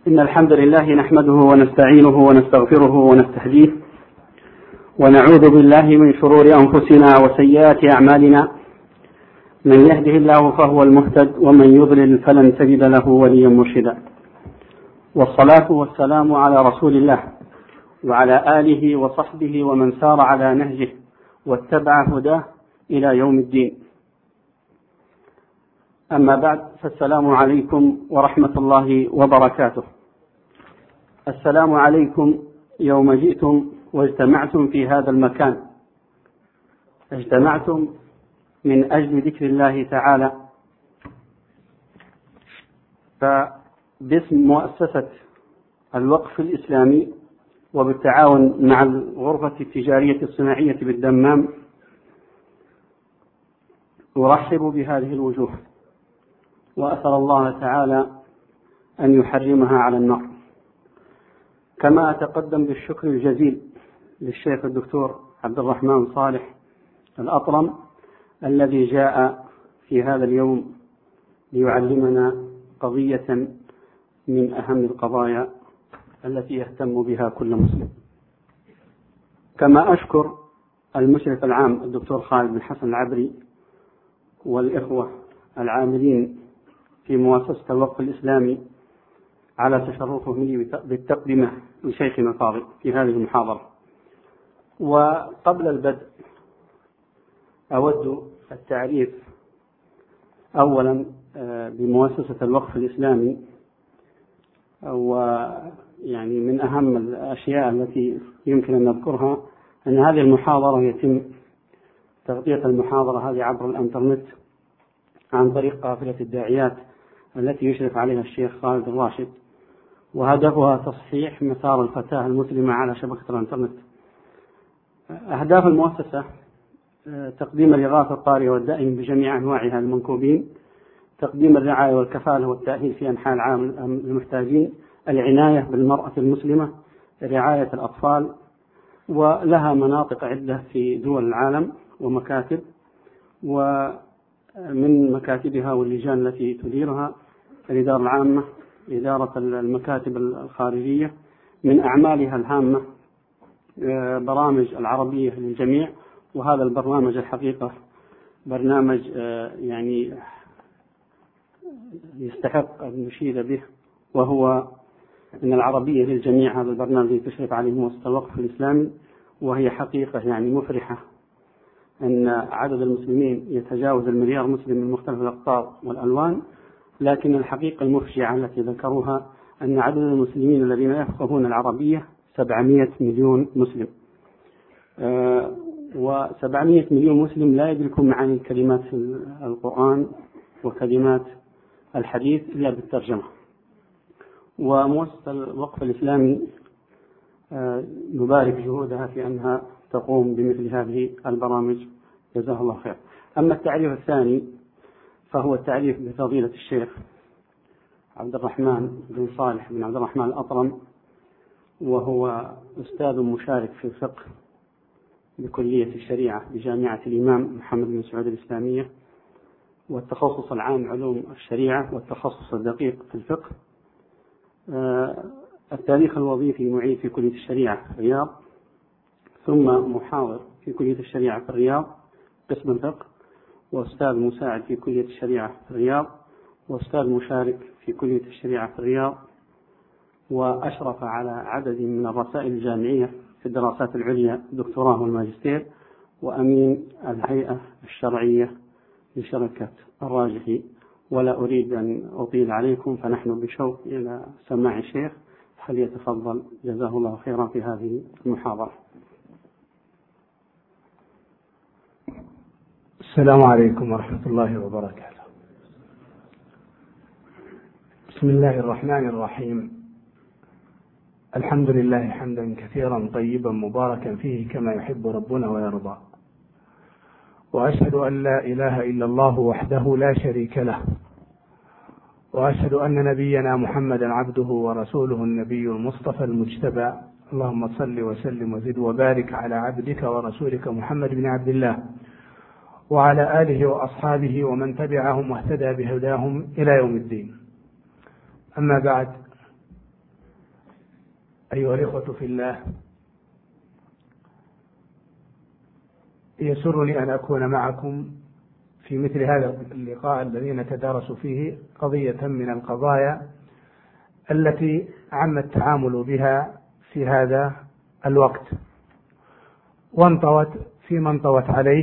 إن الحمد لله نحمده ونستعينه ونستغفره ونستهديه ونعوذ بالله من شرور أنفسنا وسيئات أعمالنا. من يهده الله فهو المهتد ومن يضلل فلن تجد له وليا مرشدا. والصلاة والسلام على رسول الله وعلى آله وصحبه ومن سار على نهجه واتبع هداه إلى يوم الدين. أما بعد، فالسلام عليكم ورحمة الله وبركاته. السلام عليكم يوم جئتم واجتمعتم في هذا المكان، اجتمعتم من أجل ذكر الله تعالى. فباسم مؤسسة الوقف الإسلامي وبالتعاون مع الغرفة التجارية الصناعية بالدمام أرحب بهذه الوجوه، وأسأل الله تعالى أن يحرمها على النار. كما أتقدم بالشكر الجزيل للشيخ الدكتور عبد الرحمن صالح الأطرم الذي جاء في هذا اليوم ليعلمنا قضية من أهم القضايا التي يهتم بها كل مسلم. كما أشكر المشرف العام الدكتور خالد بن حسن العبري والإخوة العاملين في مؤسسة الوقف الإسلامي على تشرفهم لي بالتقدمة لشيخنا الفاضل في هذه المحاضرة. وقبل البدء أود التعريف أولا بمؤسسة الوقف الإسلامي، ويعني من أهم الأشياء التي يمكن أن نذكرها أن هذه المحاضرة يتم تغطية المحاضرة هذه عبر الإنترنت عن طريق قافلة الداعيات التي يشرف عليها الشيخ خالد الراشد، وهدفها تصحيح مسار الفتاة المسلمة على شبكة الإنترنت. أهداف المؤسسة تقديم الإغاثة الطارئة والدائم بجميع أنواعها للمنكوبين، تقديم الرعاية والكفالة والتأهيل في أنحاء العالم المحتاجين، العناية بالمرأة المسلمة، رعاية الأطفال، ولها مناطق عدة في دول العالم ومكاتب، ومن مكاتبها واللجان التي تديرها الإدارة العامة، إدارة المكاتب الخارجية. من أعمالها الهامة برامج العربية للجميع، وهذا البرنامج الحقيقة برنامج يعني يستحق أن نشيد به، وهو أن العربية للجميع هذا البرنامج الذي تشرف عليه مؤسسة الوقف الإسلامي، وهي حقيقة يعني مفرحة أن عدد المسلمين يتجاوز 1,000,000 مسلم من مختلف الأقطار والألوان. لكن الحقيقة المفجعة التي ذكروها أن عدد المسلمين الذين يفقهون العربية 700 مليون مسلم، و700 مليون مسلم لا يدركون معاني كلمات القرآن وكلمات الحديث إلا بالترجمة. ومؤسسة الوقف الإسلامي نبارك جهودها في أنها تقوم بمثل هذه البرامج، جزاه الله خير. أما التعريف الثاني فهو التعريف بفضيلة الشيخ عبد الرحمن بن صالح بن عبد الرحمن الأطرم، وهو أستاذ مشارك في الفقه بكلية الشريعة بجامعة الإمام محمد بن سعود الإسلامية، والتخصص العام علوم الشريعة، والتخصص الدقيق في الفقه. التاريخ الوظيفي معيد في كلية الشريعة في الرياض، ثم محاضر في كلية الشريعة في الرياض قسم الفقه، وأستاذ مساعد في كلية الشريعة في الرياض، وأستاذ مشارك في كلية الشريعة في الرياض، وأشرف على عدد من الرسائل الجامعية في الدراسات العليا الدكتوراه والماجستير، وأمين الهيئة الشرعية لشركة الراجحي. ولا أريد أن أطيل عليكم، فنحن بشوق إلى سماع الشيخ، فليتفضل جزاه الله خيرا في هذه المحاضرة. السلام عليكم ورحمة الله وبركاته. بسم الله الرحمن الرحيم. الحمد لله حمدا كثيرا طيبا مباركا فيه كما يحب ربنا ويرضى، وأشهد أن لا إله إلا الله وحده لا شريك له، وأشهد أن نبينا محمدا عبده ورسوله النبي المصطفى المجتبى. اللهم صل وسلم وزد وبارك على عبدك ورسولك محمد بن عبد الله وعلى آله وأصحابه ومن تبعهم واهتدى بهداهم إلى يوم الدين. أما بعد، أيها الإخوة في الله، يسرني أن أكون معكم في مثل هذا اللقاء الذي نتدارس فيه قضية من القضايا التي عم التعامل بها في هذا الوقت، وانطوت فيما انطوت عليه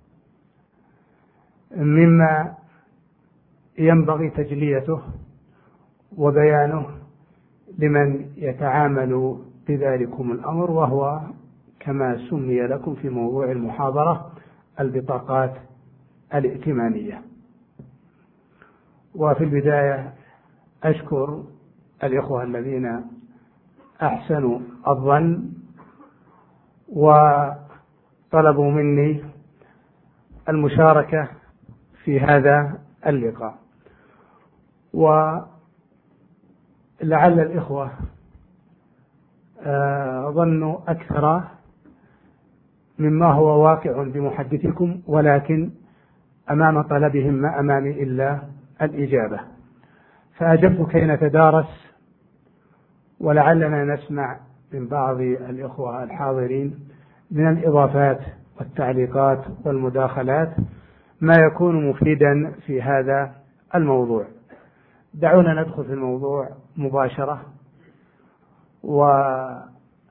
مما ينبغي تجليته وبيانه لمن يتعامل بذلكم الأمر، وهو كما سمي لكم في موضوع المحاضرة البطاقات الائتمانية. وفي البداية أشكر الإخوة الذين أحسنوا الظن وطلبوا مني المشاركة في هذا اللقاء، ولعل الإخوة ظنوا أكثر مما هو واقع بمحدثكم، ولكن أمام طلبهم ما أمامي إلا الإجابة، فأجبت كي نتدارس ولعلنا نسمع من بعض الإخوة الحاضرين من الإضافات والتعليقات والمداخلات ما يكون مفيدا في هذا الموضوع. دعونا ندخل في الموضوع مباشرة. وقد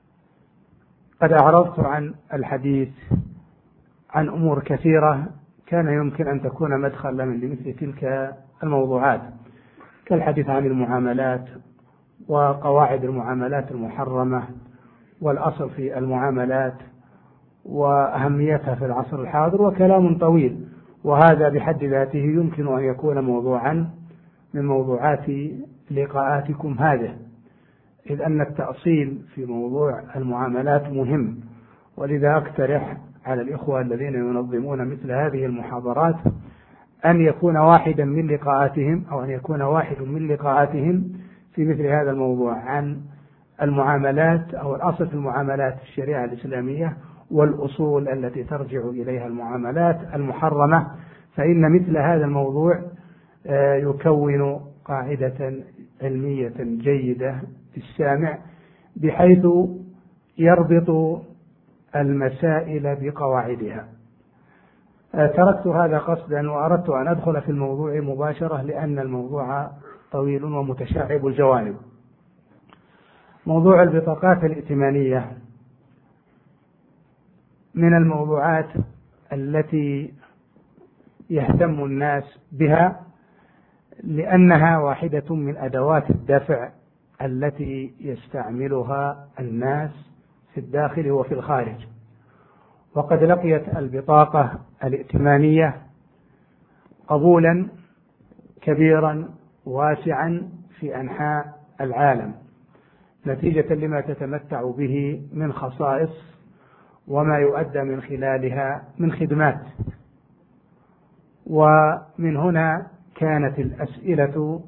أعرضت عن الحديث عن أمور كثيرة كان يمكن أن تكون مدخلا لمثل تلك الموضوعات، كالحديث عن المعاملات وقواعد المعاملات المحرمة والأصل في المعاملات وأهميتها في العصر الحاضر، وكلام طويل، وهذا بحد ذاته يمكن أن يكون موضوعا من موضوعات لقاءاتكم هذه، إذ أن التأصيل في موضوع المعاملات مهم. ولذا أقترح على الإخوة الذين ينظمون مثل هذه المحاضرات أن يكون واحدا من لقاءاتهم أو أن يكون واحد من لقاءاتهم في مثل هذا الموضوع عن المعاملات أو الأصل في المعاملات في الشريعة الإسلامية والأصول التي ترجع إليها المعاملات المحرمة، فإن مثل هذا الموضوع يكون قاعدة علمية جيدة للسامع، بحيث يربط المسائل بقواعدها. تركت هذا قصدا وأردت أن أدخل في الموضوع مباشرة، لأن الموضوع طويل ومتشعب الجوانب. موضوع البطاقات الائتمانية من الموضوعات التي يهتم الناس بها، لأنها واحدة من أدوات الدفع التي يستعملها الناس في الداخل وفي الخارج. وقد لقيت البطاقة الائتمانية قبولا كبيرا واسعا في أنحاء العالم، نتيجة لما تتمتع به من خصائص وما يؤدى من خلالها من خدمات. ومن هنا كانت الأسئلة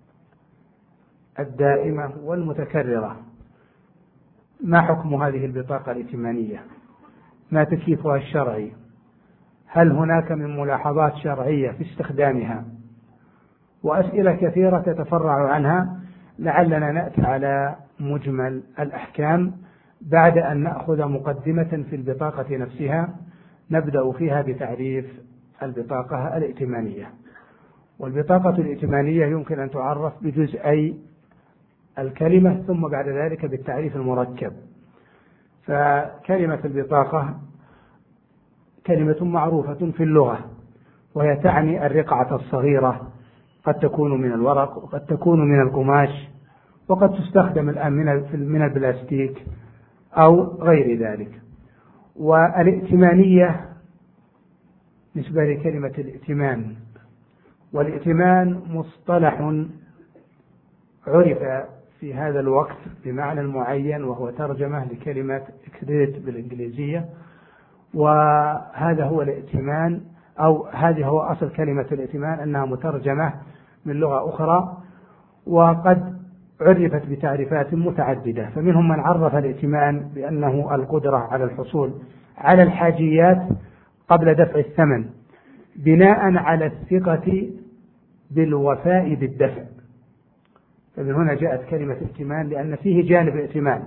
الدائمة والمتكررة: ما حكم هذه البطاقة الائتمانية؟ ما تكييفها الشرعي؟ هل هناك من ملاحظات شرعية في استخدامها؟ وأسئلة كثيرة تتفرع عنها، لعلنا نأتي على مجمل الأحكام بعد أن نأخذ مقدمة في البطاقة نفسها نبدأ فيها بتعريف البطاقة الائتمانية. والبطاقة الائتمانية يمكن أن تعرف بجزئي الكلمة ثم بعد ذلك بالتعريف المركب. فكلمة البطاقة كلمة معروفة في اللغة، وهي تعني الرقعة الصغيرة، قد تكون من الورق وقد تكون من القماش، وقد تستخدم الآن من البلاستيك أو غير ذلك. والائتمانية نسبة لكلمة الائتمان، والائتمان مصطلح عرف في هذا الوقت بمعنى معين، وهو ترجمة لكلمة كريدت بالإنجليزية، وهذا هو الائتمان، أو هذه هو أصل كلمة الائتمان، أنها مترجمة من لغة أخرى، وقد عرفت بتعريفات متعددة. فمنهم من عرف الائتمان بأنه القدرة على الحصول على الحاجيات قبل دفع الثمن بناء على الثقة بالوفاء بالدفع. فمن هنا جاءت كلمة ائتمان، لأن فيه جانب ائتمان.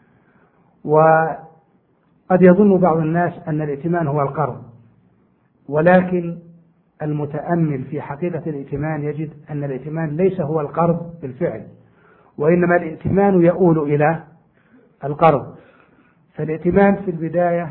وقد يظن بعض الناس أن الائتمان هو القرض، ولكن المتأمل في حقيقة الائتمان يجد أن الائتمان ليس هو القرض بالفعل، وإنما الائتمان يؤول إلى القرض. فالائتمان في البداية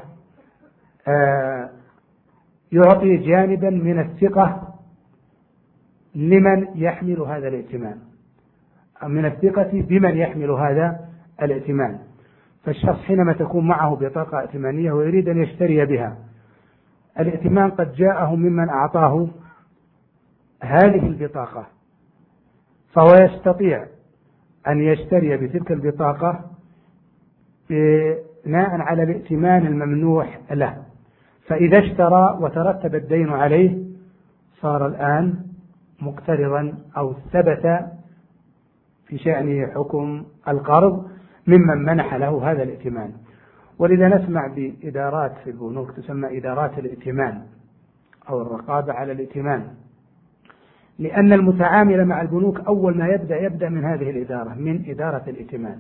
يعطي جانبا من الثقة لمن يحمل هذا الائتمان، أو من الثقة بمن يحمل هذا الائتمان. فالشخص حينما تكون معه بطاقة ائتمانية ويريد أن يشتري بها، الائتمان قد جاءه ممن أعطاه هذه البطاقة، فهو يستطيع أن يشتري بتلك البطاقة بناء على الائتمان الممنوح له. فإذا اشترى وترتب الدين عليه صار الآن مقترضا أو ثبت في شأنه حكم القرض ممن منح له هذا الائتمان. ولذا نسمع بإدارات في البنوك تسمى إدارات الائتمان أو الرقابة على الائتمان، لأن المتعامل مع البنوك أول ما يبدأ من هذه الإدارة، من إدارة الائتمان.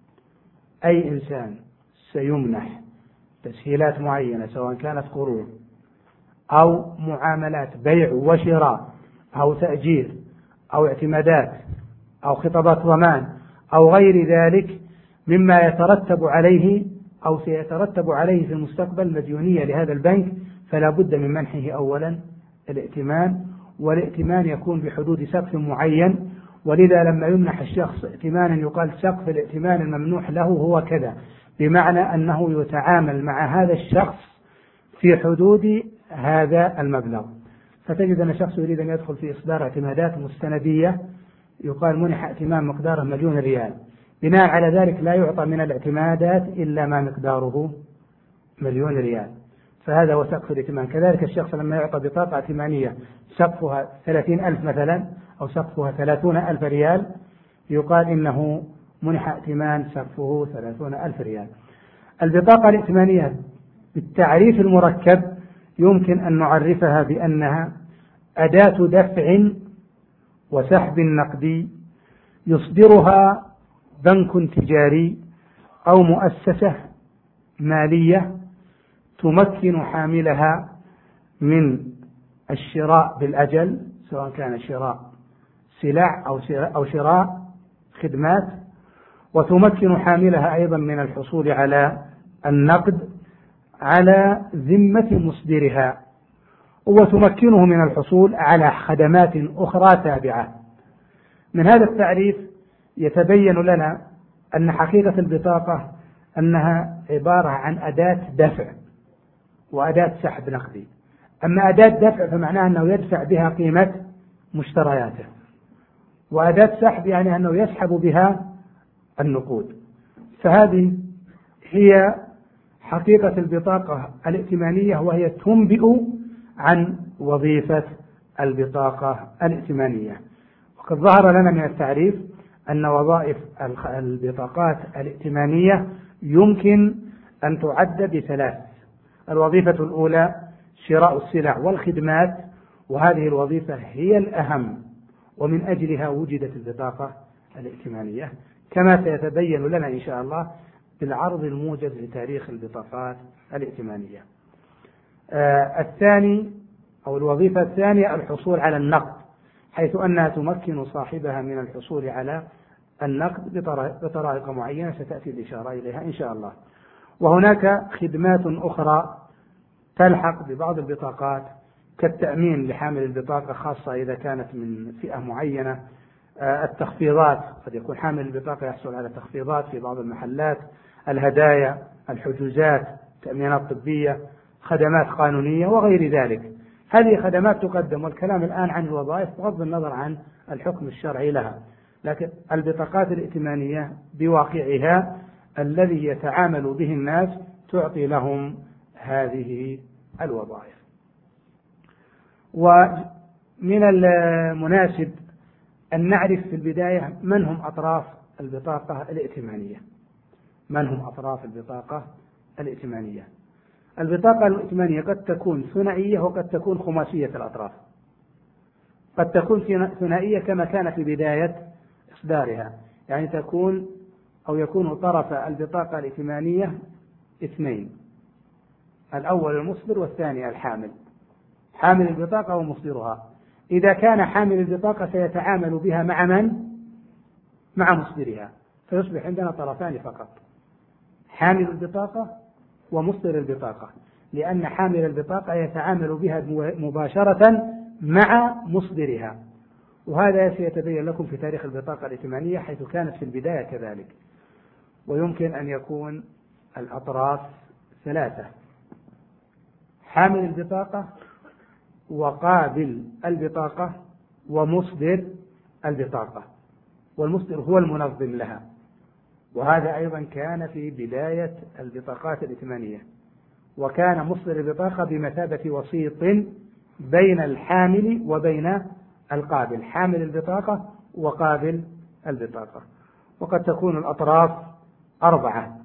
أي إنسان سيمنح تسهيلات معينة سواء كانت قروض أو معاملات بيع وشراء أو تأجير أو اعتمادات أو خطابات ضمان أو غير ذلك مما يترتب عليه أو سيترتب عليه في المستقبل مديونية لهذا البنك، فلا بد من منحه أولا الائتمان، والائتمان يكون بحدود سقف معين. ولذا لما يمنح الشخص ائتمانا يقال سقف الائتمان الممنوح له هو كذا، بمعنى أنه يتعامل مع هذا الشخص في حدود هذا المبلغ. فتجد أن الشخص يريد أن يدخل في إصدار اعتمادات مستندية يقال منح ائتمان مقداره 1,000,000 ريال، بناء على ذلك لا يعطى من الاعتمادات إلا ما مقداره 1,000,000 ريال، فهذا هو سقف الائتمان. كذلك الشخص لما يعطى بطاقة ائتمانية سقفها 30,000 مثلا أو سقفها 30,000 ريال يقال إنه منح ائتمان سقفه 30,000 ريال. البطاقة الائتمانية بالتعريف المركب يمكن أن نعرفها بأنها أداة دفع وسحب نقدي يصدرها بنك تجاري أو مؤسسة مالية تمكن حاملها من الشراء بالأجل، سواء كان شراء سلع أو شراء خدمات، وتمكن حاملها أيضا من الحصول على النقد على ذمة مصدرها، وتمكنه من الحصول على خدمات أخرى تابعة. من هذا التعريف يتبين لنا أن حقيقة البطاقة أنها عبارة عن أداة دفع وأداة سحب نقدي. أما أداة دفع فمعناها أنه يدفع بها قيمة مشترياته، وأداة سحب يعني أنه يسحب بها النقود. فهذه هي حقيقة البطاقة الائتمانية، وهي تنبئ عن وظيفة البطاقة الائتمانية. وقد ظهر لنا من التعريف أن وظائف البطاقات الائتمانية يمكن أن تعد بثلاث. الوظيفة الأولى شراء السلع والخدمات، وهذه الوظيفة هي الأهم، ومن أجلها وجدت البطاقة الائتمانية، كما سيتبين لنا إن شاء الله بالعرض الموجز لتاريخ البطاقات الائتمانية. الثاني أو الوظيفة الثانية الحصول على النقد، حيث أنها تمكن صاحبها من الحصول على النقد بطرائق معينة ستأتي الإشارة إليها إن شاء الله. وهناك خدمات أخرى تلحق ببعض البطاقات كالتأمين لحامل البطاقة، خاصة إذا كانت من فئة معينة. التخفيضات، قد يكون حامل البطاقة يحصل على تخفيضات في بعض المحلات، الهدايا، الحجوزات، تأمينات طبية، خدمات قانونية وغير ذلك. هذه خدمات تقدم، والكلام الآن عن الوظائف بغض النظر عن الحكم الشرعي لها. لكن البطاقات الائتمانية بواقعها الذي يتعامل به الناس تعطي لهم هذه الوظائف. ومن المناسب أن نعرف في البداية من هم أطراف البطاقة الائتمانية. من هم أطراف البطاقة الائتمانية؟ البطاقة الائتمانية قد تكون ثنائية وقد تكون خماسية الأطراف. قد تكون ثنائية كما كان في بداية إصدارها، يعني تكون أو يكون طرف البطاقة الائتمانية اثنين، الأول المصدر والثاني الحامل، حامل البطاقة ومصدرها. إذا كان حامل البطاقة سيتعامل بها مع من؟ مع مصدرها، فيصبح عندنا طرفان فقط، حامل البطاقة ومصدر البطاقة، لأن حامل البطاقة يتعامل بها مباشرة مع مصدرها، وهذا سيتبين لكم في تاريخ البطاقة الائتمانية حيث كانت في البداية كذلك. ويمكن أن يكون الأطراف ثلاثة: حامل البطاقة وقابل البطاقة ومصدر البطاقة، والمصدر هو المنظم لها، وهذا أيضا كان في بداية البطاقات الائتمانية، وكان مصدر البطاقة بمثابة وسيط بين الحامل وبين القابل، حامل البطاقة وقابل البطاقة. وقد تكون الأطراف أربعة: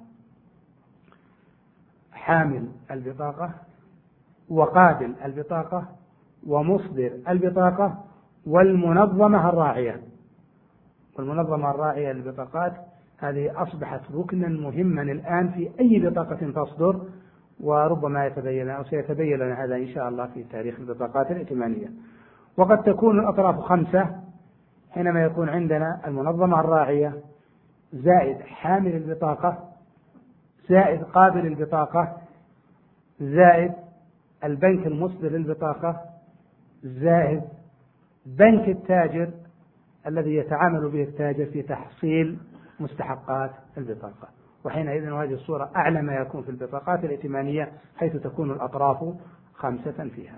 حامل البطاقة وقابل البطاقة ومصدر البطاقة والمنظمة الراعية. والمنظمة الراعية للبطاقات هذه أصبحت ركنا مهما الآن في أي بطاقة تصدر، وربما يتبين أو سيتبين لنا هذا إن شاء الله في تاريخ البطاقات الائتمانية. وقد تكون الأطراف خمسة، حينما يكون عندنا المنظمة الراعية زائد حامل البطاقة زائد قابل البطاقة زائد البنك المصدر للبطاقة زائد بنك التاجر الذي يتعامل به التاجر في تحصيل مستحقات البطاقة. وحينئذ هذه الصورة أعلى ما يكون في البطاقات الائتمانية، حيث تكون الأطراف خمسة فيها.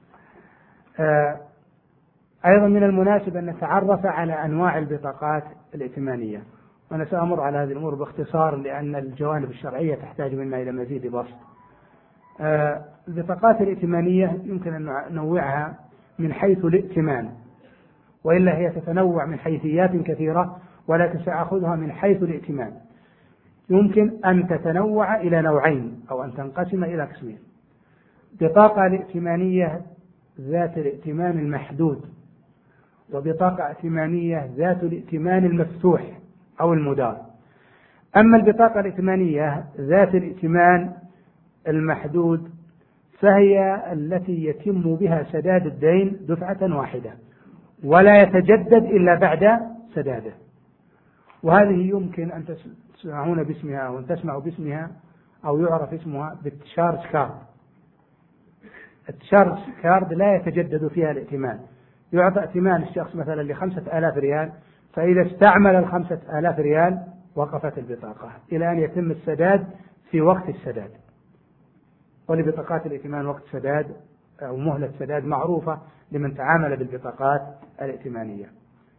أيضا من المناسب أن نتعرف على أنواع البطاقات الائتمانية، وأنا سأمر على هذه الأمور باختصار لأن الجوانب الشرعية تحتاج منا إلى مزيد بسط. البطاقات الائتمانية يمكن أن ننوعها من حيث الائتمان، وإلا هي تتنوع من حيثيات كثيرة، ولكن سأخذها من حيث الائتمان. يمكن أن تتنوع إلى نوعين أو أن تنقسم إلى قسمين: بطاقة الائتمانية ذات الائتمان المحدود، وبطاقة ائتمانية ذات الائتمان المفتوح أو المدار. أما البطاقة الائتمانية ذات الائتمان المحدود فهي التي يتم بها سداد الدين دفعة واحدة ولا يتجدد إلا بعد سداده، وهذه يمكن أن تسمعون باسمها أو أن تسمعوا باسمها أو يعرف اسمها بالتشارج كارد. التشارج كارد لا يتجدد فيها الائتمان، يعطى ائتمان الشخص مثلا ل5,000 ريال، فإذا استعمل 5,000 ريال وقفت البطاقة إلى أن يتم السداد في وقت السداد. ولبطاقات الائتمان وقت سداد أو مهلة سداد معروفة لمن تعامل بالبطاقات الائتمانية.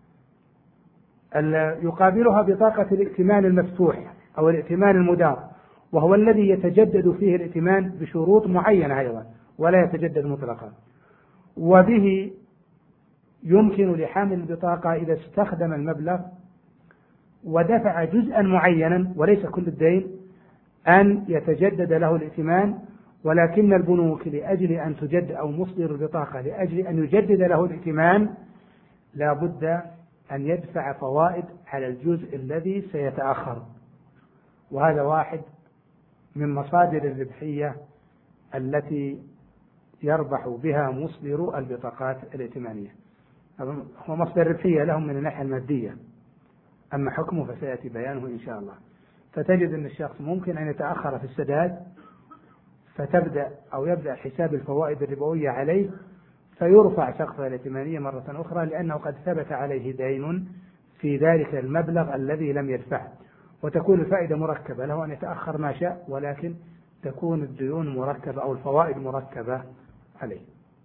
يقابلها بطاقة الائتمان المفتوح أو الائتمان المدار، وهو الذي يتجدد فيه الائتمان بشروط معينة أيضا ولا يتجدد مطلقا، وبه يمكن لحامل البطاقة إذا استخدم المبلغ ودفع جزءا معينا وليس كل الدين أن يتجدد له الائتمان، ولكن البنوك لأجل أن تجدد أو مصدر البطاقة لأجل أن يجدد له الائتمان لا بد أن يدفع فوائد على الجزء الذي سيتأخر، وهذا واحد من مصادر الربحية التي يربح بها مصدر البطاقات الائتمانية. هو مصدر ربحية لهم من الناحية المادية، أما حكمه فسيأتي بيانه إن شاء الله. فتجد أن الشخص ممكن أن يتأخر في السداد فتبدأ أو يبدأ حساب الفوائد الربوية عليه، فيرفع سقفه الائتمانية مرة أخرى لأنه قد ثبت عليه دين في ذلك المبلغ الذي لم يدفعه، وتكون الفائدة مركبة، له أن يتأخر ما شاء ولكن تكون الديون مركبة أو الفوائد مركبة عليه.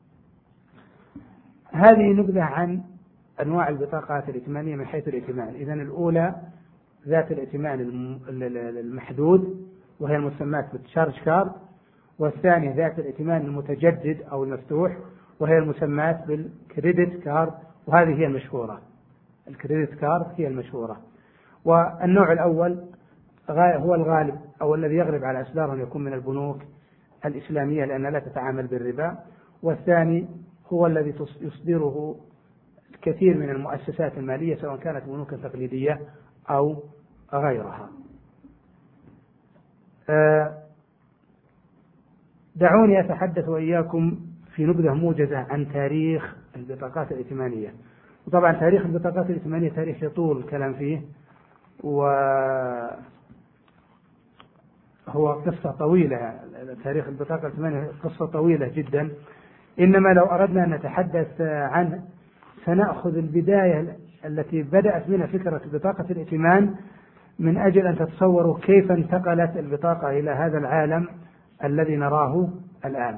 هذه نبذة عن أنواع البطاقات الائتمانية من حيث الائتمان. إذن الأولى ذات الائتمان المحدود وهي المسمات بالتشارج كارد، والثانية ذات الائتمان المتجدد أو المفتوح وهي المسمات بالكريدت كارد، وهذه هي المشهورة. الكريدت كارد هي المشهورة. والنوع الأول هو الغالب أو الذي يغلب على إصداره يكون من البنوك الإسلامية لأنها لا تتعامل بالربا، والثاني هو الذي يصدره كثير من المؤسسات المالية سواء كانت بنوكا تقليدية أو غيرها. دعوني أتحدث وإياكم في نبذة موجزة عن تاريخ البطاقات الائتمانية. وطبعا تاريخ البطاقات الائتمانية تاريخ يطول الكلام فيه، وهو قصة طويلة. تاريخ البطاقة الائتمانية قصة طويلة جدا، إنما لو أردنا أن نتحدث عنه سنأخذ البداية التي بدأت منها فكرة بطاقة الائتمان، من أجل أن تتصوروا كيف انتقلت البطاقة إلى هذا العالم الذي نراه الآن.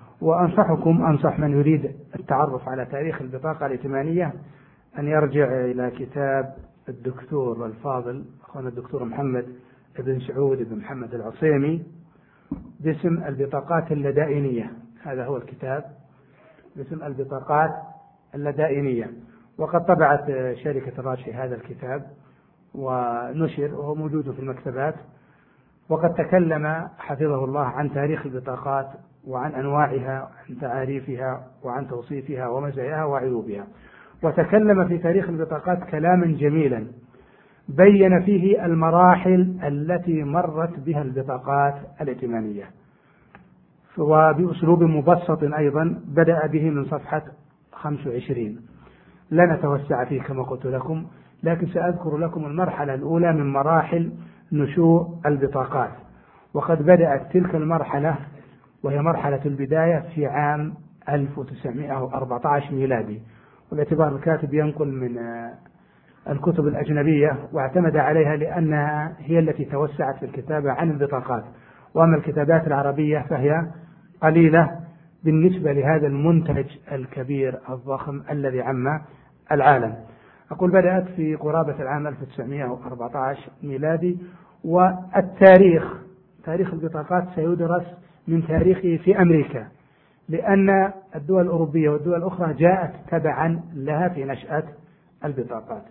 أنصح من يريد التعرف على تاريخ البطاقة الائتمانية أن يرجع إلى كتاب الدكتور الفاضل أخونا الدكتور محمد بن سعود بن محمد العصيمي باسم البطاقات اللدائنية. هذا هو الكتاب باسم البطاقات اللدائنية، وقد طبعت شركة الراجحي هذا الكتاب ونشر وهو موجود في المكتبات. وقد تكلم حفظه الله عن تاريخ البطاقات وعن أنواعها وعن تعاريفها وعن توصيفها ومزاياها وعيوبها، وتكلم في تاريخ البطاقات كلاما جميلا بين فيه المراحل التي مرت بها البطاقات الائتمانية، وبأسلوب مبسط أيضا بدأ به من صفحة 25. لا نتوسع فيه كما قلت لكم، لكن سأذكر لكم المرحلة الأولى من مراحل نشوء البطاقات. وقد بدأت تلك المرحلة وهي مرحلة البداية في عام 1914 ميلادي، والاعتبار الكاتب ينقل من الكتب الأجنبية واعتمد عليها لأنها هي التي توسعت في الكتابة عن البطاقات، وأما الكتابات العربية فهي قليلة بالنسبة لهذا المنتج الكبير الضخم الذي عم العالم. أقول بدأت في قرابة العام 1914 ميلادي، والتاريخ تاريخ البطاقات سيدرس من تاريخه في أمريكا، لأن الدول الأوروبية والدول الأخرى جاءت تبعا لها في نشأة البطاقات.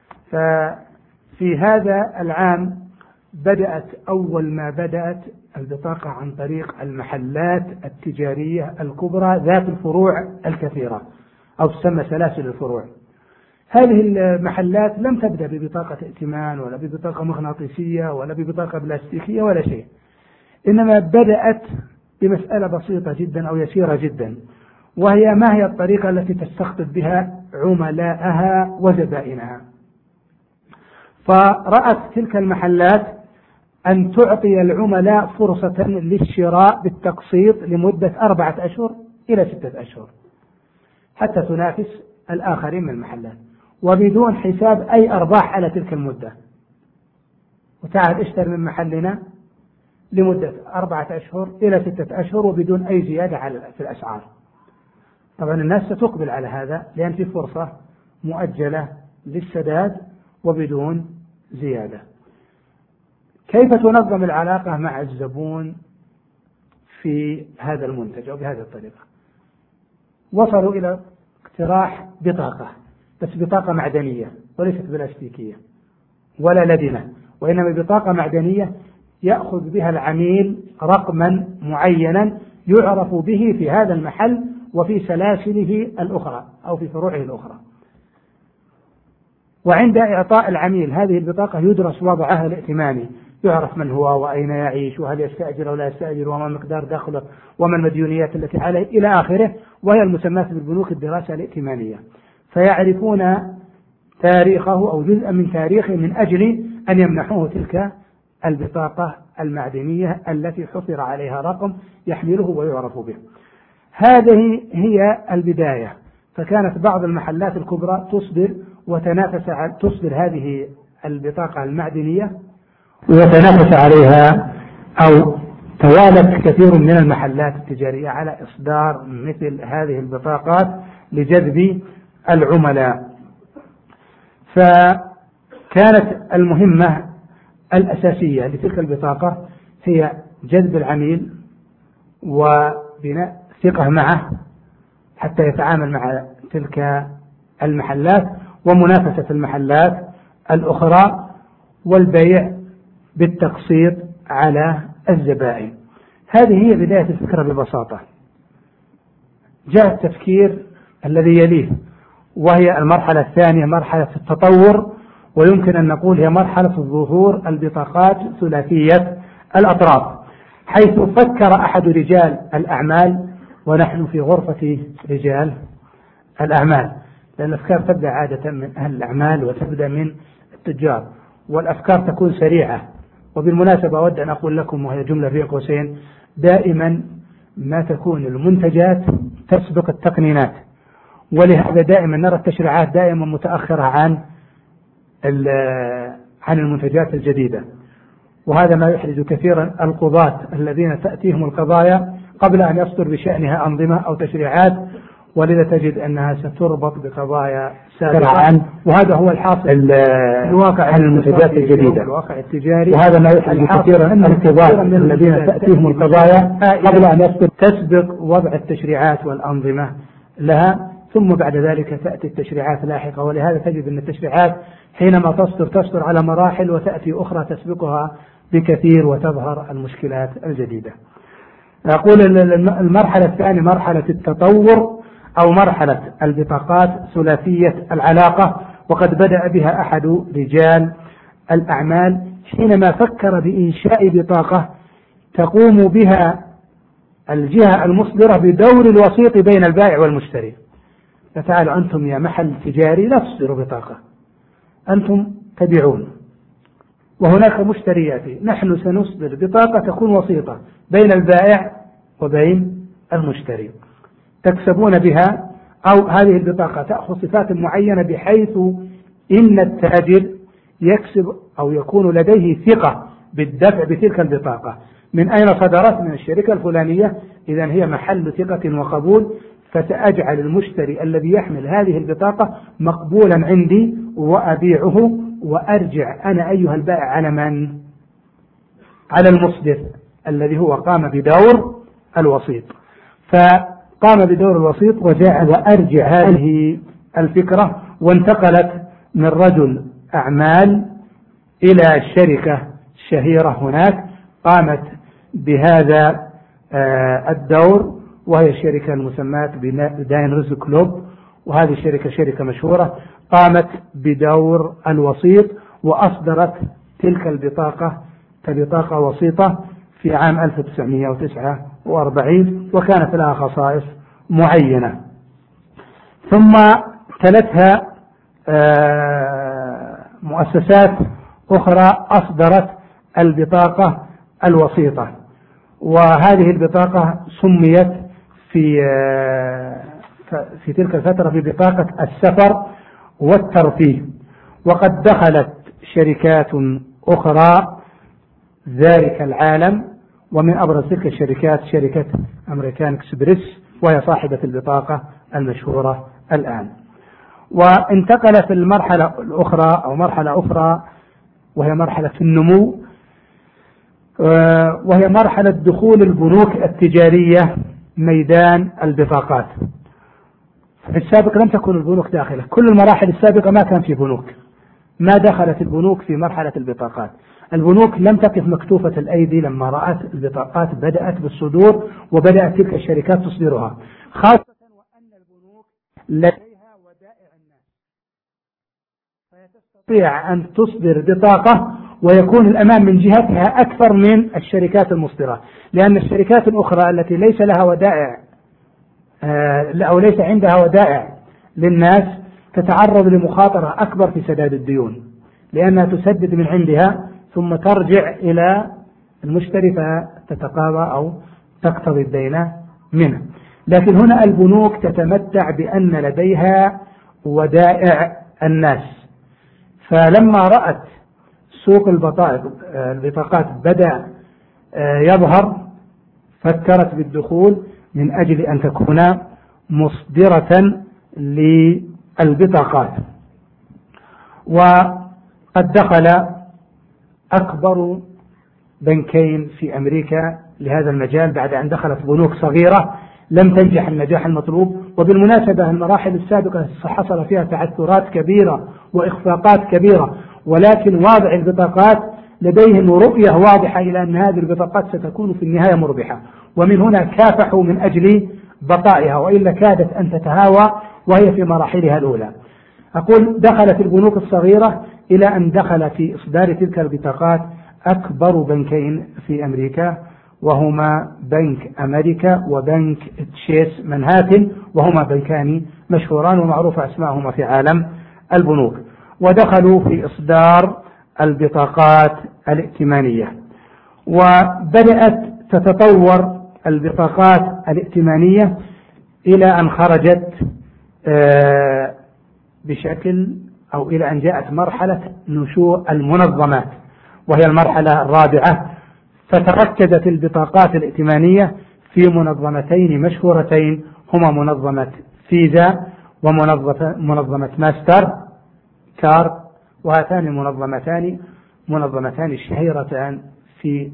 ففي هذا العام بدأت أول ما بدأت البطاقة عن طريق المحلات التجارية الكبرى ذات الفروع الكثيرة أو تسمى سلاسل الفروع. هذه المحلات لم تبدأ ببطاقة ائتمان ولا ببطاقة مغناطيسية ولا ببطاقة بلاستيكية ولا شيء، إنما بدأت بمسألة بسيطة جدا أو يسيرة جدا، وهي ما هي الطريقة التي تستقطب بها عملاءها وزبائنها. فرأت تلك المحلات أن تعطي العملاء فرصة للشراء بالتقسيط لمدة 4 أشهر إلى 6 أشهر حتى تنافس الآخرين من المحلات، وبدون حساب أي أرباح على تلك المدة. وتعال اشتري من محلنا لمدة 4 أشهر إلى 6 أشهر وبدون أي زيادة في الأسعار. طبعا الناس ستقبل على هذا لأن في فرصة مؤجلة للسداد وبدون زيادة. كيف تنظم العلاقة مع الزبون في هذا المنتج أو بهذه الطريقة؟ وصلوا إلى اقتراح بطاقة، بس بطاقة معدنية وليست بلاستيكية ولا لدنة، وإنما بطاقة معدنية يأخذ بها العميل رقما معينا يعرف به في هذا المحل وفي سلاسله الأخرى أو في فروعه الأخرى. وعند إعطاء العميل هذه البطاقة يدرس وضعها الائتماني، يعرف من هو وأين يعيش وهل يستأجر أو لا يستأجر وما مقدار دخله وما المديونيات التي عليه إلى آخره، وهي المسماة بالبنوك الدراسة الائتمانية. فيعرفون تاريخه أو جزءا من تاريخه من أجل أن يمنحوه تلك البطاقة المعدنية التي حفر عليها رقم يحمله ويعرف به. هذه هي البداية. فكانت بعض المحلات الكبرى تصدر هذه البطاقة المعدنية ويتنافس عليها، أو توالت كثير من المحلات التجارية على إصدار مثل هذه البطاقات لجذب العملاء. فكانت المهمة الأساسية لتلك البطاقة هي جذب العميل وبناء ثقة معه حتى يتعامل مع تلك المحلات، ومنافسة المحلات الأخرى، والبيع بالتقسيط على الزبائن. هذه هي بداية الفكرة ببساطة. جاء التفكير الذي يليه، وهي المرحلة الثانية مرحلة التطور، ويمكن أن نقول هي مرحلة ظهور البطاقات ثلاثية الأطراف، حيث فكر أحد رجال الأعمال، ونحن في غرفة رجال الأعمال، لأن الأفكار تبدأ عادة من أهل الأعمال وتبدأ من التجار، والأفكار تكون سريعة. وبالمناسبة أود أن أقول لكم، وهي جملة بين قوسين، دائما ما تكون المنتجات تسبق التقنينات، ولهذا دائما نرى التشريعات دائما متأخرة عن المنتجات الجديدة، وهذا ما يحرج كثيرا القضاة الذين تأتيهم القضايا قبل أن يصدر بشأنها أنظمة أو تشريعات، ولذا تجد أنها ستربط بقضايا سابقة، وهذا هو الحاصل الواقع عن المنتجات الجديدة، الواقع التجاري، وهذا ما يحرج كثيرا القضاة الذين تأتيهم القضايا قبل أن يصدر تسبق وضع التشريعات والأنظمة لها، ثم بعد ذلك تأتي التشريعات لاحقة. ولهذا تجد أن التشريعات حينما تصدر على مراحل، وتأتي أخرى تسبقها بكثير، وتظهر المشكلات الجديدة. أقول المرحلة الثانية مرحلة التطور أو مرحلة البطاقات ثلاثية العلاقة، وقد بدأ بها أحد رجال الأعمال حينما فكر بإنشاء بطاقة تقوم بها الجهة المصدرة بدور الوسيط بين البائع والمشتري. فتعالوا أنتم يا محل تجاري لا تصدروا بطاقة، أنتم تبيعون وهناك مشتري يأتي، نحن سنصدر بطاقة تكون وسيطة بين البائع وبين المشتري، تكسبون بها، أو هذه البطاقة تأخذ صفات معينة بحيث إن التاجر يكسب أو يكون لديه ثقة بالدفع بتلك البطاقة. من أين صدرت؟ من الشركة الفلانية، إذن هي محل ثقة وقبول، فسأجعل المشتري الذي يحمل هذه البطاقة مقبولا عندي وأبيعه، وأرجع أنا أيها البائع على من؟ على المصدر الذي هو قام بدور الوسيط. فقام بدور الوسيط وأرجع هذه الفكرة، وانتقلت من رجل أعمال إلى شركة شهيرة هناك قامت بهذا الدور، وهي الشركة المسماة بداينرز كلوب، وهذه الشركة شركة مشهورة قامت بدور الوسيط، وأصدرت تلك البطاقة كبطاقة وسيطة في عام 1949، وكانت لها خصائص معينة. ثم تلتها مؤسسات أخرى أصدرت البطاقة الوسيطة، وهذه البطاقة سميت في تلك الفترة ببطاقة السفر والترفيه. وقد دخلت شركات أخرى ذلك العالم، ومن أبرز تلك الشركات شركة أمريكان إكسبريس، وهي صاحبة البطاقة المشهورة الآن. وانتقلت المرحلة الأخرى أو مرحلة أخرى، وهي مرحلة النمو، وهي مرحلة دخول البنوك التجارية ميدان البطاقات. في السابق لم تكن البنوك داخلة، كل المراحل السابقة ما كان في بنوك، ما دخلت البنوك في مرحلة البطاقات. البنوك لم تقف مكتوفة الأيدي لما رأت البطاقات بدأت بالصدور، وبدأت تلك الشركات تصدرها، خاصة وأن البنوك لديها ودائع الناس، فيستطيع أن تصدر بطاقة ويكون الأمان من جهتها أكثر من الشركات المصدرة، لأن الشركات الأخرى التي ليس لها ودائع أو ليس عندها ودائع للناس تتعرض لمخاطرة أكبر في سداد الديون، لأنها تسدد من عندها ثم ترجع إلى المشتري فتتقاضى أو تقتضي الدين منه. لكن هنا البنوك تتمتع بأن لديها ودائع الناس، فلما رأت سوق البطاقات بدأ يظهر فكرت بالدخول من أجل أن تكون مصدرة للبطاقات. وقد دخل أكبر بنكين في أمريكا لهذا المجال بعد أن دخلت بنوك صغيرة لم تنجح النجاح المطلوب. وبالمناسبة المراحل السابقة حصل فيها تعثرات كبيرة وإخفاقات كبيرة، ولكن واضع البطاقات لديهم رؤية واضحة إلى أن هذه البطاقات ستكون في النهاية مربحة، ومن هنا كافحوا من أجل بقائها، وإلا كادت أن تتهاوى وهي في مراحلها الأولى. أقول دخلت البنوك الصغيرة إلى أن دخل في إصدار تلك البطاقات أكبر بنكين في أمريكا، وهما بنك أمريكا وبنك تشيس منهاتن، وهما بنكان مشهوران ومعروف أسماءهما في عالم البنوك. ودخلوا في إصدار البطاقات الائتمانية، وبدأت تتطور البطاقات الائتمانية إلى أن خرجت بشكل أو إلى أن جاءت مرحلة نشوء المنظمات، وهي المرحلة الرابعة. فتركزت البطاقات الائتمانية في منظمتين مشهورتين، هما منظمة فيزا ومنظمة ماستر كارد، وهاتان منظمتان شهيرتان في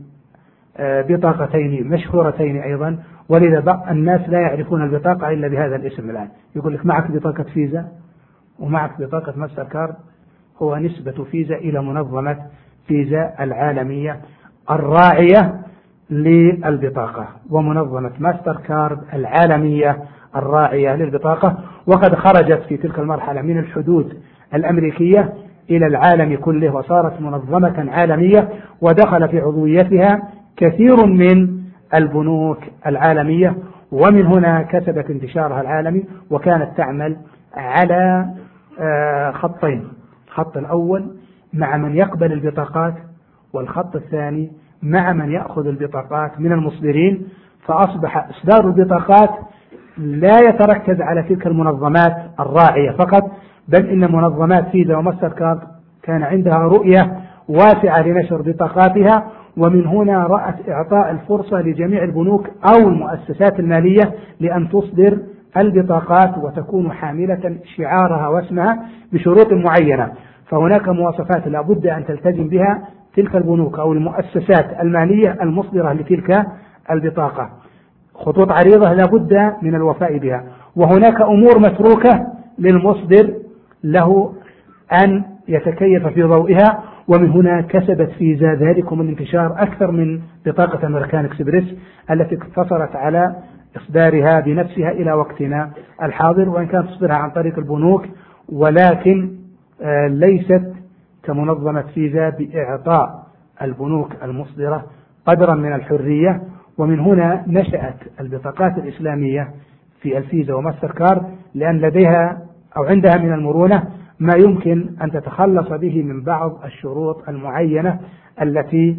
بطاقتين مشهورتين أيضا، ولذا الناس لا يعرفون البطاقة إلا بهذا الاسم. الآن يقول لك معك بطاقة فيزا ومعك بطاقة ماستر كارد، هو نسبة فيزا إلى منظمة فيزا العالمية الراعية للبطاقة، ومنظمة ماستر كارد العالمية الراعية للبطاقة. وقد خرجت في تلك المرحلة من الحدود الأمريكية إلى العالم كله، وصارت منظمة عالمية، ودخل في عضويتها كثير من البنوك العالمية، ومن هنا كسبت انتشارها العالمي. وكانت تعمل على خطين: الخط الأول مع من يقبل البطاقات، والخط الثاني مع من يأخذ البطاقات من المصدرين. فأصبح إصدار البطاقات لا يتركز على تلك المنظمات الراعية فقط، بل إن منظمات فيزا وماستر كارد كان عندها رؤية واسعة لنشر بطاقاتها، ومن هنا رأت إعطاء الفرصة لجميع البنوك أو المؤسسات المالية لأن تصدر البطاقات وتكون حاملة شعارها واسمها بشروط معينة. فهناك مواصفات لا بد أن تلتزم بها تلك البنوك أو المؤسسات المالية المصدرة لتلك البطاقة، خطوط عريضة لا بد من الوفاء بها، وهناك أمور متروكة للمصدر له أن يتكيف في ضوئها. ومن هنا كسبت فيزا ذلكم الانتشار أكثر من بطاقة أمريكان إكسبريس التي اقتصرت على إصدارها بنفسها إلى وقتنا الحاضر، وإن كانت تصدرها عن طريق البنوك، ولكن ليست كمنظمة فيزا بإعطاء البنوك المصدرة قدرا من الحرية. ومن هنا نشأت البطاقات الإسلامية في الفيزا وماستر كارد، لأن لديها أو عندها من المرونة ما يمكن أن تتخلص به من بعض الشروط المعينة التي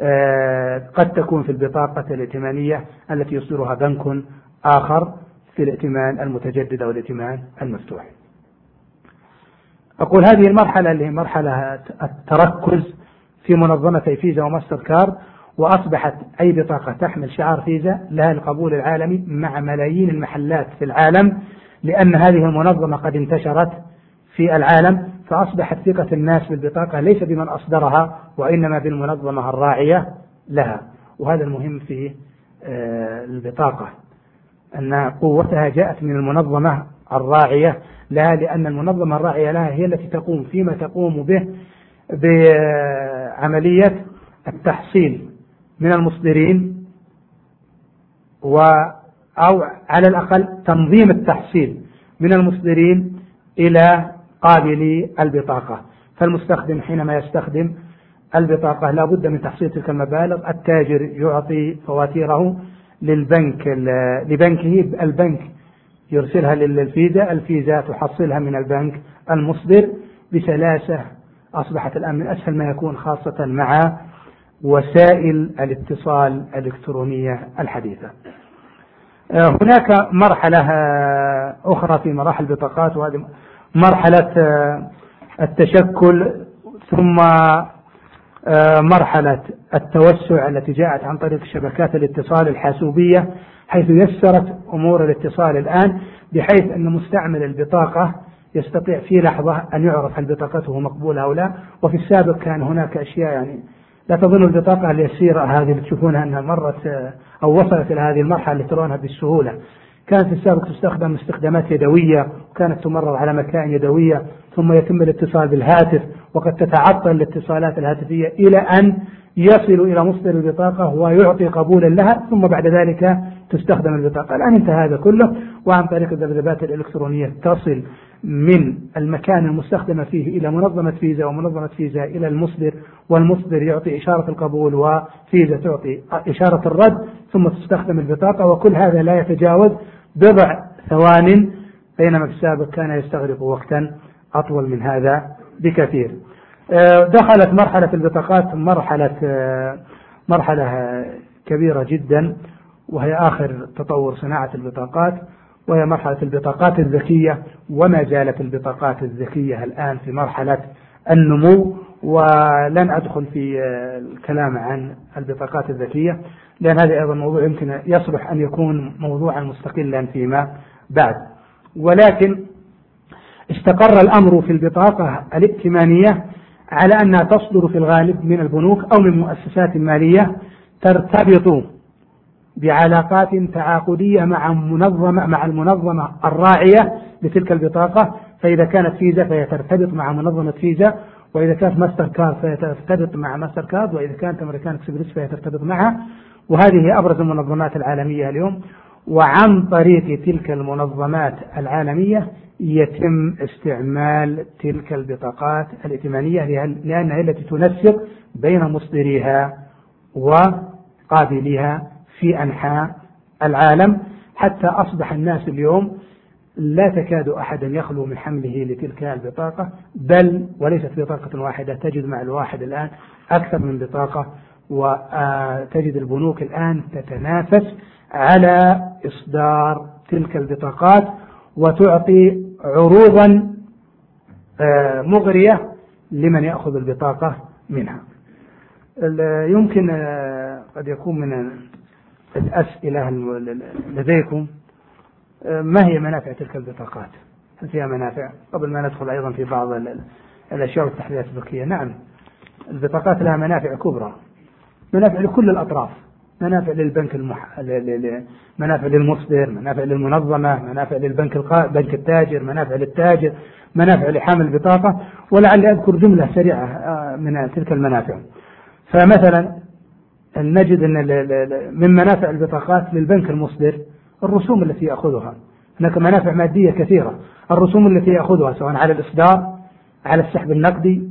قد تكون في البطاقة الائتمانية التي يصدرها بنك آخر في الائتمان المتجدد أو الائتمان المفتوح. أقول هذه المرحلة اللي هي مرحلة التركز في منظمتي فيزا وماستر كارد، وأصبحت أي بطاقة تحمل شعار فيزا لها القبول العالمي مع ملايين المحلات في العالم، لأن هذه المنظمة قد انتشرت في العالم. فأصبحت ثقة الناس بالبطاقة ليس بمن أصدرها، وإنما بالمنظمة الراعية لها. وهذا المهم في البطاقة، أن قوتها جاءت من المنظمة الراعية لها، لأن المنظمة الراعية لها هي التي تقوم فيما تقوم به بعملية التحصيل من المصدرين، أو على الأقل تنظيم التحصيل من المصدرين إلى قابلي البطاقة. فالمستخدم حينما يستخدم البطاقة لا بد من تحصيل تلك المبالغ. التاجر يعطي فواتيره لبنكه، البنك يرسلها للفيزا، الفيزا تحصلها من البنك المصدر بسلاسة. أصبحت الآن من أسهل ما يكون، خاصة مع وسائل الاتصال الإلكترونية الحديثة. هناك مرحلة أخرى في مراحل البطاقات، وهذه مرحلة التشكل، ثم مرحلة التوسع التي جاءت عن طريق شبكات الاتصال الحاسوبية، حيث يسرت أمور الاتصال الآن، بحيث أن مستعمل البطاقة يستطيع في لحظة أن يعرف هل بطاقته مقبولة أو لا. وفي السابق كان هناك أشياء يعني لا تظن البطاقة اليسيرة هذه اللي تشوفونها أنها مرت أو وصلت إلى هذه المرحلة اللي ترونها بالسهولة. كانت في السابق تستخدم استخدامات يدوية، وكانت تمرر على مكائن يدوية، ثم يتم الاتصال بالهاتف، وقد تتعطل الاتصالات الهاتفية إلى أن يصل إلى مصدر البطاقة ويعطي قبولا لها، ثم بعد ذلك تستخدم البطاقة. الآن انتهى هذا كله، وعن طريق الذبذبات الإلكترونية تصل من المكان المستخدم فيه إلى منظمة فيزا، ومنظمة فيزا إلى المصدر، والمصدر يعطي إشارة القبول، وفيزا تعطي إشارة الرد، ثم تستخدم البطاقة. وكل هذا لا يتجاوز بضع ثوان، بينما في السابق كان يستغرق وقتا أطول من هذا بكثير. دخلت مرحلة البطاقات مرحلة كبيرة جدا، وهي آخر تطور صناعة البطاقات، وهي مرحلة البطاقات الذكية. وما زالت البطاقات الذكية الآن في مرحلة النمو، ولن أدخل في الكلام عن البطاقات الذكية، لأن هذا أيضا موضوع يمكن يصلح أن يكون موضوعا مستقلا فيما بعد. ولكن استقر الأمر في البطاقة الائتمانية على أنها تصدر في الغالب من البنوك أو من مؤسسات مالية ترتبط بعلاقات تعاقدية مع المنظمة الراعية لتلك البطاقة. فإذا كانت فيزا فهي ترتبط مع منظمة فيزا، وإذا كانت ماستر كارد فهي ترتبط مع ماستر كارد، وإذا كانت أمريكان إكسبريس فهي ترتبط معها. وهذه هي أبرز المنظمات العالمية اليوم. وعن طريق تلك المنظمات العالمية يتم استعمال تلك البطاقات الائتمانية، لأنها التي تنسق بين مصدريها وقابليها في أنحاء العالم، حتى أصبح الناس اليوم لا تكاد أحدا يخلو من حمله لتلك البطاقة، بل وليست بطاقة واحدة، تجد مع الواحد الآن أكثر من بطاقة. وتجد البنوك الآن تتنافس على إصدار تلك البطاقات، وتعطي عروضا مغرية لمن يأخذ البطاقة منها. يمكن قد يكون من الأسئلة لديكم ما هي منافع تلك البطاقات؟ هل فيها منافع؟ قبل ما ندخل أيضا في بعض الأشياء والتحليلات الذكية. نعم، البطاقات لها منافع كبرى، منافع لكل الأطراف، منافع للبنك منافع للمصدر، منافع للمنظمة، منافع للبنك بنك التاجر، منافع للتاجر، منافع لحامل البطاقة. ولعلي أذكر جملة سريعة من تلك المنافع. فمثلا نجد أن من منافع البطاقات للبنك المصدر الرسوم التي يأخذها. هناك منافع مادية كثيرة، الرسوم التي يأخذها سواء على الإصدار، على السحب النقدي،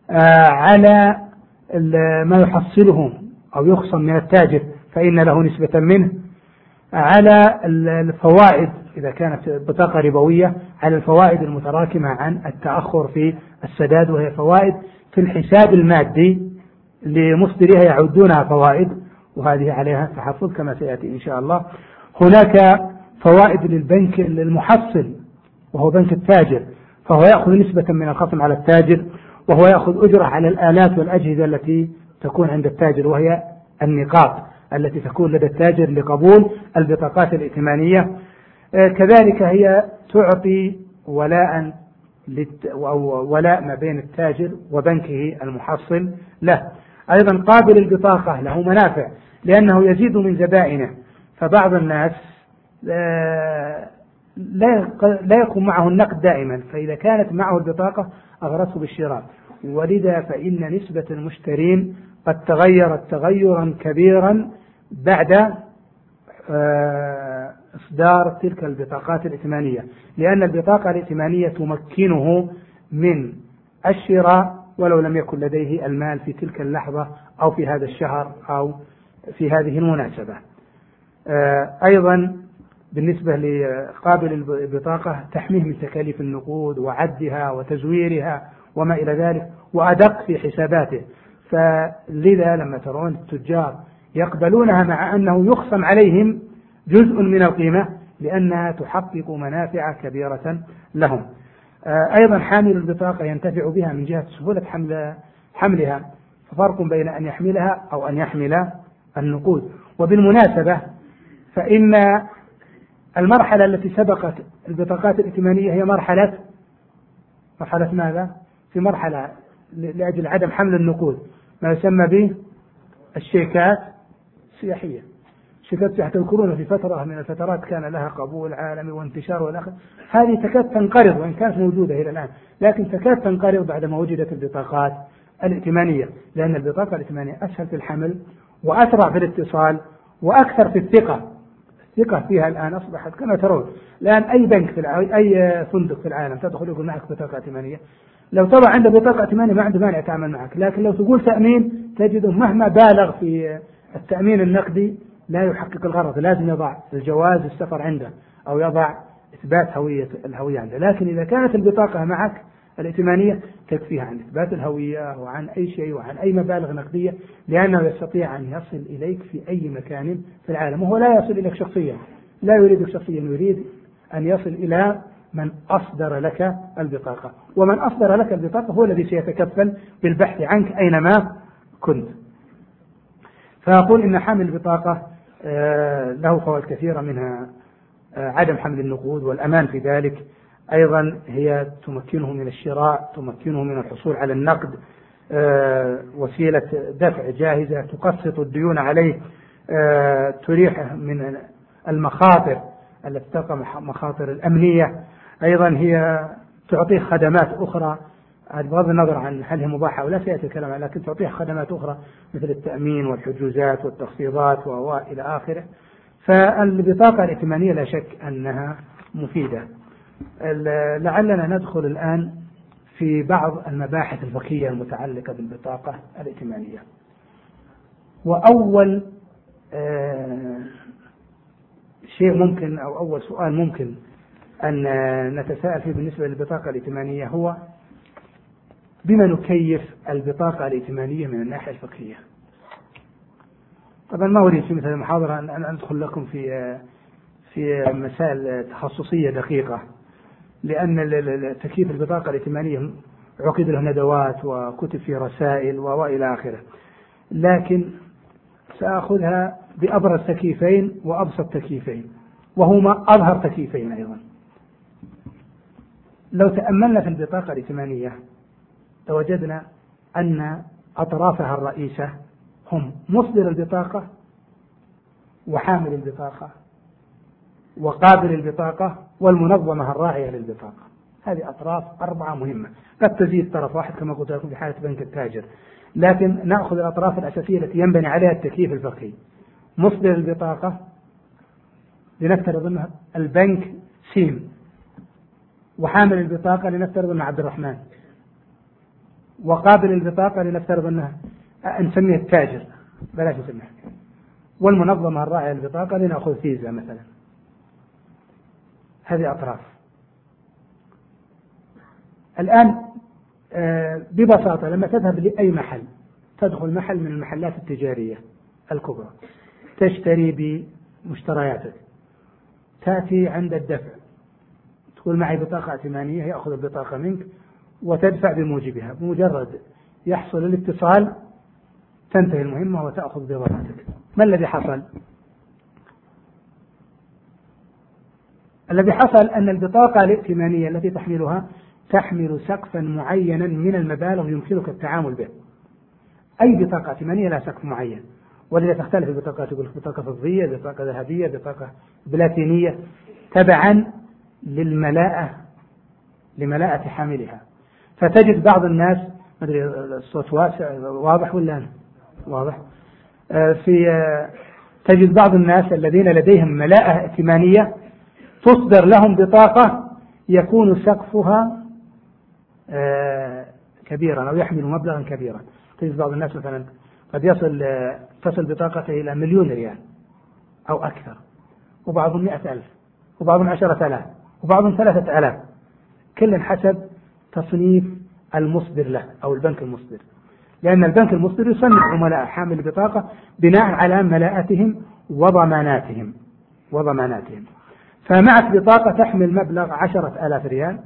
على ما يحصله أو يخصم من التاجر فإن له نسبة منه، على الفوائد إذا كانت بطاقة ربوية، على الفوائد المتراكمة عن التأخر في السداد، وهي فوائد في الحساب المادي لمصدرها يعدونها فوائد، وهذه عليها تحفظ كما سيأتي إن شاء الله. هناك فوائد للبنك المحصل وهو بنك التاجر، فهو يأخذ نسبة من الخصم على التاجر، وهو يأخذ أجرة على الآلات والأجهزة التي تكون عند التاجر، وهي النقاط التي تكون لدى التاجر لقبول البطاقات الائتمانية. كذلك هي تعطي ولاء ولاء ما بين التاجر وبنكه المحصل له. أيضا قابل البطاقة له منافع لأنه يزيد من زبائنه، فبعض الناس لا يكون معه النقد دائما، فإذا كانت معه البطاقة أغرته بالشراء، ولذا فإن نسبة المشترين قد تغيرت تغيرا كبيرا بعد إصدار تلك البطاقات الائتمانية، لأن البطاقة الائتمانية تمكنه من الشراء ولو لم يكن لديه المال في تلك اللحظة أو في هذا الشهر أو في هذه المناسبة. أيضا بالنسبة لقابل البطاقة تحميه من تكاليف النقود وعدها وتزويرها وما إلى ذلك، وأدق في حساباته. فلذا لما ترون التجار يقبلونها مع أنه يخصم عليهم جزء من القيمة، لأنها تحقق منافع كبيرة لهم. أيضا حامل البطاقة ينتفع بها من جهة سهولة حملها، ففرق بين أن يحملها أو أن يحمل النقود. وبالمناسبة فإن المرحلة التي سبقت البطاقات الائتمانية هي مرحلة ماذا؟ في مرحلة لأجل عدم حمل النقود ما يسمى به الشيكات السياحية. الشيكات السياحية تذكرون في فترة من الفترات كان لها قبول عالمي وانتشار والآخر، هذه تكاد تنقرض وإن كانت موجودة إلى الآن، لكن تكاد تنقرض بعدما وجدت البطاقات الائتمانية، لأن البطاقة الائتمانية أسهل في الحمل وأسرع في الاتصال وأكثر في الثقة. ثقة فيها الآن أصبحت كما ترون الآن أي بنك في العالم، أي فندق في العالم تدخل يقول معك بطاقة ائتمانية، لو طبعا عنده بطاقة ائتمانية ما عنده مانع يتعامل معك، لكن لو تقول تأمين تجده مهما بالغ في التأمين النقدي لا يحقق الغرض، لازم يضع الجواز السفر عنده أو يضع إثبات الهوية عنده. لكن إذا كانت البطاقة معك الائتمانية تكفيها عن إثبات الهوية وعن أي شيء وعن أي مبالغ نقدية، لأنه يستطيع أن يصل إليك في أي مكان في العالم، وهو لا يصل إليك شخصيا، لا يريدك شخصيا، يريد أن يصل إلى من أصدر لك البطاقة، ومن أصدر لك البطاقة هو الذي سيتكفل بالبحث عنك أينما كنت. فأقول إن حامل البطاقة له فوائد كثيرة، منها عدم حمل النقود والأمان في ذلك، أيضا هي تمكنه من الشراء، تمكنه من الحصول على النقد، وسيلة دفع جاهزة، تقسط الديون عليه، تريحه من المخاطر التي تقع مخاطر الأمنية، أيضا هي تعطيه خدمات أخرى بغض النظر عن هل هي مباحة أو لا سيأتي الكلام عنها، لكن تعطيه خدمات أخرى مثل التأمين والحجوزات والتخفيضات وإلى آخره. فالبطاقة الائتمانية لا شك أنها مفيدة. لعلنا ندخل الآن في بعض المباحث الفقهية المتعلقة بالبطاقة الائتمانية. وأول شيء ممكن أو أول سؤال ممكن أن نتساءل فيه بالنسبة للبطاقة الائتمانية هو بما نكيف البطاقة الائتمانية من الناحية الفقهية. طبعا ما أريد في مثل المحاضرة أن أدخل لكم في مسائل تخصصية دقيقة، لأن تكييف البطاقة الائتمانية عقد له ندوات وكتب في رسائل وإلى آخره، لكن سأخذها بأبرز تكييفين وأبسط تكييفين، وهما أظهر تكييفين أيضا. لو تأملنا في البطاقة الائتمانية لوجدنا أن أطرافها الرئيسة هم مصدر البطاقة وحامل البطاقة وقابل البطاقة والمنظمة الراعية للبطاقة. هذه أطراف 4 مهمة، قد تزيد طرف واحد كما قلت لكم في حالة بنك التاجر، لكن نأخذ الأطراف الأساسية التي ينبني عليها التكييف الفقهي. مصدر البطاقة لنفترض أنها البنك سين، وحامل البطاقة لنفترض أنها عبد الرحمن، وقابل البطاقة لنفترض أنها نسميه التاجر بلاش نسميه، والمنظمة الراعية للبطاقة لنأخذ فيزا مثلا. هذه أطراف. الآن ببساطة لما تذهب لأي محل، تدخل محل من المحلات التجارية الكبرى تشتري بمشترياتك، تأتي عند الدفع تقول معي بطاقة ائتمانية، يأخذ البطاقة منك وتدفع بموجبها، بمجرد يحصل الاتصال تنتهي المهمة وتأخذ بضاعتك. ما الذي حصل؟ الذي حصل أن البطاقة الائتمانية التي تحملها تحمل سقفا معينا من المبالغ يمكنك التعامل به. أي بطاقة ائتمانية لا سقف معين، ولذا تختلف البطاقات، يقول بطاقة فضية، بطاقة ذهبية، بطاقة بلاتينية، تبعا لملاءة حاملها. فتجد بعض الناس، ما أدري الصوت واسع واضح ولا واضح، تجد بعض الناس الذين لديهم ملاءة ائتمانية تصدر لهم بطاقة يكون سقفها كبيرا أو يحمل مبلغا كبيرا. تجد بعض الناس مثلا قد تصل بطاقته إلى 1,000,000 ريال أو أكثر، وبعضهم 100,000 وبعضهم 10,000 وبعضهم 3,000، كل حسب تصنيف المصدر له أو البنك المصدر، لأن البنك المصدر يصنف عملاء حامل البطاقة بناء على ملاءتهم وضماناتهم. فمعك بطاقة تحمل مبلغ 10,000 ريال،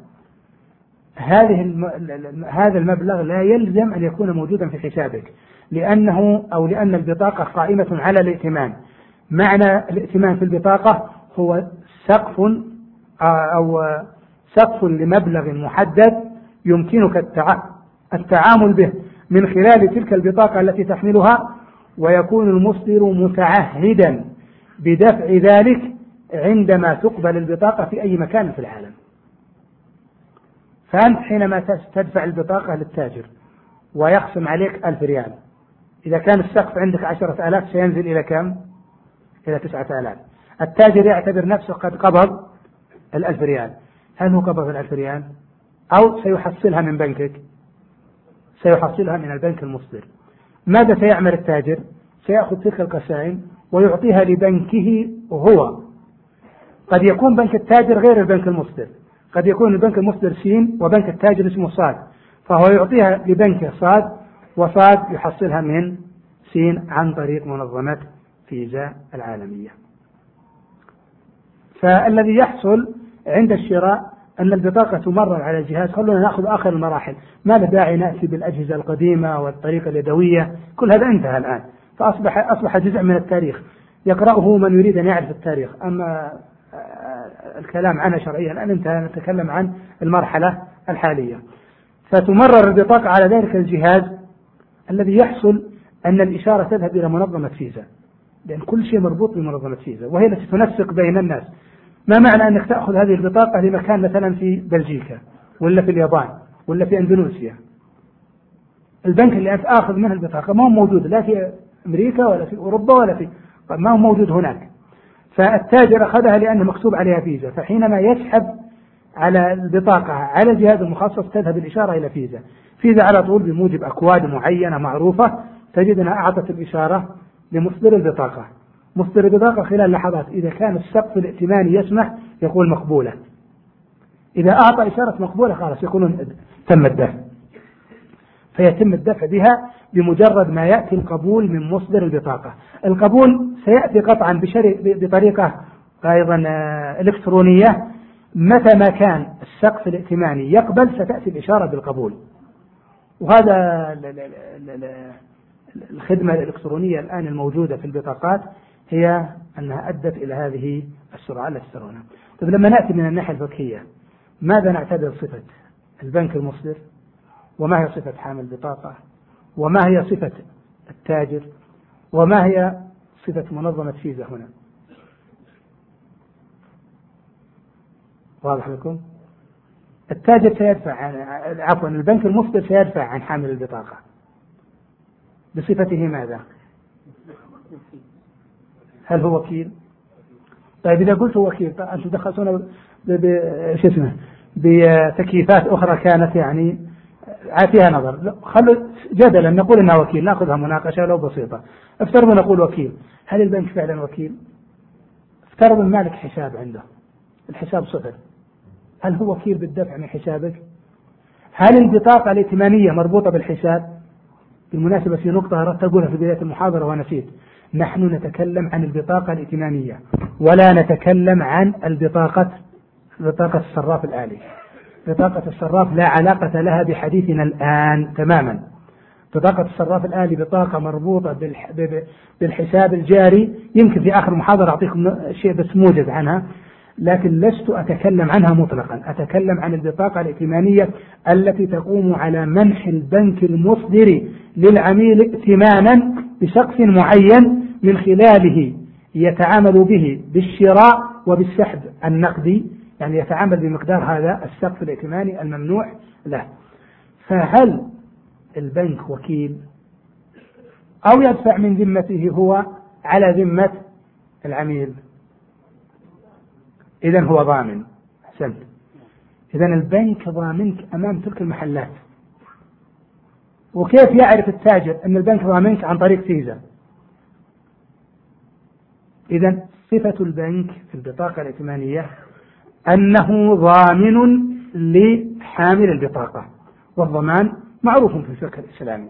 هذا المبلغ لا يلزم أن يكون موجودا في حسابك، لأن البطاقة قائمة على الائتمان. معنى الائتمان في البطاقة هو سقف لمبلغ محدد يمكنك التعامل به من خلال تلك البطاقة التي تحملها، ويكون المصدر متعهدا بدفع ذلك عندما تقبل البطاقة في أي مكان في العالم. فأنت حينما تدفع البطاقة للتاجر ويخصم عليك 1,000 ريال، إذا كان السقف عندك 10,000 سينزل إلى كم؟ إلى 9,000. التاجر يعتبر نفسه قد قبض 1000 ريال. هل هو قبض 1000 ريال أو سيحصلها من بنكك؟ سيحصلها من البنك المصدر. ماذا سيعمل التاجر؟ سيأخذ تلك القسائم ويعطيها لبنكه هو. قد يكون بنك التاجر غير البنك المصدر، قد يكون البنك المصدر سين وبنك التاجر اسمه صاد، فهو يعطيها لبنكه صاد، وصاد يحصلها من سين عن طريق منظمة فيزا العالمية. فالذي يحصل عند الشراء أن البطاقة تمرر على الجهاز. خلونا نأخذ آخر المراحل، ما له داعي نأتي بالأجهزة القديمة والطريقة اليدوية، كل هذا انتهى الآن، فأصبح جزء من التاريخ يقرأه من يريد أن يعرف التاريخ. أما الكلام عنه شرعيا الآن انتهى، نتكلم عن المرحلة الحالية. فتمرر البطاقة على ذلك الجهاز. الذي يحصل أن الإشارة تذهب إلى منظمة فيزا، لأن كل شيء مربوط بمنظمة فيزا، وهي التي تنسق بين الناس. ما معنى أنك تأخذ هذه البطاقة لمكان مثلا في بلجيكا ولا في اليابان ولا في أندونيسيا، البنك اللي أنت آخذ منه البطاقة ما هو موجود لا في أمريكا ولا في أوروبا ولا في، ما هو موجود هناك. فالتاجر أخذها لأنه مكتوب عليها فيزا، فحينما يسحب على البطاقة على الجهاز المخصص تذهب الإشارة إلى فيزا. فيزا على طول بموجب أكواد معينة معروفة تجد أنها أعطت الإشارة لمصدر البطاقة. مصدر البطاقة خلال لحظات إذا كان السقف الائتماني يسمح يقول مقبولة، إذا أعطى إشارة مقبولة خلاص يقولون تم الدفع، فيتم الدفع بها بمجرد ما يأتي القبول من مصدر البطاقة. القبول سيأتي قطعا بطريقة أيضا إلكترونية. متى ما كان السقف الائتماني يقبل ستأتي الإشارة بالقبول. وهذا الخدمة الإلكترونية الآن الموجودة في البطاقات هي أنها أدت إلى هذه السرعة التي ترونها. طيب لما نأتي من الناحية الفقهية، ماذا نعتبر صفة البنك المصدر؟ وما هي صفة حامل البطاقة؟ وما هي صفة التاجر؟ وما هي صفة منظمة فيزا هنا؟ واضح لكم؟ التاجر سيدفع عفوا البنك المصدر سيدفع عن حامل البطاقة بصفته ماذا؟ هل هو وكيل؟ طيب إذا قلت وكيل أنتم دخلتونا بتكييفات أخرى كانت يعني فيها نظر. خلوا جدلا نقول إنه وكيل، نأخذها مناقشة لو بسيطة. افترضوا نقول وكيل، هل البنك فعلا وكيل؟ افترض المالك حساب عنده، الحساب صفر، هل هو وكيل بالدفع من حسابك؟ هل البطاقة الائتمانية مربوطة بالحساب؟ بالمناسبة في نقطة أردت أقولها في بداية المحاضرة ونسيت، نحن نتكلم عن البطاقة الائتمانية ولا نتكلم عن بطاقة الصراف الآلي. بطاقة الصراف لا علاقة لها بحديثنا الآن تماما. بطاقة الصراف الآلي بطاقة مربوطة بالحساب الجاري، يمكن في آخر محاضرة أعطيكم شيء بس موجز عنها، لكن لست أتكلم عنها مطلقا. أتكلم عن البطاقة الائتمانية التي تقوم على منح البنك المصدر للعميل ائتمانا بشخص معين من خلاله يتعامل به بالشراء وبالسحب النقدي، يعني يتعامل بمقدار هذا السقف الائتماني الممنوع له. فهل البنك وكيل أو يدفع من ذمته هو على ذمة العميل؟ إذن هو ضامن. أحسنت. إذن البنك ضامنك أمام تلك المحلات. وكيف يعرف التاجر أن البنك ضامنك؟ عن طريق فيزا. إذن صفة البنك في البطاقة الائتمانية أنه ضامن لحامل البطاقة، والضمان معروف في الفقه الإسلامي،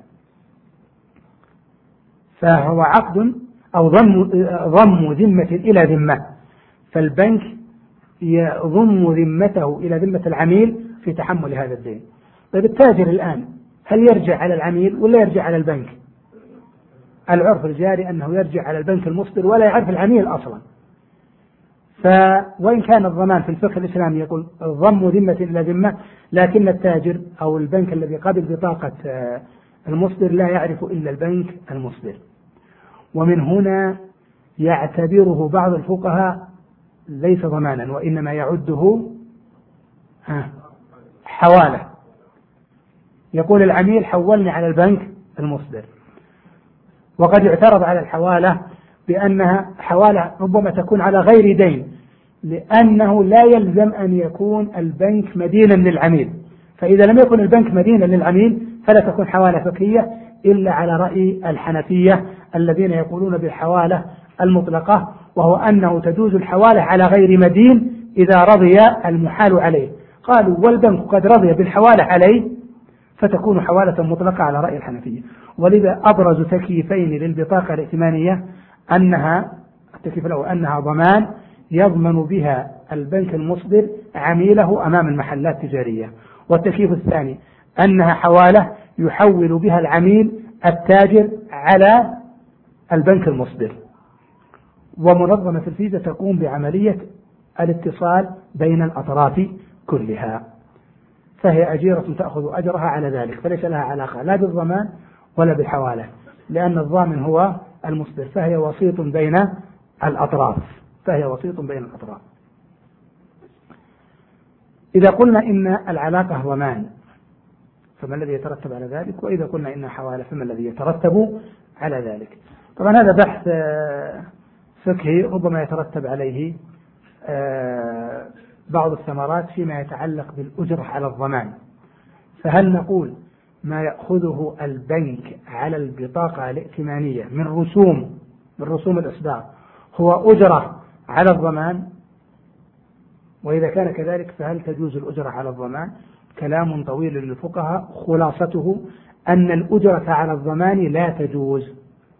فهو عقد أو ضم ذمة إلى ذمة، فالبنك يضم ذمته إلى ذمة العميل في تحمل هذا الدين. طيب التاجر الآن هل يرجع على العميل ولا يرجع على البنك؟ العرف الجاري أنه يرجع على البنك المصدر ولا يعرف العميل أصلا. وإن كان الضمان في الفقه الإسلامي يقول ضم ذمة إلى ذمة، لكن التاجر أو البنك الذي قبل بطاقة المصدر لا يعرف إلا البنك المصدر. ومن هنا يعتبره بعض الفقهاء ليس ضمانا، وإنما يعده حوالة. يقول العميل حولني على البنك المصدر، وقد يعترض على الحوالة بأنها حوالة ربما تكون على غير دين، لأنه لا يلزم أن يكون البنك مدينا للعميل، فإذا لم يكن البنك مدينا للعميل فلا تكون حوالة فقهية إلا على رأي الحنفية الذين يقولون بالحوالة المطلقة، وهو أنه تجوز الحوالة على غير مدين إذا رضي المحال عليه. قالوا والبنك قد رضي بالحوالة عليه فتكون حوالة مطلقة على رأي الحنفية. ولذا أبرز تكييفين للبطاقة الائتمانية أنها التكييف الأول أنها ضمان يضمن بها البنك المصدر عميله أمام المحلات التجارية، والتكييف الثاني أنها حوالة يحول بها العميل التاجر على البنك المصدر. ومنظمة الفيزا تقوم بعملية الاتصال بين الأطراف كلها، فهي أجيرة تأخذ أجرها على ذلك، فليس لها علاقة لا بالضمان ولا بالحوالة، لأن الضامن هو المصدر، فهي وسيط بين الأطراف. إذا قلنا إن العلاقة ضمان فما الذي يترتب على ذلك؟ وإذا قلنا إن حوالة فما الذي يترتب على ذلك؟ طبعا هذا بحث فقهي ربما يترتب عليه بعض الثمرات فيما يتعلق بالأجرة على الضمان. فهل نقول ما يأخذه البنك على البطاقة الائتمانية من رسوم الإصدار هو أجرة على الضمان؟ وإذا كان كذلك فهل تجوز الأجرة على الضمان؟ كلام طويل للفقهاء، خلاصته أن الأجرة على الضمان لا تجوز،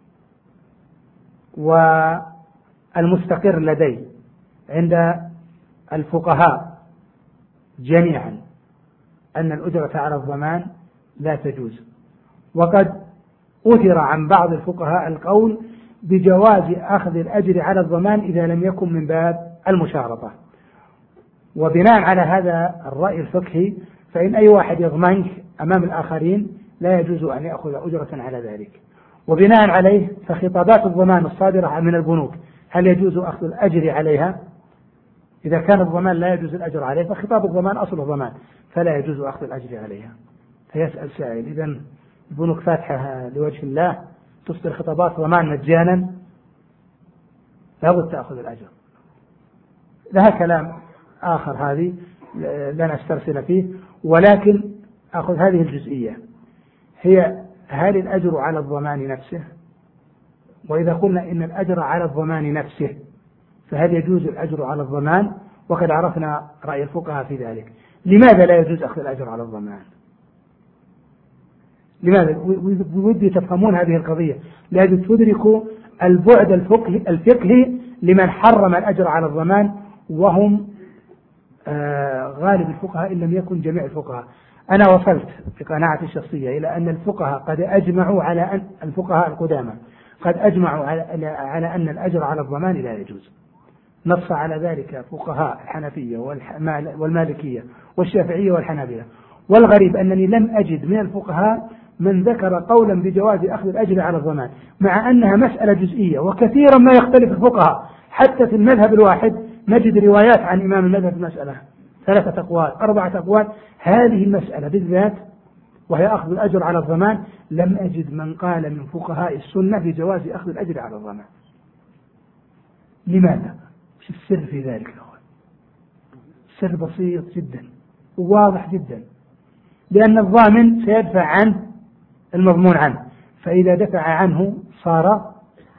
والمستقر لدي عند الفقهاء جميعا أن الأجرة على الضمان لا تجوز. وقد أثر عن بعض الفقهاء القول بجواز أخذ الأجر على الضمان إذا لم يكن من باب المشارطة. وبناء على هذا الرأي الفقهي فإن أي واحد يضمنك أمام الآخرين لا يجوز أن يأخذ أجرة على ذلك. وبناء عليه فخطابات الضمان الصادرة من البنوك هل يجوز أخذ الأجر عليها؟ إذا كان الضمان لا يجوز الأجر عليه فخطاب الضمان أصل الضمان فلا يجوز أخذ الأجر عليها. فيسأل سائل إذن البنوك فاتحة لوجه الله تصدر خطابات ضمان مجانا لابد تأخذ الأجر. لها كلام آخر هذه لا نسترسل فيه، ولكن أخذ هذه الجزئية هي هل الأجر على الضمان نفسه؟ وإذا قلنا إن الأجر على الضمان نفسه فهل يجوز الأجر على الضمان؟ وقد عرفنا رأي الفقهاء في ذلك. لماذا لا يجوز أخذ الأجر على الضمان؟ لماذا؟ ودي تفهمون هذه القضية، لازم تدركوا البعد الفقهي لمن حرم الأجر على الضمان، وهم غالب الفقهاء إن لم يكن جميع الفقهاء. أنا وصلت بقناعتي الشخصية إلى أن الفقهاء قد أجمعوا على أن الفقهاء القدامى قد أجمعوا على أن الأجر على الضمان لا يجوز. نص على ذلك فقهاء الحنفية والمالكية والشافعية والحنابلة. والغريب أنني لم أجد من الفقهاء من ذكر قولا بجواز أخذ الأجر على الضمان، مع أنها مسألة جزئية وكثيرا ما يختلف الفقهاء. حتى في المذهب الواحد نجد روايات عن إمام المذهب المسألة 3 أقوال 4 أقوال. هذه المسألة بالذات وهي أخذ الأجر على الضمان لم أجد من قال من فقهاء السنة بجواز أخذ الأجر على الضمان. لماذا؟ وش السر في ذلك؟ السر بسيط جدا وواضح جدا، لأن الضامن سيدفع عنه المضمون عنه، فإذا دفع عنه صار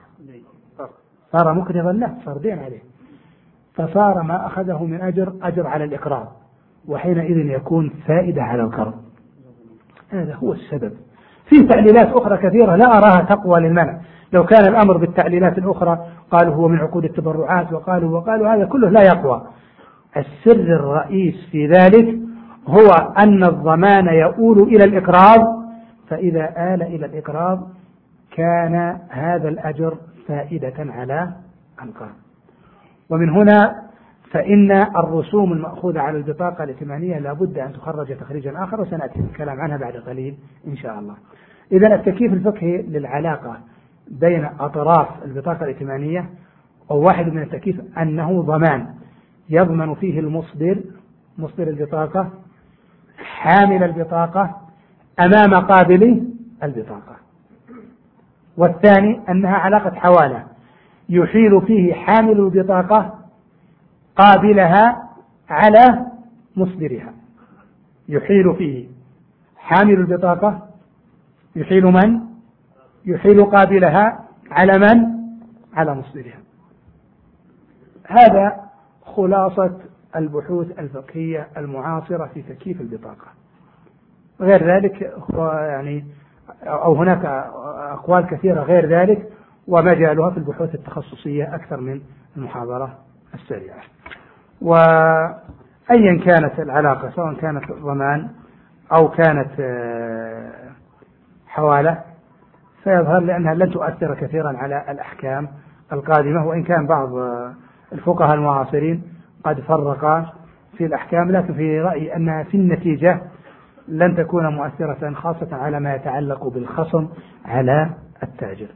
مقرضا له، صار دين عليه، فصار ما أخذه من أجر على الإقراض، وحينئذ يكون فائدة على القرض. هذا هو السبب. في تعليلات أخرى كثيرة لا أراها تقوى للمنع. لو كان الأمر بالتعليلات الأخرى قالوا هو من عقود التبرعات وقالوا هذا كله لا يقوى. السر الرئيس في ذلك هو أن الضمان يؤول إلى الإقراض، فإذا آل إلى الإقراض كان هذا الأجر فائدة على القرض. ومن هنا فإن الرسوم المأخوذة على البطاقة الائتمانية لابد أن تخرج تخريجا آخر، وسنأتي الكلام عنها بعد قليل إن شاء الله. إذن التكييف الفقهي للعلاقة بين أطراف البطاقة الائتمانية، أو واحد من التكييف أنه ضمان يضمن فيه مصدر البطاقة حامل البطاقة أمام قابل البطاقة. والثاني أنها علاقة حوالة يحيل فيه حامل البطاقة قابلها على مصدرها. يحيل فيه حامل البطاقة يحيل من؟ يحيل قابلها على من؟ على مصدرها. هذا خلاصة البحوث الفقهية المعاصرة في تكييف البطاقة. غير ذلك يعني أو هناك أقوال كثيرة غير ذلك، ومجالها في البحوث التخصصية أكثر من المحاضرة السريعة. وأيا كانت العلاقة، سواء كانت ضمان أو كانت حوالة، فيظهر لأنها لن تؤثر كثيرا على الأحكام القادمة، وإن كان بعض الفقهاء المعاصرين قد فرق في الأحكام، لكن في رأيي أنها في النتيجة لن تكون مؤثرة، خاصة على ما يتعلق بالخصم على التاجر.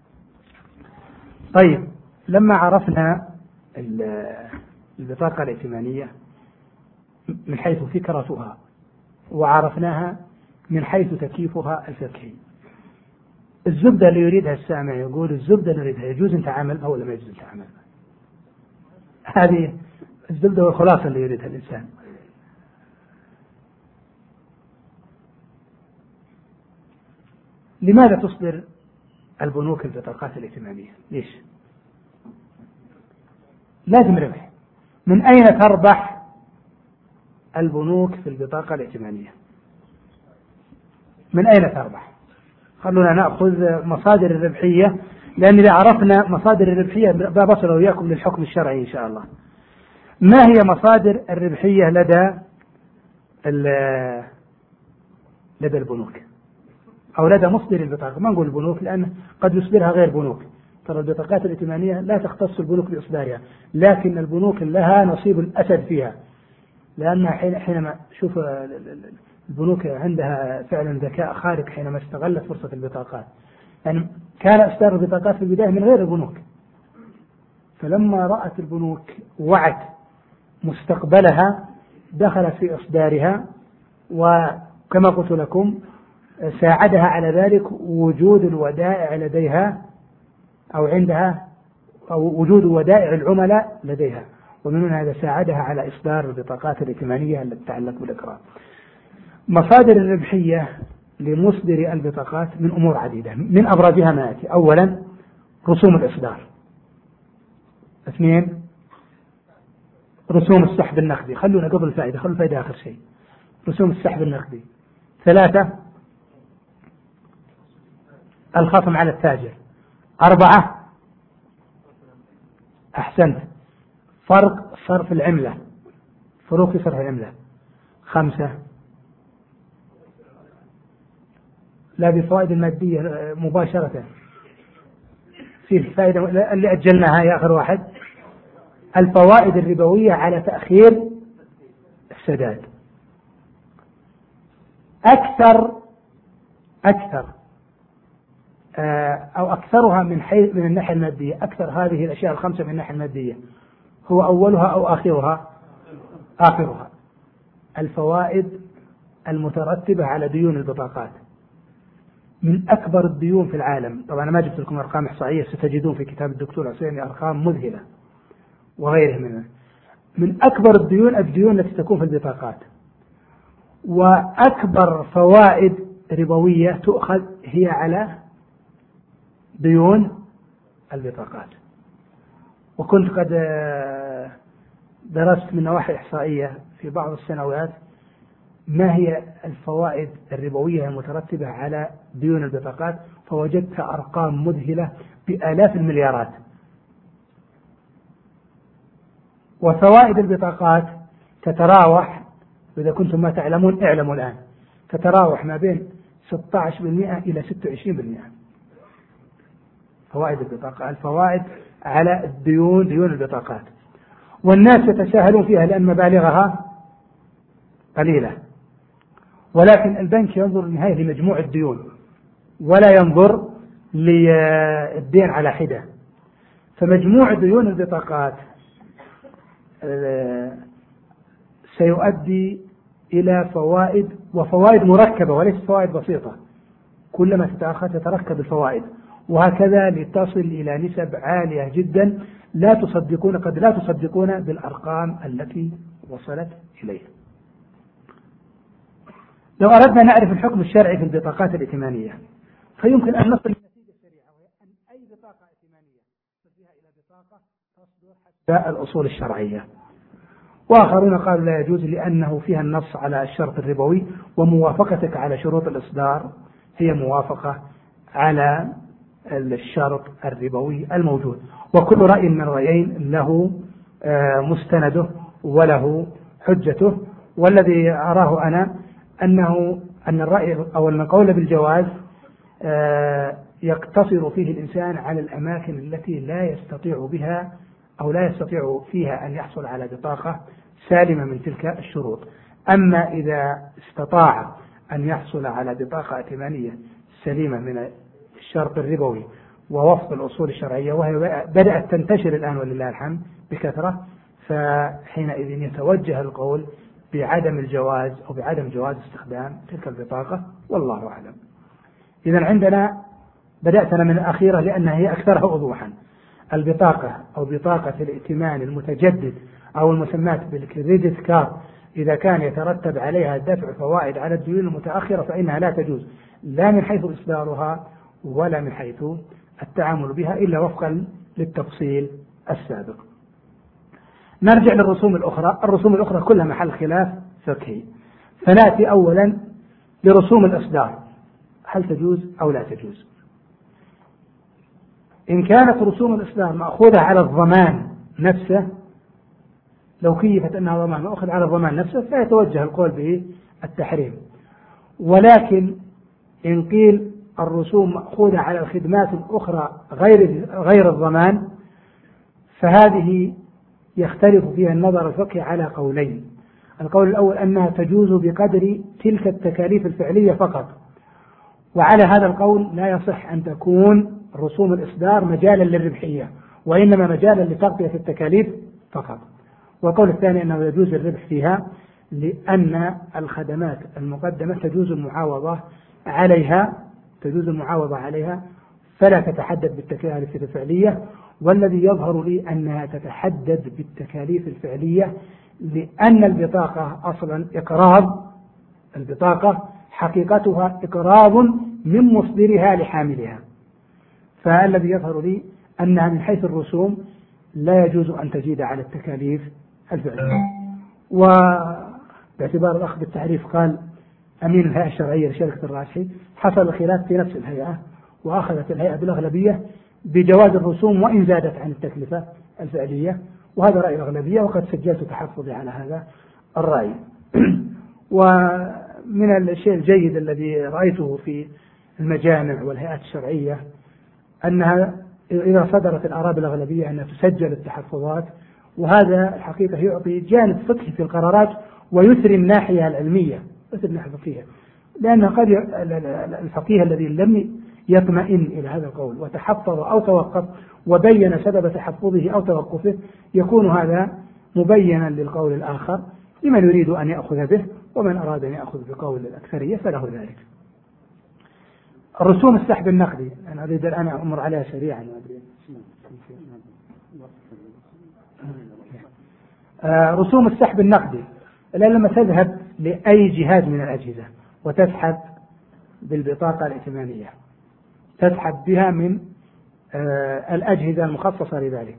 طيب، لما عرفنا البطاقة الائتمانية من حيث فكرتها وعرفناها من حيث تكييفها الفقهي، الزبدة اللي يريدها السامع يقول الزبدة اللي يريدها يجوز أن تعامل أو لا ما يجوز أن تعامل؟ هذه الزبدة والخلاصة اللي يريدها الإنسان. لماذا تصدر البنوك البطاقات الائتمانية؟ ليش؟ لازم ربح. من أين تربح البنوك في البطاقة الائتمانية؟ من أين تربح؟ خلونا نأخذ مصادر الربحية، لأن إذا عرفنا مصادر الربحية بصل وإياكم للحكم الشرعي إن شاء الله. ما هي مصادر الربحية لدى البنوك أو لدى مصدر البطاقة؟ ما نقول البنوك لأن قد يصدرها غير بنوك. ترى البطاقات الائتمانية لا تختص البنوك بإصدارها، لكن البنوك لها نصيب الأسد فيها، لأنها حينما شوف البنوك عندها فعلا ذكاء خارق حينما استغلت فرصة البطاقات. يعني كان إصدار البطاقات في البداية من غير البنوك، فلما رأت البنوك وعت مستقبلها دخلت في إصدارها، وكما قلت لكم ساعدها على ذلك وجود الودائع لديها أو عندها، أو وجود ودائع العملاء لديها، ومن هذا ساعدها على إصدار البطاقات الائتمانية التي تتعلق بالإقراض. مصادر الربحية لمصدر البطاقات من أمور عديدة، من أبرزها ما يأتي: أولا رسوم الإصدار، اثنين رسوم السحب النقدي، خلونا قبل الفائدة، خلوا الفائدة آخر شيء، رسوم السحب النقدي، ثلاثة الخصم على التاجر، أربعة أحسنت فرق صرف العملة، فروق في صرف العملة، خمسة لا بفوائد المادية مباشرة، في الفائدة اللي أجلناها يا آخر واحد، الفوائد الربوية على تأخير السداد. أكثر أو أكثرها من الناحية المادية، أكثر هذه الأشياء الخمسة من الناحية المادية هو أولها أو آخرها الفوائد المترتبة على ديون البطاقات. من أكبر الديون في العالم، طبعا أنا ما جبت لكم أرقام إحصائية، ستجدون في كتاب الدكتور عسيمي أرقام مذهلة وغيره منها. من أكبر الديون التي تكون في البطاقات، وأكبر فوائد ربوية تؤخذ هي على ديون البطاقات. وكنت قد درست من نواحي إحصائية في بعض السنوات ما هي الفوائد الربوية المترتبة على ديون البطاقات، فوجدت أرقام مذهلة بآلاف المليارات. وفوائد البطاقات تتراوح، إذا كنتم ما تعلمون اعلموا الآن، تتراوح ما بين 16% إلى 26%. فوائد البطاقة، الفوائد على ديون البطاقات، والناس يتساهلون فيها لأن مبالغها قليلة، ولكن البنك ينظر للنهاية لمجموع الديون ولا ينظر للدين على حدة. فمجموع ديون البطاقات سيؤدي إلى فوائد، وفوائد مركبة وليس فوائد بسيطة، كلما تتأخر تتركب الفوائد، وهكذا لتصل إلى نسب عالية جدا قد لا تصدقون بالأرقام التي وصلت إليها. لو أردنا نعرف الحكم الشرعي في البطاقات الائتمانية فيمكن أن نصل لنتيجة سريعة، وهي أن أي بطاقة ائتمانية تصلها إلى بطاقة تصدر حسب الأصول الشرعية. وآخرون قالوا لا يجوز لأنه فيها النص على الشرط الربوي، وموافقتك على شروط الإصدار هي موافقة على الشرط الربوي الموجود. وكل رأي من الرأيين له مستنده وله حجته، والذي أراه أنا أن الرأي أو أن القول بالجواز يقتصر فيه الإنسان على الأماكن التي لا يستطيع بها أو لا يستطيع فيها أن يحصل على بطاقة سالمة من تلك الشروط. أما إذا استطاع أن يحصل على بطاقة ائتمانية سليمة من الشرط الربوي ووفق الأصول الشرعية، وهي بدأت تنتشر الآن ولله الحمد بكثرة، فحينئذ يتوجه القول بعدم الجواز أو بعدم جواز استخدام تلك البطاقة، والله أعلم. إذا عندنا بدأتنا من الأخيرة لأنها هي أكثرها وضوحا. البطاقة أو بطاقة الائتمان المتجدد أو المسماة بالكريدت كارد إذا كان يترتب عليها دفع فوائد على الديون المتأخرة فإنها لا تجوز، لا من حيث إصدارها ولا من حيث التعامل بها إلا وفقا للتفصيل السابق. نرجع للرسوم الأخرى. الرسوم الأخرى كلها محل خلاف فقهي. فنأتي أولا لرسوم الإصدار، هل تجوز أو لا تجوز؟ إن كانت رسوم الإصدار مأخوذة على الضمان نفسه، لو كيفت أنها ضمان مأخوذ على الضمان نفسه فيتوجه القول بالتحريم. ولكن إن قيل الرسوم مأخوذة على الخدمات الأخرى غير الضمان، فهذه يختلف فيها النظر الفقهي على قولين. القول الأول أنها تجوز بقدر تلك التكاليف الفعلية فقط، وعلى هذا القول لا يصح أن تكون رسوم الإصدار مجالا للربحية، وإنما مجالا لتغطية التكاليف فقط. والقول الثاني أنه يجوز الربح فيها لأن الخدمات المقدمة تجوز المعاوضة عليها فلا تتحدد بالتكاليف الفعلية. والذي يظهر لي أنها تتحدد بالتكاليف الفعلية لأن البطاقة أصلا إقراض، البطاقة حقيقتها إقراض من مصدرها لحاملها، فالذي يظهر لي أنها من حيث الرسوم لا يجوز أن تزيد على التكاليف الفعلية. وباعتبار الأخذ بالتعريف قال أمين الهيئة الشرعية لشركة الراجحي حصل خلاف في نفس الهيئة، وأخذت الهيئة بالأغلبية بجواز الرسوم وإن زادت عن التكلفة الفعلية، وهذا رأي الأغلبية، وقد سجلت تحفظي على هذا الرأي. ومن الشيء الجيد الذي رأيته في المجامع والهيئات الشرعية أنها إذا صدرت الآراء بالأغلبية أنها تسجل التحفظات، وهذا الحقيقة يعطي جانب فقهي في القرارات ويثري الناحية العلمية، يثري الناحية الفقهية، لأن قد الفقيه الذي لم يطمئن إلى هذا القول وتحفظ أو توقف وبين سبب تحفظه أو توقفه يكون هذا مبينا للقول الآخر لمن يريد أن يأخذ به، ومن أراد أن يأخذ بقول الأكثرية فله ذلك. الرسوم السحب النقدي أنا أريد الآن أمر عليها سريعا. رسوم السحب النقدي الآن لما تذهب لأي جهاز من الأجهزة وتسحب بالبطاقة الائتمانية تسحب بها من الأجهزة المخصصة لذلك.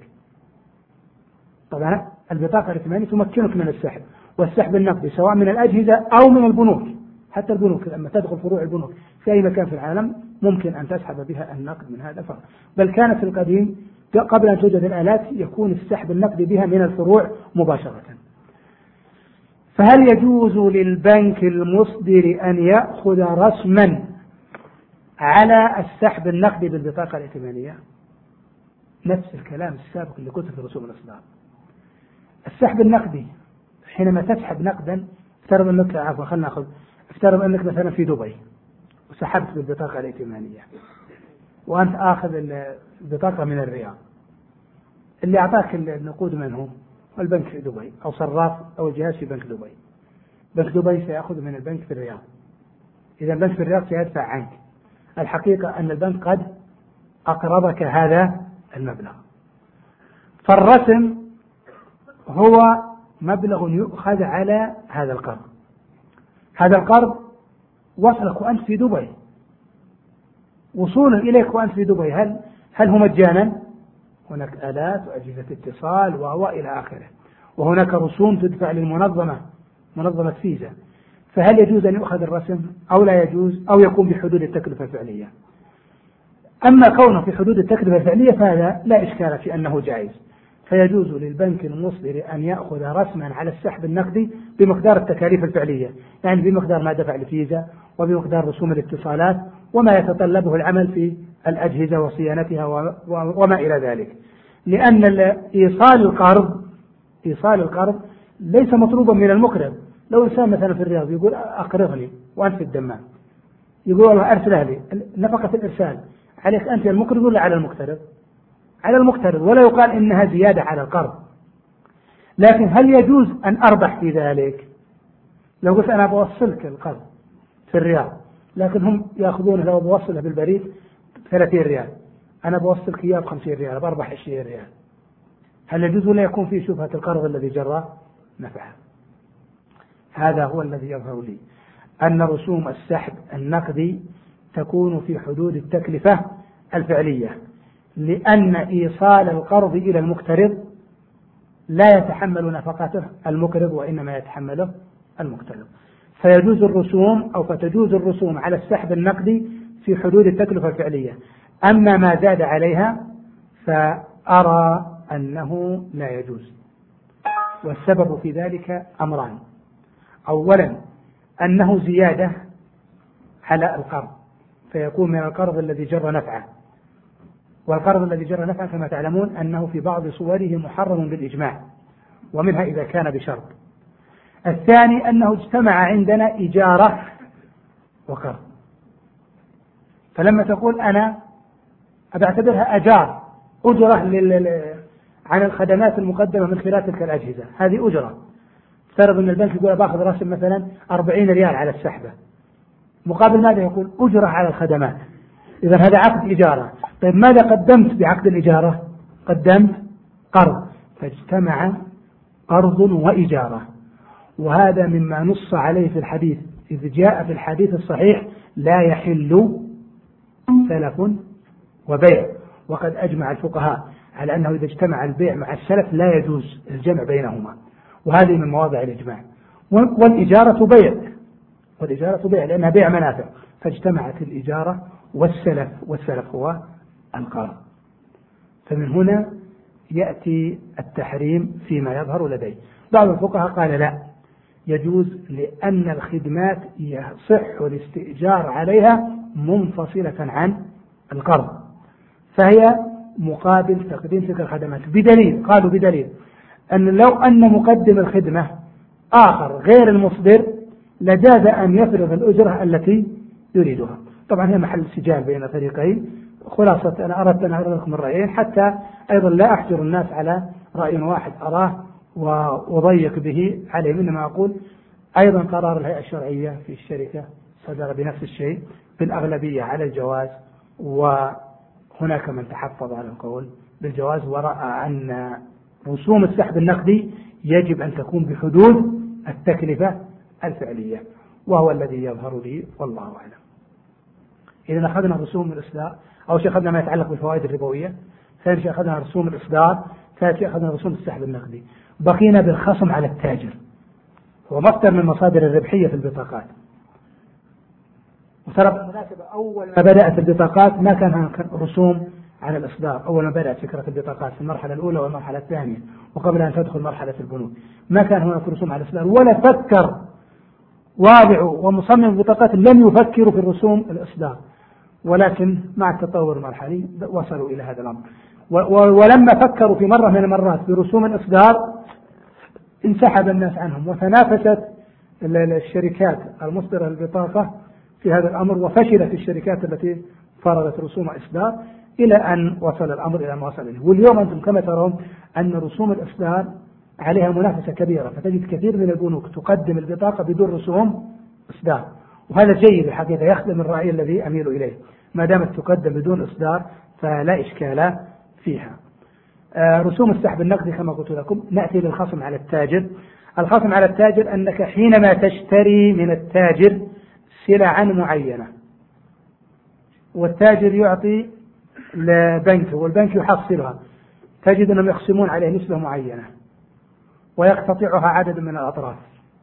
طبعا البطاقة الائتمانية تمكنك من السحب والسحب النقدي سواء من الأجهزة أو من البنوك. حتى البنوك لما تدخل فروع البنوك في أي مكان في العالم ممكن أن تسحب بها النقد من هذا الفرع. بل كانت في القديم قبل أن توجد الآلات يكون السحب النقدي بها من الفروع مباشرة. فهل يجوز للبنك المصدر أن يأخذ رسما على السحب النقدي بالبطاقة الائتمانية؟ نفس الكلام السابق اللي قلته في رسوم الإصدار. السحب النقدي حينما تسحب نقدا، افترض أنك مثلا في دبي وسحبت بالبطاقة الائتمانية وأنت آخذ البطاقة من الرياض، اللي أعطاك النقود من هو؟ البنك في دبي أو صراف أو الجهاز في بنك دبي. بنك دبي سيأخذ من البنك في الرياض، إذا البنك في الرياض سيدفع عنك. الحقيقة أن البنك قد أقرضك هذا المبلغ. فالرسم هو مبلغ يؤخذ على هذا القرض. هذا القرض وصلك وأنت في دبي، وصوله إليك وأنت في دبي، هل هو مجانا؟ هناك آلات وأجهزة اتصال وإلى آخره، وهناك رسوم تدفع للمنظمة، منظمة فيزا. فهل يجوز أن يؤخذ الرسم أو لا يجوز، أو يكون بحدود التكلفة الفعلية؟ أما كونه في حدود التكلفة الفعلية فهذا لا إشكال في أنه جائز، فيجوز للبنك المصدر أن يأخذ رسما على السحب النقدي بمقدار التكاليف الفعلية، يعني بمقدار ما دفع الفيزا وبمقدار رسوم الاتصالات وما يتطلبه العمل في الأجهزة وصيانتها وما إلى ذلك. لأن إيصال القرض ليس مطلوبا من المقرض. لو إنسان مثلا في الرياض يقول أقرضني وأنت في الدمام، يقول والله أرسلها لي، نفقة الإرسال عليك أنت المقرض ولا على المقترض؟ على المقترض، ولا يقال إنها زيادة على القرض. لكن هل يجوز أن أربح في ذلك؟ لو قلت أنا بوصلك القرض في الرياض، لكن هم يأخذونه لو بوصله بالبريد 30 ريال، أنا بوصلك إياه ب50 ريال، بربح 20 ريال. هل يجوز ولا يكون فيه شبهة القرض الذي جرى نفعه؟ هذا هو الذي يظهر لي أن رسوم السحب النقدي تكون في حدود التكلفة الفعلية، لأن إيصال القرض إلى المقترض لا يتحمل نفقته المقرض، وإنما يتحمله المقترض. فيجوز الرسوم أو فتجوز الرسوم على السحب النقدي في حدود التكلفة الفعلية. أما ما زاد عليها فأرى أنه لا يجوز، والسبب في ذلك أمران. أولا أنه زيادة على القرض، فيكون من القرض الذي جر نفعه، والقرض الذي جر نفعه كما تعلمون أنه في بعض صوره محرم بالإجماع، ومنها إذا كان بشرط. الثاني أنه اجتمع عندنا إجارة وقرض، فلما تقول أنا أبعتبرها أجرة عن الخدمات المقدمة من خلال تلك الأجهزة، هذه أجرة. افترض أن البنك يقول باخذ راسم مثلا 40 ريال على السحبة، مقابل ماذا؟ يقول أجرة على الخدمات. إذا هذا عقد إجارة. طيب ماذا قدمت بعقد الإجارة؟ قدمت قرض، فاجتمع قرض وإجارة، وهذا مما نص عليه في الحديث، إذ جاء في الحديث الصحيح لا يحل سلف وبيع. وقد أجمع الفقهاء على أنه إذا اجتمع البيع مع السلف لا يجوز الجمع بينهما، وهذه من مواضع الإجماع. والإجارة بيع لأنها بيع منافع، فاجتمعت الإجارة والسلف هو القرض. فمن هنا يأتي التحريم فيما يظهر لدي. بعض الفقهاء قال لا يجوز، لأن الخدمات يصح الاستئجار عليها منفصلة عن القرض، فهي مقابل تقديم تلك الخدمات. قالوا بدليل أن لو أن مقدم الخدمة آخر غير المصدر لجاز أن يفرض الأجرة التي يريدها. طبعا هي محل سجال بين فريقين. خلاصة أنا أردت أن أعرض لكم الرأيين حتى أيضا لا أحجر الناس على رأي واحد أراه وأضيق به عليهم، إنما أقول أيضا قرار الهيئة الشرعية في الشركة صدر بنفس الشيء بالأغلبية على الجواز، وهناك من تحفظ على القول بالجواز ورأى أن رسوم السحب النقدي يجب أن تكون بحدود التكلفة الفعلية، وهو الذي يظهر لي والله أعلم. إذا أخذنا رسوم الإصدار، أو شيء أخذنا ما يتعلق بالفوائد الربوية، ثاني شيء أخذنا رسوم الإصدار، ثالث شيء أخذنا رسوم السحب النقدي. بقينا بالخصم على التاجر، هو مصدر من مصادر الربحية في البطاقات. وترى بالمناسبة أول ما بدأت البطاقات ما كان هناك رسوم على الإصدار. أول ما بدأت فكرة البطاقات في المرحلة الأولى والمرحلة الثانية، وقبل أن تدخل مرحلة البنوك، ما كان هناك رسوم على الإصدار، ولا فكر واضع ومصمم البطاقات لم يفكروا في الرسوم الإصدار، ولكن مع التطور المرحلي وصلوا إلى هذا الأمر. ولما فكروا في مرة من المرات برسوم الإصدار انسحب الناس عنهم، وتنافست الشركات المصدرة للبطاقة في هذا الأمر، وفشلت الشركات التي فرضت رسوم إصدار إلى أن وصل الأمر إلى ما وصل إليه. واليوم أنتم كما ترون أن رسوم الإصدار عليها منافسة كبيرة، فتجد كثير من البنوك تقدم البطاقة بدون رسوم إصدار، وهذا جيد الحقيقة، يخدم الرأي الذي أميل إليه. ما دامت تقدم بدون إصدار فلا إشكال فيها. رسوم السحب النقدي كما قلت لكم. نأتي للخصم على التاجر. الخصم على التاجر أنك حينما تشتري من التاجر سلعا معينة والتاجر يعطي لبنك والبنك يحصلها، تجد أنهم يقسمون عليه نسبة معينة ويقتطعها عدد من الأطراف،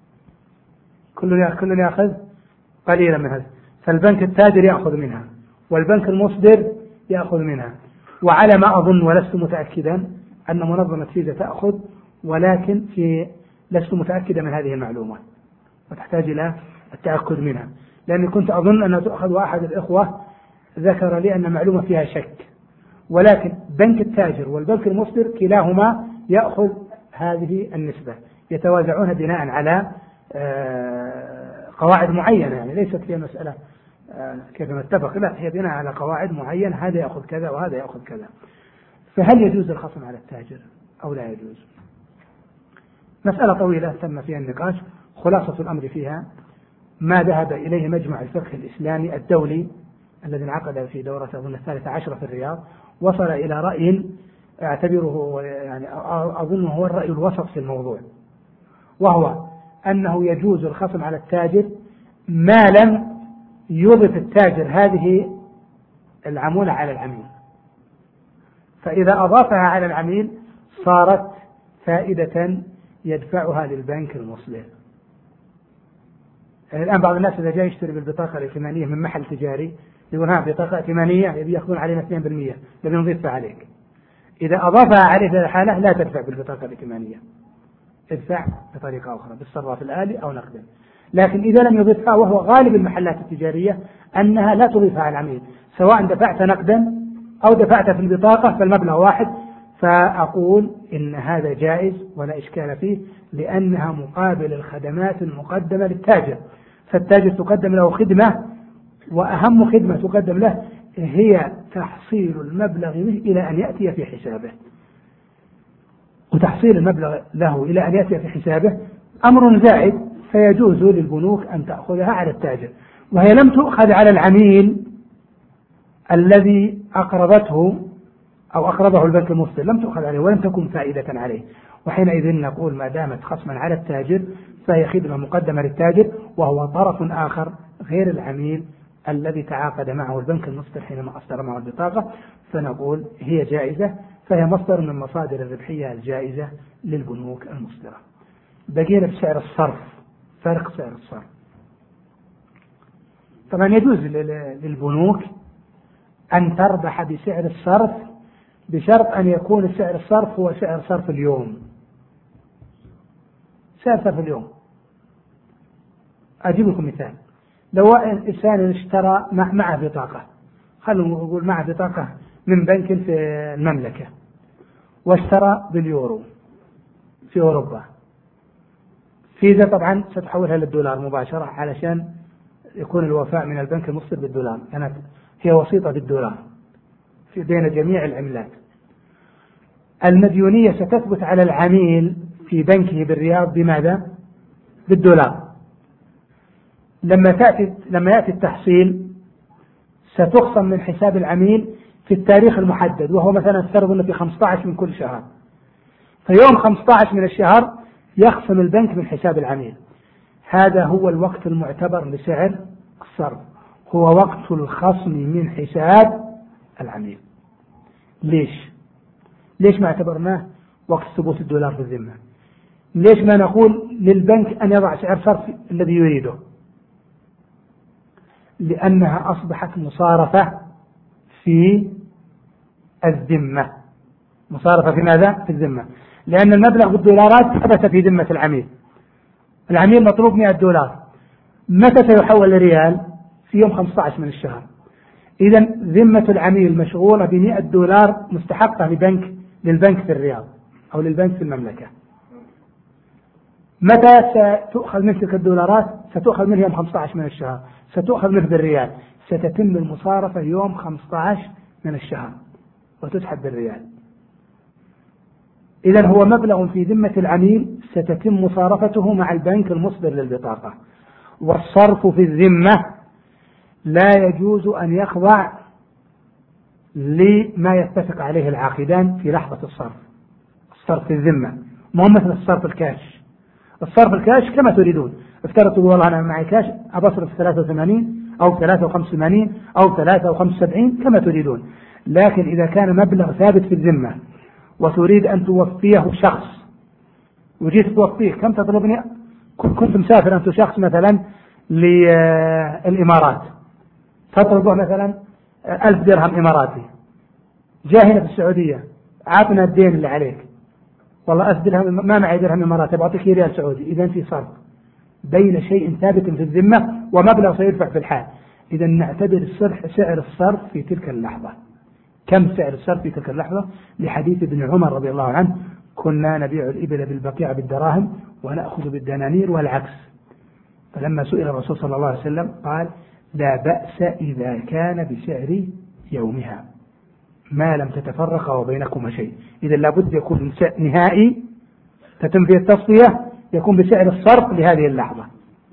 كل يأخذ قليلا من هذا، فالبنك التاجر يأخذ منها والبنك المصدر يأخذ منها. وعلى ما أظن ولست متأكدا أن منظمة فيزا تأخذ، ولكن لست متأكدا من هذه المعلومة وتحتاج إلى التأكد منها، لأني كنت أظن أنها تأخذ، وأحد الإخوة ذكر لي أن معلومة فيها شك، ولكن بنك التاجر والبنك المصدر كلاهما يأخذ هذه النسبة، يتوازعون بناء على قواعد معينة، يعني ليست هي مسألة كيف نتفق، لا، هي بناء على قواعد معينة، هذا يأخذ كذا وهذا يأخذ كذا. فهل يجوز الخصم على التاجر أو لا يجوز؟ مسألة طويلة تم فيها النقاش. خلاصة الأمر فيها ما ذهب إليه مجمع الفقه الإسلامي الدولي الذي انعقد في دورة أظن 13 في الرياض، وصل إلى رأي أعتبره يعني أظنه هو الرأي الوسط في الموضوع، وهو أنه يجوز الخصم على التاجر ما لم يضف التاجر هذه العمولة على العميل، فإذا أضافها على العميل صارت فائدة يدفعها للبنك المصدر. يعني الآن بعض الناس إذا جاء يشتري بالبطاقة الائتمانية من محل تجاري يقول ها بطاقة ائتمانية يبي يأخذون علينا 2%، نبي نضيفها عليك. إذا أضافها عليه في الحالة لا تدفع بالبطاقة الائتمانية، ادفع بطريقة أخرى بالصراف الآلي أو نقدا. لكن إذا لم يضيفها، وهو غالب المحلات التجارية أنها لا تضيفها على العميل، سواء دفعت نقدا أو دفعت في البطاقة فالمبلغ واحد، فأقول إن هذا جائز ولا إشكال فيه، لأنها مقابل الخدمات المقدمة للتاجر، فالتاجر تقدم له خدمة، وأهم خدمة تقدم له هي تحصيل المبلغ إلى أن يأتي في حسابه، وتحصيل المبلغ له إلى أن يأتي في حسابه أمر زائد، فيجوز للبنوك أن تأخذها على التاجر، وهي لم تؤخذ على العميل الذي أقرضته أو أقرضه البنك المصدر، لم تؤخذ عليه ولم تكن فائدة عليه، وحينئذ نقول ما دامت خصما على التاجر فهي خدمة مقدمة للتاجر، وهو طرف آخر غير العميل الذي تعاقد معه البنك المصدر حينما أصدر معه البطاقة، فنقول هي جائزة، فهي مصدر من مصادر الربحية الجائزة للبنوك المصدرة. بقينا بسعر الصرف، فرق سعر الصرف. طبعا يجوز للبنوك أن تربح بسعر الصرف بشرط أن يكون سعر الصرف هو سعر صرف اليوم. سعر صرف اليوم، أجيب لكم مثال. لو إنسان اشترى معه بطاقة، خلونا نقول معه بطاقة من بنك في المملكة واشترى باليورو في أوروبا، فيزا طبعا ستحولها للدولار مباشرة علشان يكون الوفاء من البنك المصدر بالدولار، كانت هي وسيطة بالدولار في بين جميع العملات. المديونية ستثبت على العميل في بنكه بالرياض بماذا؟ بالدولار. لما يأتي التحصيل ستخصم من حساب العميل في التاريخ المحدد، وهو مثلا افترض أنه في 15 من كل شهر، فيوم 15 من الشهر يخصم البنك من حساب العميل. هذا هو الوقت المعتبر لسعر الصرف، هو وقت الخصم من حساب العميل. ليش ما اعتبرناه وقت ثبوت الدولار في الذمة؟ ليش ما نقول للبنك أن يضع سعر صرف الذي يريده؟ لأنها أصبحت مصارفة في الذمة. مصارفة في ماذا؟ في الذمة، لأن المبلغ بالدولارات ثبت في ذمة العميل. العميل مطلوب 100 دولار، متى سيحول لريال؟ في يوم 15 من الشهر. إذا ذمة العميل مشغولة ب100 دولار مستحقة للبنك في الرياض أو للبنك في المملكة. متى ستؤخذ من تلك الدولارات؟ ستؤخذ منه يوم 15 من الشهر، ستؤخذ منه بالريال، ستتم المصارفة يوم 15 من الشهر وتسحب بالريال. إذا هو مبلغ في ذمة العميل ستتم مصارفته مع البنك المصدر للبطاقة. والصرف في الذمة لا يجوز أن يخضع لما يتفق عليه العاقدان في لحظة الصرف. الصرف في الذمة مو مثل الصرف الكاش. الصرف الكاش كما تريدون، افترض تقول والله أنا معي كاش أبصرف 83 أو 83 أو 73 كما تريدون. لكن إذا كان مبلغ ثابت في الذمة وتريد أن توفيه شخص وجيت توفيه، كم تطلبني؟ كنت مسافر أنت شخص مثلا للإمارات، تطلبه مثلا 1000 درهم إماراتي، جاء هنا في السعودية عطنا الدين اللي عليك، والله 1000 درهم ما معي درهم إماراتي بعطيك ريال سعودي. إذا في صرف بين شيء ثابت في الذمة ومبلغ سيدفع في الحال. إذا نعتبر سعر الصرف في تلك اللحظة. كم سعر الصرف في تلك اللحظة؟ لحديث ابن عمر رضي الله عنه: كنا نبيع الإبل بالبقيع بالدراهم ونأخذ بالدنانير والعكس. فلما سئل الرسول صلى الله عليه وسلم قال: لا بأس إذا كان بسعر يومها ما لم تتفرق وبينكما شيء. إذا لابد يكون نهائي تتم فيه التصفية، يكون بسعر الصرف لهذه اللحظة.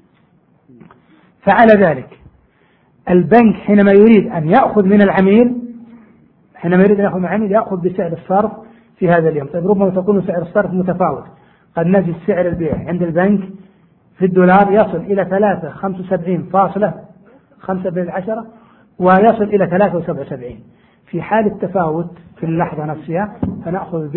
فعلى ذلك البنك حينما يريد أن يأخذ من العميل، يأخذ بسعر الصرف في هذا اليوم. طيب ربما تكون سعر الصرف متفاوت، قد نجد سعر البيع عند البنك في الدولار يصل إلى 3.75 ويصل إلى 3.77. في حال التفاوت في اللحظة نفسها فنأخذ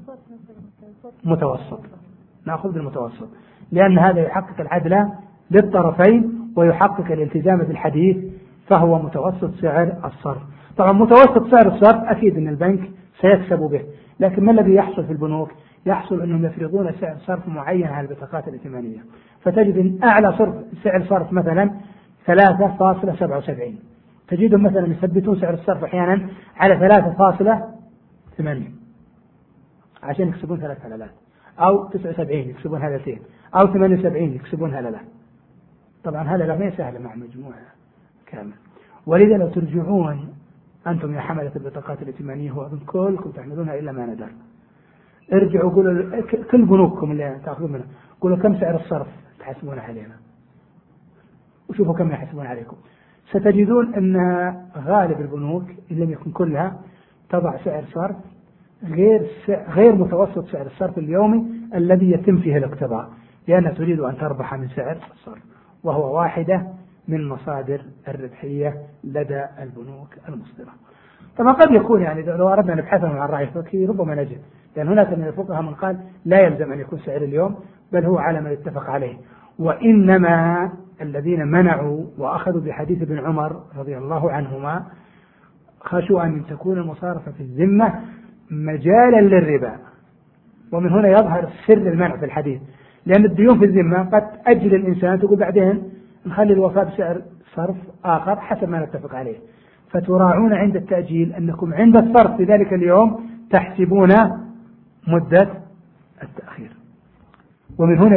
بالمتوسط، لأن هذا يحقق العدل للطرفين ويحقق الالتزام بالحديث، فهو متوسط سعر الصرف. طبعا متوسط سعر الصرف أكيد أن البنك سيكسب به، لكن ما الذي يحصل في البنوك؟ يحصل أنهم يفرضون سعر صرف معين على البطاقات الائتمانية، فتجد أن أعلى سعر صرف مثلا 3.77، تجدهم مثلا يثبتون سعر الصرف أحيانا على 3.8 عشان يكسبون 3 هلالات، أو 79 يكسبون هلالتين، أو 78 يكسبون هلالات. طبعا هذا ما سهل مع مجموعة كامل. ولذا لو ترجعون أنتم يا حملة البطاقات الائتمانية هو كلكم تحملونها إلا ما ندر، ارجعوا قولوا كل بنوككم اللي تأخذون منها قولوا كم سعر الصرف تحسبون علينا وشوفوا كم يحسبون عليكم. ستجدون أن غالب البنوك إن لم يكن كلها تضع سعر صرف غير متوسط سعر الصرف اليومي الذي يتم فيه الاقتضاء، لأنها تريد أن تربح من سعر الصرف، وهو واحدة من مصادر الربحية لدى البنوك المصدرة. طبعا قد يكون يعني لو أردنا نبحث عن الرأي الفقهي ربما نجد، لأن هناك من الفقهاء من قال لا يلزم أن يكون سعر اليوم، بل هو على ما يتفق عليه. وإنما الذين منعوا وأخذوا بحديث ابن عمر رضي الله عنهما خشوا أن تكون المصارفة في الذمة مجالا للربا، ومن هنا يظهر سر المنع في الحديث، لأن الديون في الذمة قد أجل الإنسان تقول بعدين نخلي الوفاة بسعر صرف آخر حسب ما نتفق عليه، فتراعون عند التأجيل أنكم عند الصرف في ذلك اليوم تحسبون مدة التأخير. ومن هنا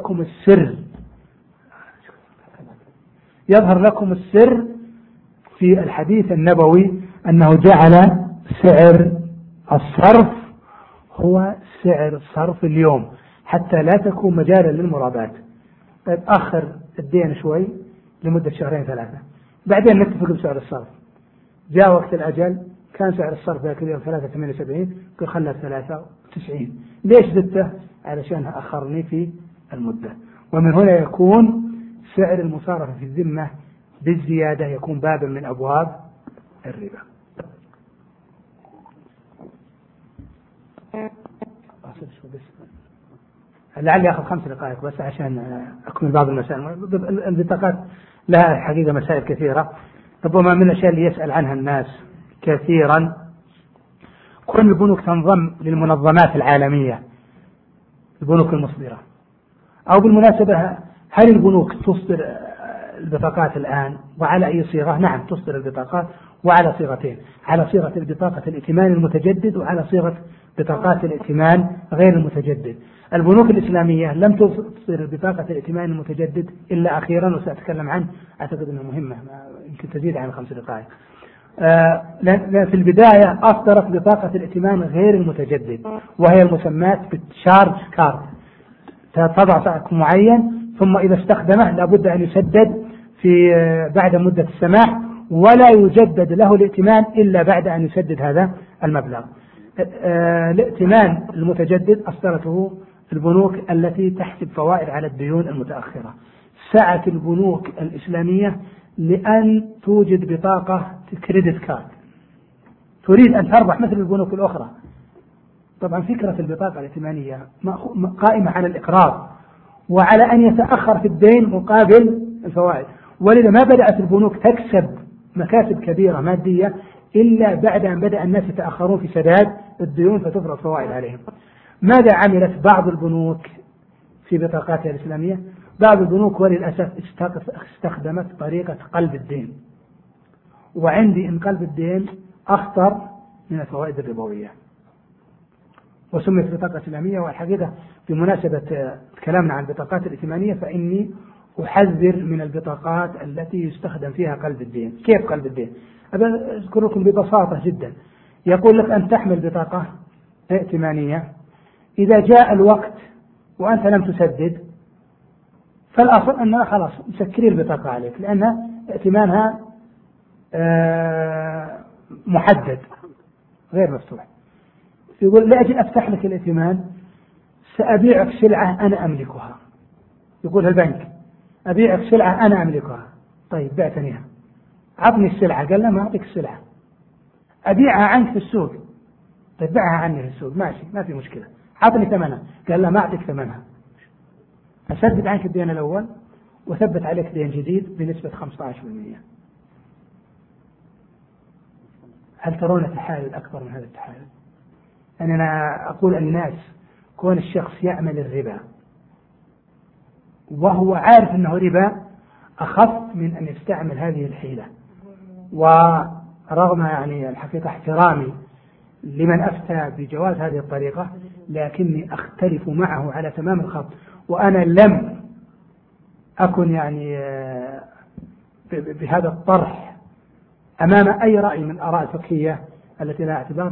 يظهر لكم السر في الحديث النبوي أنه جعل سعر الصرف هو سعر الصرف اليوم حتى لا تكون مجالا للمرابات. طيب أخر الدين شوي لمدة 2-3 بعدين نتفق بسعر الصرف، جاء وقت الأجل كان سعر الصرف ذاك اليوم 3.78 قل خلى 93. ليش زدته؟ علشان أخرني في المدة. ومن هنا يكون سعر المصارفة في الذمة بالزيادة يكون بابا من أبواب الربا. لعلي أخذ 5 دقائق بس عشان أكمل بعض المسائل. البطاقات لها حقيقة مسائل كثيرة، ربما من الأشياء اللي يسأل عنها الناس كثيرا كل البنوك تنضم للمنظمات العالمية، البنوك المصدرة. أو بالمناسبة هل البنوك تصدر البطاقات الآن وعلى أي صيغة؟ نعم تصدر البطاقات وعلى صيغتين، على صيغة البطاقة الائتمان المتجدد وعلى صيغة بطاقات الائتمان غير المتجدد. البنوك الإسلامية لم تصدر بطاقة الائتمان المتجدد إلا أخيرا، وسأتكلم عنه أعتقد أنه مهمة يمكن تزيد عن 5 دقائق. في البداية أصدرت بطاقة الائتمان غير المتجدد وهي المسمات بالتشارج كارد، تضع سعر معين ثم إذا استخدمه لابد أن يسدد في بعد مدة السماح، ولا يجدد له الائتمان إلا بعد أن يسدد هذا المبلغ. الائتمان المتجدد أصدرته البنوك التي تحسب فوائد على الديون المتأخرة. سعت البنوك الإسلامية لأن توجد بطاقة كريدت كارد، تريد أن تربح مثل البنوك الأخرى. طبعا فكرة البطاقة الائتمانية قائمة على الإقراض وعلى أن يتأخر في الدين مقابل الفوائد، ولذا ما بدأت البنوك تكسب مكاسب كبيرة مادية إلا بعد أن بدأ الناس يتأخرون في سداد الديون فتفرض فوائد عليهم. ماذا عملت بعض البنوك في بطاقاتها الإسلامية؟ بعض البنوك وللأسف استخدمت طريقة قلب الدين، وعندي إن قلب الدين أخطر من الفوائد الربوية، وسميت بطاقة إسلامية. والحقيقة بمناسبة كلامنا عن البطاقات الائتمانية فإني أحذر من البطاقات التي يستخدم فيها قلب الدين. كيف قلب الدين؟ أذكر لكم ببساطة جدا. يقول لك أن تحمل بطاقة ائتمانية، إذا جاء الوقت وأنت لم تسدد فالأصل أنها خلاص مسكرين البطاقة عليك، لأن ائتمانها محدد غير مفتوح. يقول لأجل أفتح لك الائتمان سأبيعك سلعة أنا أملكها. يقول البنك أبيعك سلعة أنا أملكها. طيب بعتنيها، عطني السلعة. قال لا ما أعطيك السلعة، أبيعها عنك في السوق. طيب بيعها عني في السوق، ماشي ما في مشكلة، عطني ثمنها. قال لا ما أعطيك ثمنها، أسدد عنك الدين الأول وثبت عليك دين جديد بنسبة 15%. هل ترون تحايل أكبر من هذا التحايل؟ يعني أنا أقول الناس كون الشخص يعمل الربا وهو عارف أنه ربا أخف من أن يستعمل هذه الحيلة. ورغم يعني الحقيقة احترامي لمن أفتى بجواز هذه الطريقة، لكني أختلف معه على تمام الخط. وأنا لم أكن يعني بهذا الطرح أمام أي رأي من آراء الفقهية التي لا اعتبار،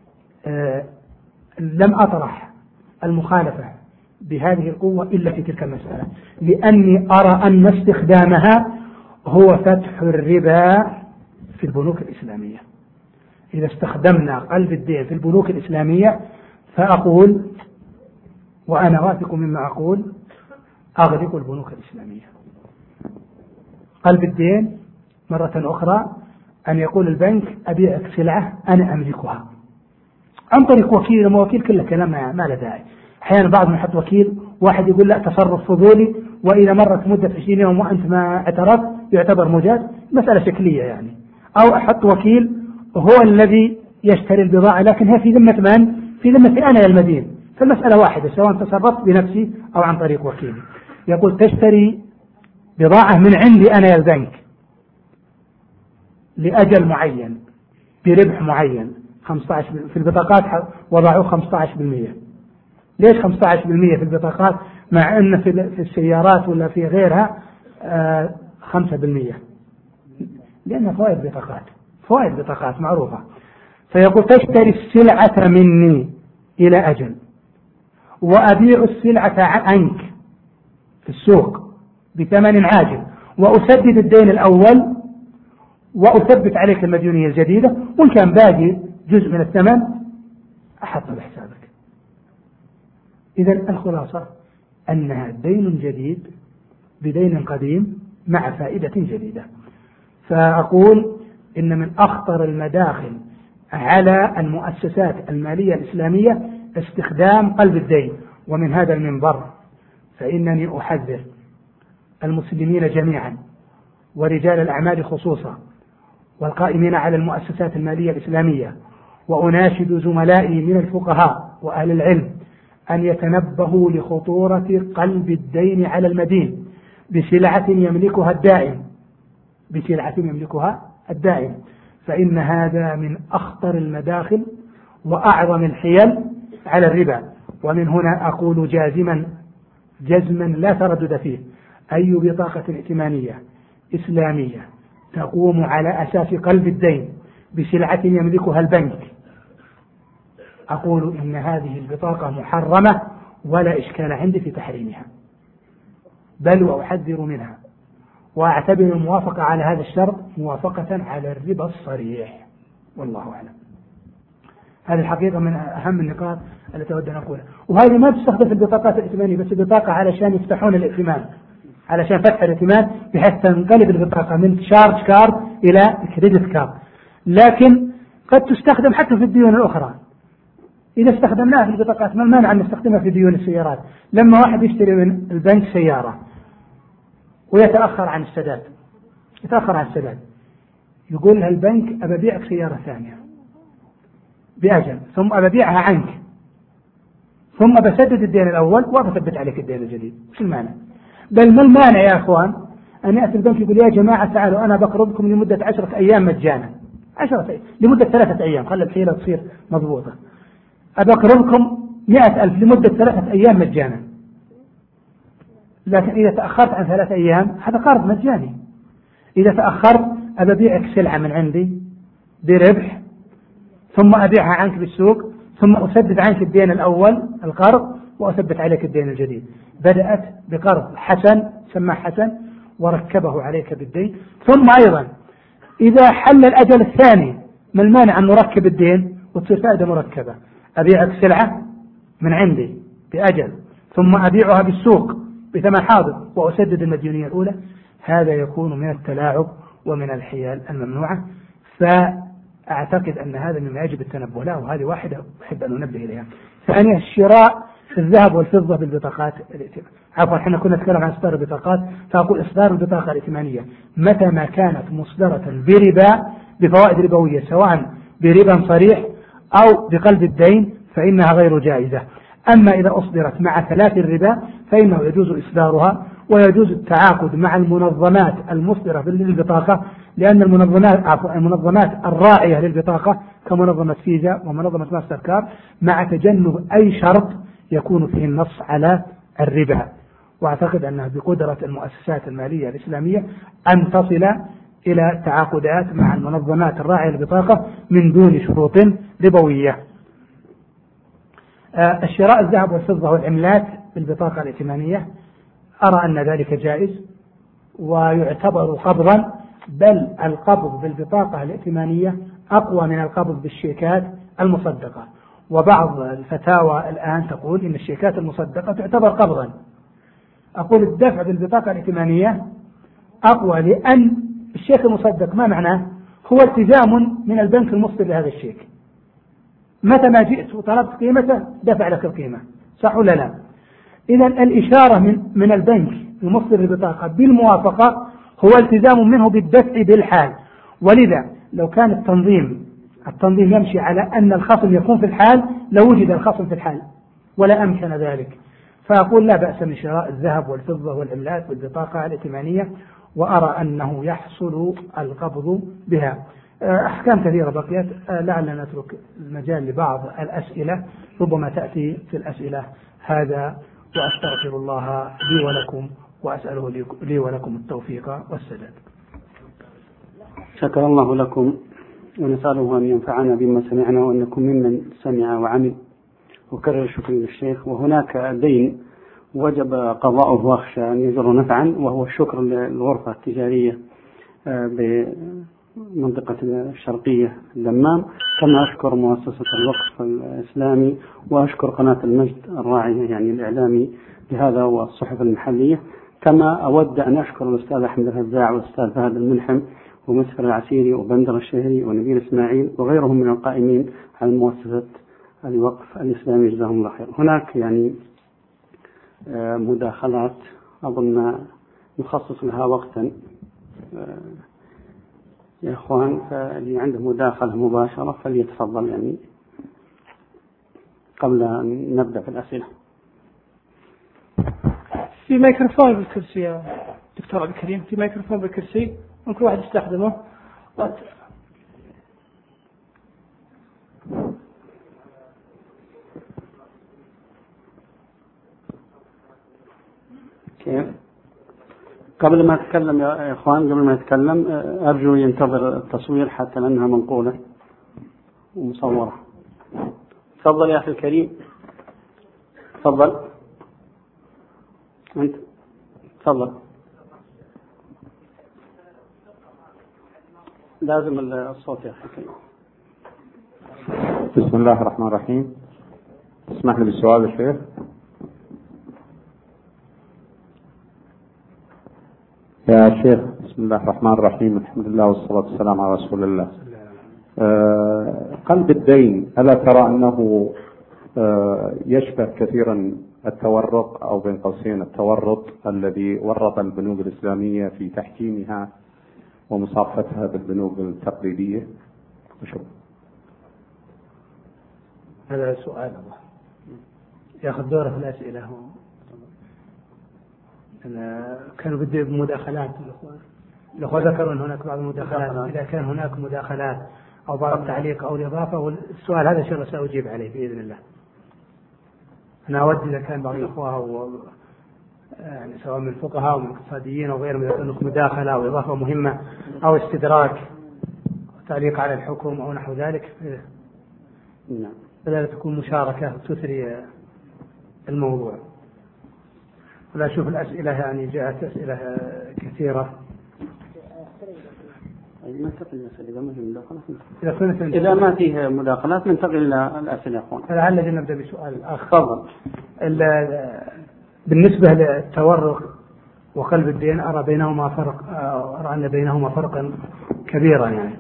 لم أطرح المخالفة بهذه القوة إلا في تلك المسألة، لأني أرى أن استخدامها هو فتح الربا في البنوك الإسلامية. إذا استخدمنا قلب الدين في البنوك الإسلامية فأقول، وأنا واثق مما أقول، أغلق البنوك الإسلامية. قلب الدين مرة أخرى أن يقول البنك أبيعك سلعة أنا أملكها عن طريق وكيل. وكيل كله كلام ما له داعي. أحيانا بعضهم يحط وكيل، واحد يقول لا تصرف فضولي، وإذا مرت مدة 20 يوم وأنت ما اعترفت يعتبر مجاز. مسألة شكلية يعني. أو أحط وكيل هو الذي يشتري البضاعة، لكن هي في ذمة من؟ في ذمة أنا يا المدين. فالمسألة واحدة سواء تصرفت بنفسي أو عن طريق وكيلي. يقول تشتري بضاعة من عندي أنا يا البنك لأجل معين بربح معين 15%. في البطاقات وضعوا 15%. ليش 15% في البطاقات مع أن في السيارات ولا في غيرها 5%؟ لأنها فوائد بطاقات معروفة. فيقول تشتري السلعة مني إلى أجل وأبيع السلعة عنك في السوق بثمن عاجل، وأسدد الدين الأول وأثبت عليك المديونية الجديدة، وإن كان باقي جزء من الثمن أحطه بحسابك. إذن الخلاصة أنها دين جديد بدين قديم مع فائدة جديدة. فأقول إن من أخطر المداخل على المؤسسات المالية الإسلامية استخدام قلب الدين. ومن هذا المنبر فإنني أحذر المسلمين جميعا ورجال الأعمال خصوصا والقائمين على المؤسسات المالية الإسلامية، وأناشد زملائي من الفقهاء وأهل العلم أن يتنبهوا لخطورة قلب الدين على المدين بسلعة يملكها الدائم، فإن هذا من أخطر المداخل وأعظم الحيل على الربا. ومن هنا أقول جزما لا تردد فيه: أي بطاقة ائتمانية إسلامية تقوم على أساس قلب الدين بسلعة يملكها البنك، أقول إن هذه البطاقة محرمة ولا إشكال عندي في تحريمها، بل وأحذر منها وأعتبر الموافقة على هذا الشرط موافقة على الربا الصريح، والله أعلم. هذه الحقيقة من أهم النقاط التي أود أن أقولها. وهذه ما تستخدم في البطاقات الائتمانية بس، البطاقة علشان يفتحون الائتمان، علشان فتح الائتمان بحيث تنقلب البطاقة من شارج كارد إلى كريدت كارد. لكن قد تستخدم حتى في الديون الأخرى. إذا استخدمناها في البطاقات ما المانع أن نستخدمها في ديون السيارات. لما واحد يشتري من البنك سيارة ويتأخر عن السداد، يقول لها البنك أبى أبيعك سيارة ثانية بأجل، ثم أبى أبيعها عنك، ثم بسدد الدين الأول وأثبت عليك الدين الجديد. وش المانع؟ بل ما المانع يا أخوان أن يأتي البنك يقول يا جماعة تعالوا أنا بقرضكم لمدة 10 أيام مجانا، 10 أيام لمدة 3 أيام، خلي الحيلة تصير مضبوطة، أبقرضكم 100,000 لمدة 3 أيام مجانا. لكن إذا تأخرت عن 3 أيام هذا قرض مجاني. إذا تأخرت أبيعك سلعة من عندي بربح، ثم أبيعها عنك بالسوق، ثم أسدد عنك الدين الأول القرض وأثبت عليك الدين الجديد. بدأت بقرض حسن سماه حسن وركبه عليك بالدين. ثم أيضا إذا حل الأجل الثاني ما المانع أن نركب الدين وتصير فائدة مركبة. أبيعك سلعة من عندي بأجل ثم أبيعها بالسوق بثمن حاضر وأسدد المديونية الأولى، هذا يكون من التلاعب ومن الحيل الممنوعة. فأعتقد أن هذا مما يجب التنبه له، وهذه واحدة أحب أن أنبه إليها. ثانيا الشراء في الذهب والفضة بالبطاقات الائتمان. عفوا احنا كنا نتكلم عن إصدار البطاقات، فأقول إصدار البطاقة الائتمانية متى ما كانت مصدرة بربا بفوائد ربوية سواء بربا صريح أو بقلب الدين فإنها غير جائزة. أما إذا أصدرت مع 3 الربا فإنه يجوز إصدارها، ويجوز التعاقد مع المنظمات المصدرة للبطاقة، لأن المنظمات الراعية للبطاقة كمنظمة فيزا ومنظمة ماستر كارد مع تجنب أي شرط يكون فيه النص على الربا. وأعتقد أنها بقدرة المؤسسات المالية الإسلامية أن تصل إلى تعاقدات مع المنظمات الراعية للبطاقة من دون شروط ربوية. الشراء الذهب والفضة والعملات بالبطاقة الائتمانية أرى أن ذلك جائز ويعتبر قبضا، بل القبض بالبطاقة الائتمانية أقوى من القبض بالشيكات المصدقة. وبعض الفتاوى الآن تقول إن الشيكات المصدقة تعتبر قبضا. أقول الدفع بالبطاقة الائتمانية أقوى، لأن الشيك المصدق ما معناه؟ هو التزام من البنك المصدر لهذا الشيك، متى ما جئت وطلبت قيمته دفع لك القيمة، صح ولا لا؟ إذا الإشارة من البنك المصدر للبطاقة بالموافقة هو التزام منه بالدفع بالحال. ولذا لو كان التنظيم يمشي على أن الخصم يكون في الحال لوجد الخصم في الحال ولا أمكن ذلك. فأقول لا بأس من شراء الذهب والفضة والعملات بالبطاقة الائتمانية، وأرى أنه يحصل القبض بها. أحكام كثيرة بقيت، لعلنا نترك المجال لبعض الأسئلة ربما تأتي في الأسئلة. هذا وأستغفر الله لي ولكم وأسأله لي ولكم التوفيق والسداد. شكر الله لكم، ونسأله أن ينفعنا بما سمعنا وأن نكون ممن سمع وعمل. وكرر الشكر للشيخ. وهناك دين وجب قضاؤه واخشى أن يجر نفعا، وهو الشكر للغرفة التجارية بمنطقة الشرقية الدمام، كما أشكر مؤسسة الوقف الإسلامي، وأشكر قناة المجد الراعية يعني الإعلامي لهذا والصحف المحلية. كما أود أن أشكر الأستاذ أحمد الهزاع والأستاذ فهد الملحم ومسفر العسيري وبندر الشهري ونبيل إسماعيل وغيرهم من القائمين على مؤسسة الوقف الإسلامي جزاهم الله خير. هناك يعني مداخلات أظن نخصص لها وقتا يا إخوان، فاللي عنده مداخلة مباشرة فليتفضل يعني قبل أن نبدأ في الأسئلة. في ميكروفون بالكرسي يا دكتور عبد الكريم، في ميكروفون بالكرسي ممكن واحد يستخدمه. كيف؟ قبل ما أتكلم يا إخوان، قبل ما أتكلم أرجو ينتظر التصوير حتى لأنها منقولة ومصورة. تفضل يا أخي الكريم، تفضل أنت، تفضل لازم الصوت يا أخي. بسم الله الرحمن الرحيم. اسمح لي بالسؤال يا شيخ. يا شيخ بسم الله الرحمن الرحيم، الحمد لله والصلاة والسلام على رسول الله. قلب الدين ألا ترى أنه يشبه كثيرا التورق أو بين قوسين التورط الذي ورط البنوك الإسلامية في تحكيمها ومصافتها بالبنوك التقليدية؟ وشكرا. هذا سؤال الله ياخذ دوره في الأسئلة. كانوا بدي بمداخلات الأخوة ذكروا أن هناك بعض المداخلات، إذا كان هناك مداخلات أو بعض التعليق أو الإضافة، والسؤال هذا إن شاء الله سأجيب عليه بإذن الله. أنا أود إذا كان بعض الأخوة يعني سواء من الفقهاء أو من الاقتصاديين أو غيرهم، إذا كانت مداخلة أو إضافة مهمة أو استدراك أو تعليق على الحكم أو نحو ذلك، فلا تكون مشاركة تثري الموضوع. ولا أشوف الأسئلة يعني جاءت أسئلة كثيرة. إذا ما فيه مداخلات ننتقل إلى الأسئلة يا أخوان. فلعل نبدأ بسؤال الأخ. تفضل. بالنسبة للتورق وقلب الدين أرى أن بينهما فرقا كبيرا. يعني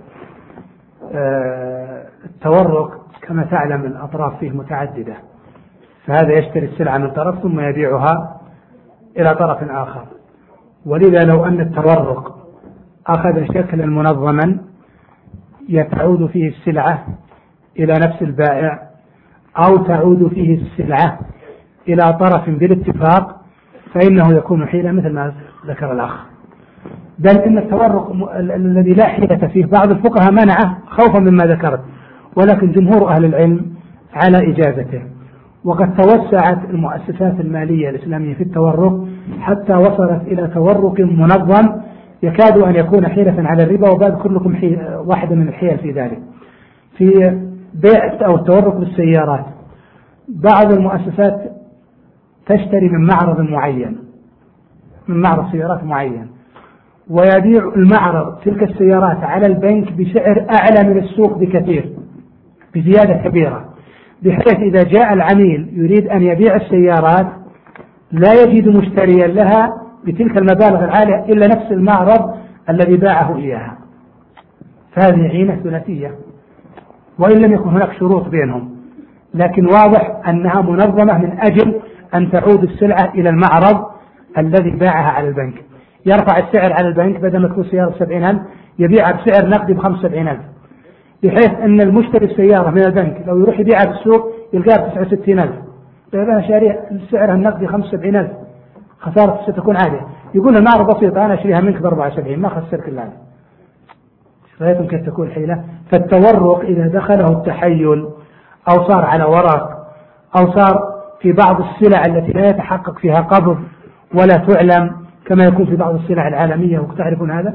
التورق كما تعلم الأطراف فيه متعددة، فهذا يشتري السلعة من طرف ثم يبيعها إلى طرف آخر. ولذا لو أن التورق أخذ شكلا منظما يتعود فيه السلعة إلى نفس البائع أو تعود فيه السلعة إلى طرف بالاتفاق، فإنه يكون حيلة مثل ما ذكر الأخ. بل إن التورق الذي لا حيلة فيه بعض الفقهاء منعه خوفا مما ذكرت، ولكن جمهور أهل العلم على إجازته. وقد توسعت المؤسسات المالية الإسلامية في التورق حتى وصلت إلى تورق منظم يكاد أن يكون حيلة على الربا، وبذكر لكم واحدة من الحيل في ذلك. في بيع أو التورق بالسيارات، بعض المؤسسات تشتري من معرض معين، من معرض سيارات معين، ويبيع المعرض تلك السيارات على البنك بسعر أعلى من السوق بكثير، بزيادة كبيرة، بحيث إذا جاء العميل يريد أن يبيع السيارات لا يجد مشتريا لها بتلك المبالغ العالية إلا نفس المعرض الذي باعه إياها. فهذه عينة ثلاثية، وإن لم يكن هناك شروط بينهم، لكن واضح أنها منظمة من أجل أن تعود السلعة إلى المعرض الذي باعها على البنك. يرفع السعر على البنك، بدل ما تكون سيارة 70,000 يبيعها بسعر نقدي ب75,000، بحيث أن المشتري السيارة من البنك لو يروح يبيعها بالسوق يلقاها ب69,000، فإذا شاريها سعرها النقدي 75,000، خسارة ستكون عالية. يقول المعرض بسيطة، أنا أشتريها منك ب74 ما خسرت كل هذا. رأيتم كيف تكون حيلة؟ فالتورق إذا دخله التحيل أو صار على ورق أو صار في بعض السلع التي لا يتحقق فيها قبض ولا تعلم، كما يكون في بعض السلع العالمية وتعرفون هذا،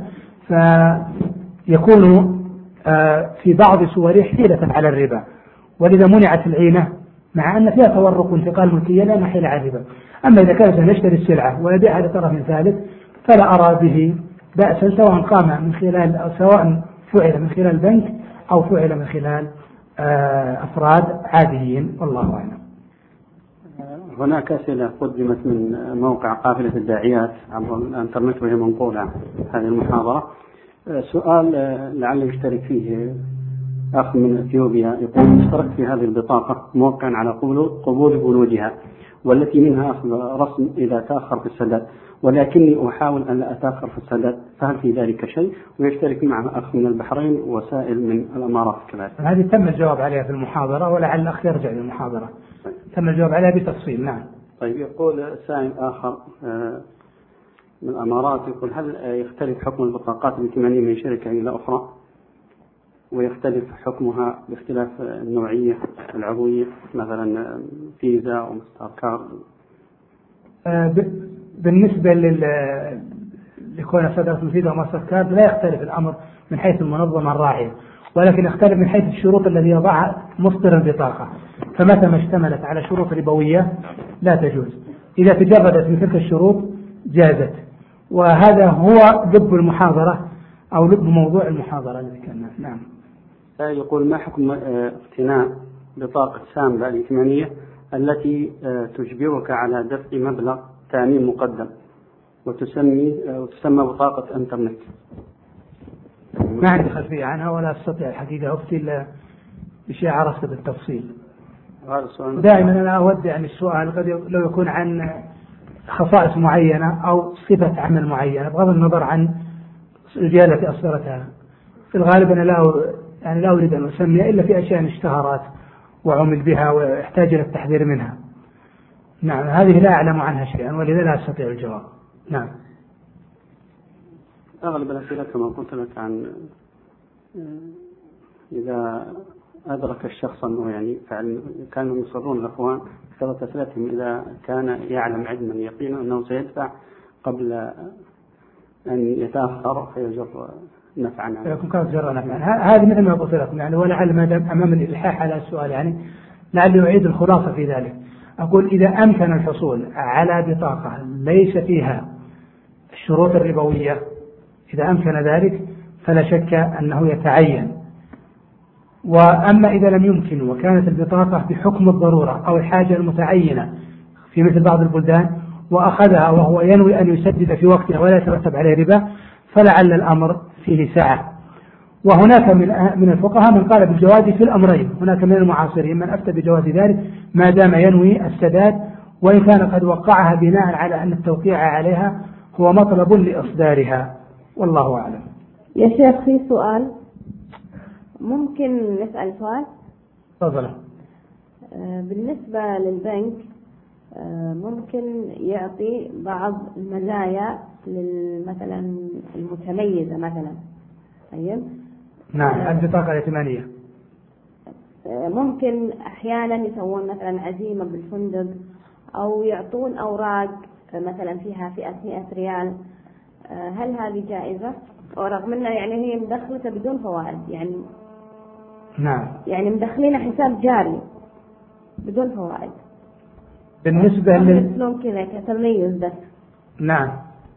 فيكون في بعض صوره حيلة على الربا. ولذا منعت العينة، مع أن فيها تورق وانتقال ملكية لأنها حيلة على الربا. أما إذا كان سنشتري السلعة ويبيعها لطرف ثالث فلا أرى به بأسا، سواء قام من خلال أو سواء فعل من خلال البنك أو فعل من خلال أفراد عاديين، والله أعلم. هناك أسئلة قدمت من موقع قافلة الداعيات عبر الإنترنت وهي منقولة هذه المحاضرة. سؤال لعل يشترك فيه أخ من إثيوبيا، يقول: اشتركت في هذه البطاقة موقعا على قبول بنودها، والتي منها أخذ رسم إذا تأخر في السداد، ولكني أحاول أن لا أتأخر في السداد، فهل في ذلك شيء؟ ويشترك معه أخ من البحرين وسائل من الأمارات كذلك. هذه تم الجواب عليها في المحاضرة، ولعل الأخ يرجع للمحاضرة، تم الجواب عليها بتفصيل. نعم. طيب، يقول سائل آخر من الأمارات، يقول: هل يختلف حكم البطاقات الائتمانية من شركة إلى أخرى، ويختلف حكمها باختلاف النوعية العضوية، مثلا فيزا ومستر كارد؟ بالنسبة لكون صدرت فيزا ومستر كارد لا يختلف الأمر من حيث المنظمة الراعية، ولكن يختلف من حيث الشروط التي يضعها مصدر البطاقة. فمتى ما اشتملت على شروط ربوية لا تجوز، إذا تجردت من تلك الشروط جازت. وهذا هو ضب المحاضرة أو لب موضوع المحاضرة الذي كان. نعم. يقول ما حكم اقتناء بطاقة سامبا الائتمانية التي تجبرك على دفع مبلغ تأمين مقدم وتسمى بطاقة انترنت؟ ما عندي خلفية عنها ولا أستطيع الحقيقة أفتي إلا بشيء عرفت بالتفصيل. دائما أنا أود يعني السؤال قد لو يكون عن خصائص معينة أو صفة عمل معينة بغض النظر عن الجهة التي أصدرتها. في الغالب أنا لا أريد أن أسمي إلا في أشياء اشتهرت وعمل بها ويحتاج إلى التحذير منها. نعم هذه لا أعلم عنها شيئا ولذا لا أستطيع الجواب. نعم. أغلب الأسئلة كما قلت لك عن إذا أدرك الشخص أنه يعني كانوا يصرون الأخوان كثرة أسئلتهم إذا كان يعلم علما يقينا أنه سيدفع قبل أن يتأخر فيجر نفعا عنه. يكون كان جر نفعا. هذه مثل ما قلت لكم يعني ولعل ما دام أمام الإلحاح على السؤال يعني لعل يعيد الخلاصة في ذلك. أقول إذا أمكن الحصول على بطاقة ليس فيها الشروط الربوية إذا أمكن ذلك فلا شك أنه يتعين. وأما إذا لم يمكن وكانت البطاقة بحكم الضرورة أو الحاجة المتعينة في مثل بعض البلدان وأخذها وهو ينوي أن يسدد في وقتها ولا يترتب عليه ربا فلعل الأمر فيه سعة. وهناك من الفقهاء من قال بالجواز في الأمرين. هناك من المعاصرين من أفتى بجواز ذلك ما دام ينوي السداد وإن كان قد وقعها بناء على أن التوقيع عليها هو مطلب لإصدارها والله أعلم. يا شيخ في سؤال ممكن نسأل سؤال؟ تفضل. بالنسبة للبنك ممكن يعطي بعض المزايا مثلا المتميزة مثلا. طيب. نعم البطاقة الائتمانية. ممكن أحيانا يسوون مثلا عزيمة بالفندق أو يعطون أوراق مثلا فيها 100 ريال. هل هذه جائزة؟ ورغم أنها يعني هي مدخلة بدون فوائد يعني. نعم. يعني مدخلين حساب جاري بدون فوائد. بالنسبة يسلون كذا كتميز بس. نعم.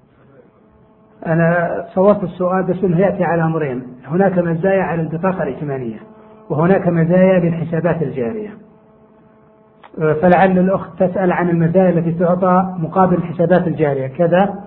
أنا صورت السؤال بس إنه يأتي على أمرين. هناك مزايا على البطاقة الائتمانية وهناك مزايا للحسابات الجارية. فلعل الأخت تسأل عن المزايا التي تعطى مقابل الحسابات الجارية كذا.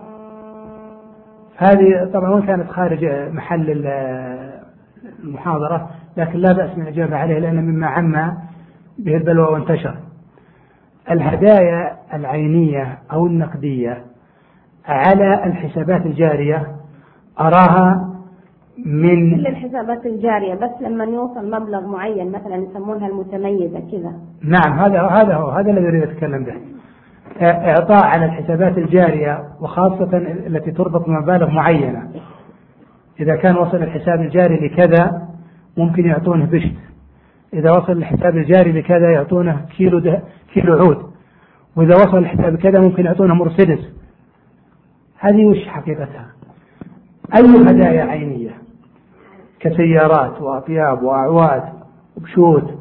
هذه طبعا كانت خارج محل المحاضرة لكن لا بأس من الإجابة عليه لأن مما عم به البلوى وانتشر. الهدايا العينية أو النقدية على الحسابات الجارية أراها من كل الحسابات الجارية بس لما يوصل مبلغ معين مثلا يسمونها المتميزة كذا. نعم هذا الذي أريد أتكلم به. إعطاء على الحسابات الجارية وخاصة التي تربط بمبالغ معينة. إذا كان وصل الحساب الجاري لكذا ممكن يعطونه بشت. إذا وصل الحساب الجاري لكذا يعطونه كيلو عود. وإذا وصل الحساب كذا ممكن يعطونه مرسيدس. هذه وش حقيقتها؟ أي هدايا عينية كسيارات وأطياب وأعواد وبشوت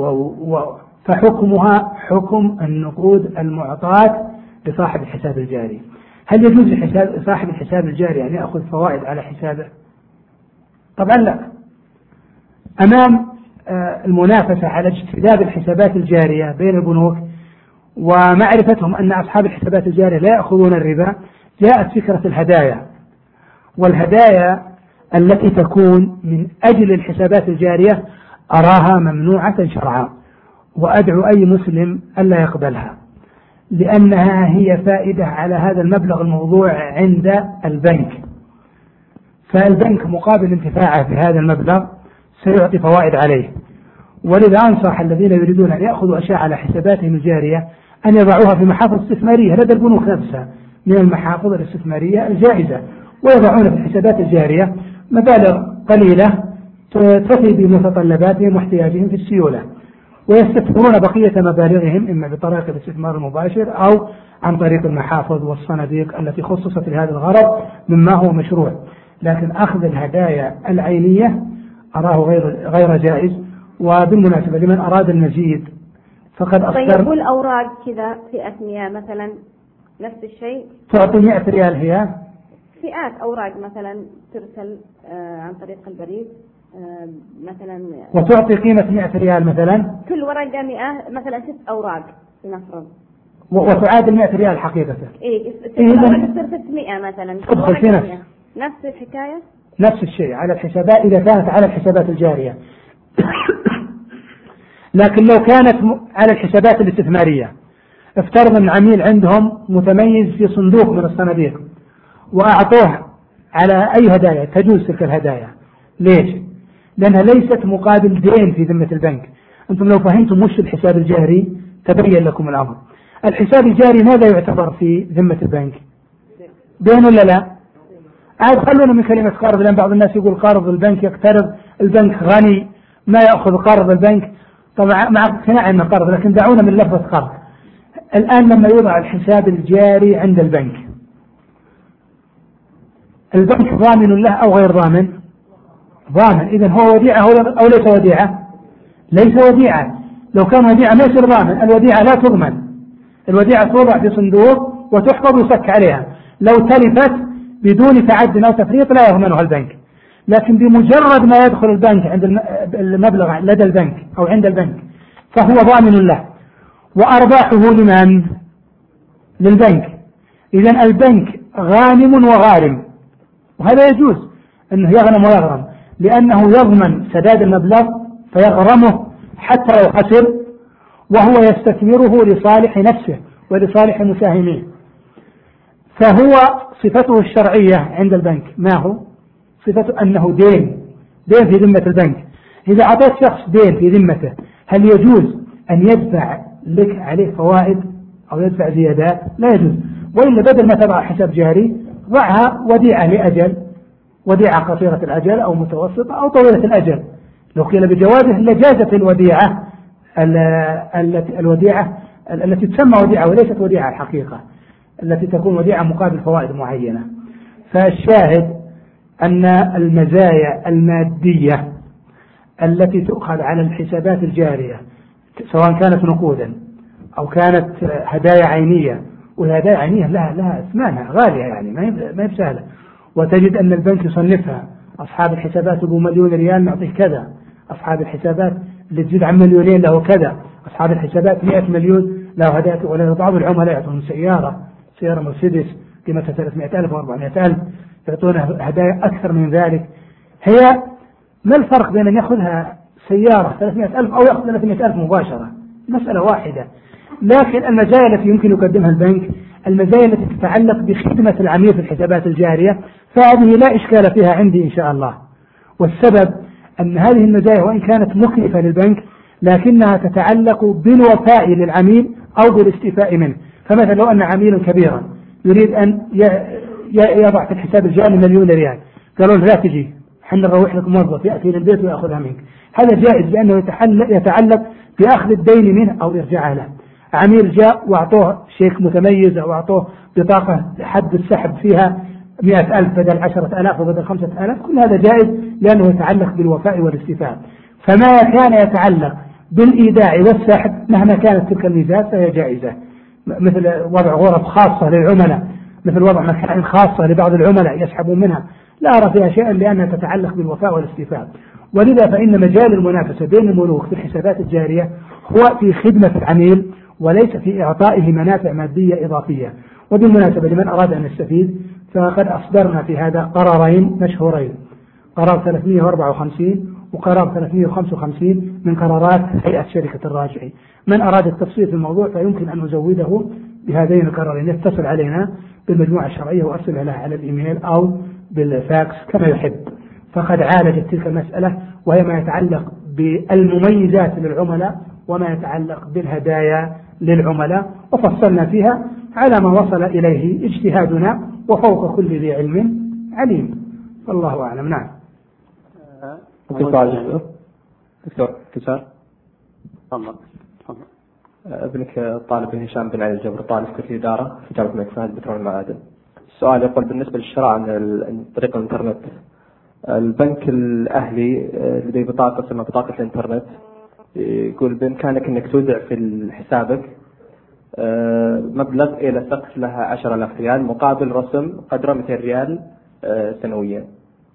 فحكمها حكم النقود المعطاة لصاحب الحساب الجاري. هل يجوز لصاحب الحساب الجاري أن يأخذ فوائد على حسابه؟ طبعا لا. أمام المنافسة على اجتذاب الحسابات الجارية بين البنوك ومعرفتهم أن أصحاب الحسابات الجارية لا يأخذون الربا جاءت فكرة الهدايا. والهدايا التي تكون من أجل الحسابات الجارية أراها ممنوعة شرعا وأدعو أي مسلم ألا يقبلها لأنها هي فائدة على هذا المبلغ الموضوع عند البنك. فالبنك مقابل انتفاعه بهذا المبلغ سيعطي فوائد عليه. ولذا أنصح الذين يريدون أن يأخذوا أشياء على حساباتهم الجارية أن يضعوها في محافظ استثمارية لدى البنوك نفسها من المحافظ الاستثمارية الجائزة ويضعون في الحسابات الجارية مبالغ قليلة تفي بمتطلباتهم واحتياجهم في السيولة ويستثمرون بقية مبالغهم إما بطريقة الاستثمار المباشر أو عن طريق المحافظ والصناديق التي خصصت لهذا الغرض مما هو مشروع. لكن أخذ الهدايا العينية أراه غير جائز. وبالمناسبة لمن أراد المزيد فقد طيب والأوراق كذا فئة 100 مثلا نفس الشيء تعطي 100 ريال هي فئات أوراق مثلا ترسل عن طريق البريد مثلا، وتعطي قيمة 100 ريال مثلا، كل ورقة 100 مثلا 6 أوراق لنفرض، وتعادل 100 ريال حقيقة. إيه 6 أوراق تصير 600 مثلا، تدخل في نفس الحكاية، نفس الشيء على الحسابات إذا كانت على الحسابات الجارية. لكن لو كانت على الحسابات الاستثمارية، افترض أن عميل عندهم متميز في صندوق من الصناديق وأعطوه على أي هدايا، تجوز تلك الهدايا. ليش؟ لأنها ليست مقابل دين في ذمة البنك. أنتم لو فهمتم وش الحساب الجاري تبين لكم الأمر. الحساب الجاري ماذا يعتبر في ذمة البنك؟ دين ولا لا؟ عاد خلونا من كلمة قرض، لأن بعض الناس يقول قرض البنك يقترض، البنك غني ما يأخذ قرض البنك. طبعا مع اقتناع أنه قرض، لكن دعونا من لفظة قرض. الآن لما يوضع الحساب الجاري عند البنك، البنك ضامن له أو غير ضامن؟ ضامن. إذن هو وديعة أو ليس وديعة؟ ليس وديعة. لو كان وديعة ما يصير ضامن. الوديعة لا تضمن، الوديعة توضع في صندوق وتحفظ ويصك عليها، لو تلفت بدون تعد أو تفريط لا يضمنها البنك. لكن بمجرد ما يدخل البنك عند المبلغ لدى البنك أو عند البنك فهو ضامن له، وأرباحه لمن؟ للبنك. إذن البنك غانم وغارم، وهذا يجوز أنه يغنم ويغرم، لأنه يضمن سداد المبلغ فيغرمه حتى لو خسر، وهو يستثمره لصالح نفسه ولصالح مساهميه. فهو صفته الشرعية عند البنك ما هو؟ صفته أنه دين في ذمة البنك. إذا أعطيت شخص دين في ذمته هل يجوز أن يدفع لك عليه فوائد أو يدفع زيادات؟ لا يجوز. وإلا بدل ما تضع حساب جاري ضعها وديعة لأجل، وديعة قصيرة الأجل أو متوسطة أو طويلة الأجل. لو قيل بجوازه لجازت الوديعة التي تسمى وديعة وليست وديعة الحقيقة، التي تكون وديعة مقابل فوائد معينة. فالشاهد أن المزايا المادية التي تؤخذ على الحسابات الجارية سواء كانت نقودا أو كانت هدايا عينية، والهدايا عينية لها أثمانها غالية يعني ما هي سهلة، وتجد أن البنك يصنفها أصحاب الحسابات أبو مليون ريال نعطيه كذا، أصحاب الحسابات اللي تزيد عن مليونين له كذا، أصحاب الحسابات 100 مليون له هدايا. ولا بعض العملاء يعطون سيارة مرسيدس قيمتها 300,000 و400,000، يعطونه هدايا أكثر من ذلك. هي ما الفرق بين أن يأخذها سيارة 300,000 أو يأخذ 300,000 مباشرة؟ مسألة واحدة. لكن المزايا التي يمكن يقدمها البنك المزايا التي تتعلق بخدمة العميل في الحسابات الجارية، فهذه لا إشكال فيها عندي إن شاء الله. والسبب أن هذه المزايا وإن كانت مكلفة للبنك لكنها تتعلق بالوفاء للعميل أو بالاستيفاء منه. فمثلا لو أن عميل كبيرا يريد أن يضع في الحساب الجاري 1,000,000 ريال، قالوا له لا تجي، حنا نروح لك موظف يأتي للبيت ويأخذها منك، هذا جائز لأنه يتعلق بأخذ الدين منه أو إرجاعه له. عميل جاء وأعطوه شيك متميز أو أعطوه بطاقة حد السحب فيها 100,000 بدل 10,000 وبدل 5,000، كل هذا جائز لأنه يتعلق بالوفاء والاستيفاء. فما كان يتعلق بالإيداع والسحب مهما كانت تلك الميزات فهي جائزة، مثل وضع غرف خاصة للعملاء، مثل وضع مكان خاصة لبعض العملاء يسحبون منها، لا أرى فيها شيئا لأنها تتعلق بالوفاء والاستيفاء. ولذا فإن مجال المنافسة بين الملوك في الحسابات الجارية هو في خدمة العميل وليس في إعطائه منافع مادية إضافية. وبالمناسبة لمن أراد أن يستفيد فقد أصدرنا في هذا قرارين مشهورين، قرار 354 وقرار 355 من قرارات هيئة شركة الراجعي. من أراد التفصيل في الموضوع فيمكن أن نزوده بهذين القرارين، يتصل علينا بالمجموعة الشرعية وأرسل لها على الإيميل أو بالفاكس كما يحب. فقد عالجت تلك المسألة وهي ما يتعلق بالمميزات للعملاء وما يتعلق بالهدايا للعملاء، وفصلنا فيها على ما وصل إليه اجتهادنا، وفوق كل ذي علم عليم، والله أعلم. نعم. دكتور كسار، تفضل. ابنك طالب هشام بن علي الجبر، طالب في كلية إدارة في جامعة الملك فهد بترول المعادن. السؤال يقول بالنسبة للشراء عن طريق الإنترنت، البنك الأهلي لديه بطاقة اسمها بطاقة الإنترنت، يقول بإمكانك أنك تودع في حسابك مبلغ إلى سقف لها 10,000 ريال مقابل رسم قدره 200 ريال سنويا.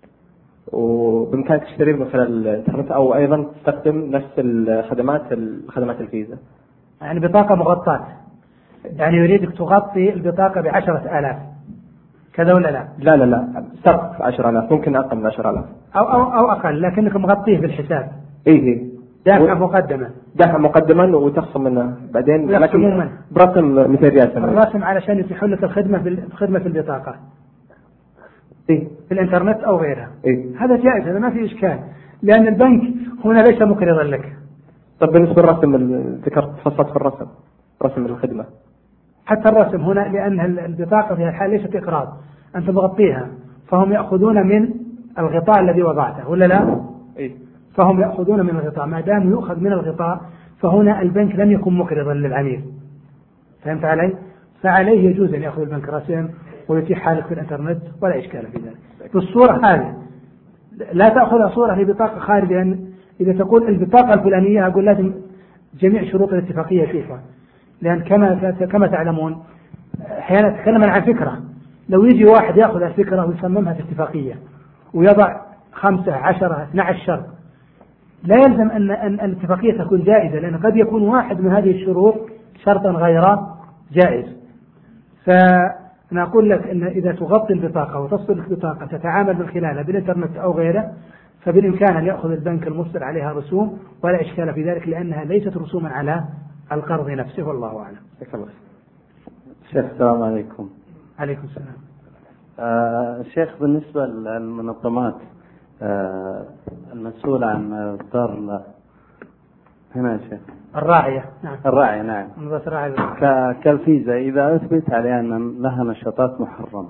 وبإمكانك تشتري من خلال الإنترنت أو أيضا تستخدم نفس خدمات الفيزا. يعني بطاقة مغطاة، يعني يريدك تغطي البطاقة ب10,000 كذا ولا لا؟ لا سقف 10,000، ممكن أقل من 10,000 أو أقل، لكنك مغطيه بالحساب. إيه دافع مقدما وتخصم منه بعدين، لكن برسم 200 ريال الرسم علشان يتيحوا لك خدمة البطاقة في الإنترنت أو غيرها. هذا جائز، هذا ما في إشكال، لأن البنك هنا ليس مقرضا لك. طب بالنسبة للرسم ذكرت تفصلت في الرسم، رسم الخدمة حتى الرسم هنا، لأن البطاقة في الحال ليست إقراض، أنت مغطيها، فهم يأخذون من الغطاء الذي وضعته ولا لا؟ فهم يأخذون من الغطاء، ما دام يؤخذ من الغطاء فهنا البنك لم يكن مقرضا للعميل. فهمت علي؟ فعليه يجوز أن يأخذ البنك رسم ويتيح حالك في الإنترنت ولا إشكال في ذلك. بالصورة هذه لا تأخذ صورة لبطاقة خارجة، لأن إذا تقول البطاقة الفلانية أقول لازم جميع شروط الاتفاقية فيها، لأن كما تعلمون أحيانا تكلم عن فكرة، لو يجي واحد يأخذ الفكرة ويصممها في اتفاقية ويضع 5 10 12 شرط، لا يلزم أن الاتفاقية تكون جائزة، لأن قد يكون واحد من هذه الشروط شرطا غير جائز. فأنا أقول لك أن إذا تغطي البطاقة وتصل لك بطاقة تتعامل من خلالها بالإنترنت أو غيره، فبالإمكان أن يأخذ البنك المصدر عليها رسوم ولا إشكال في ذلك، لأنها ليست رسوما على القرض نفسه، والله أعلم. شيخ السلام عليكم. عليكم السلام. شيخ، بالنسبة للمنظمات المسؤولة عن إصدار هنا يا شيخ الراعية، نعم الراعية، نعم كالفيزا، إذا أثبت عليها أن لها نشاطات محرمة،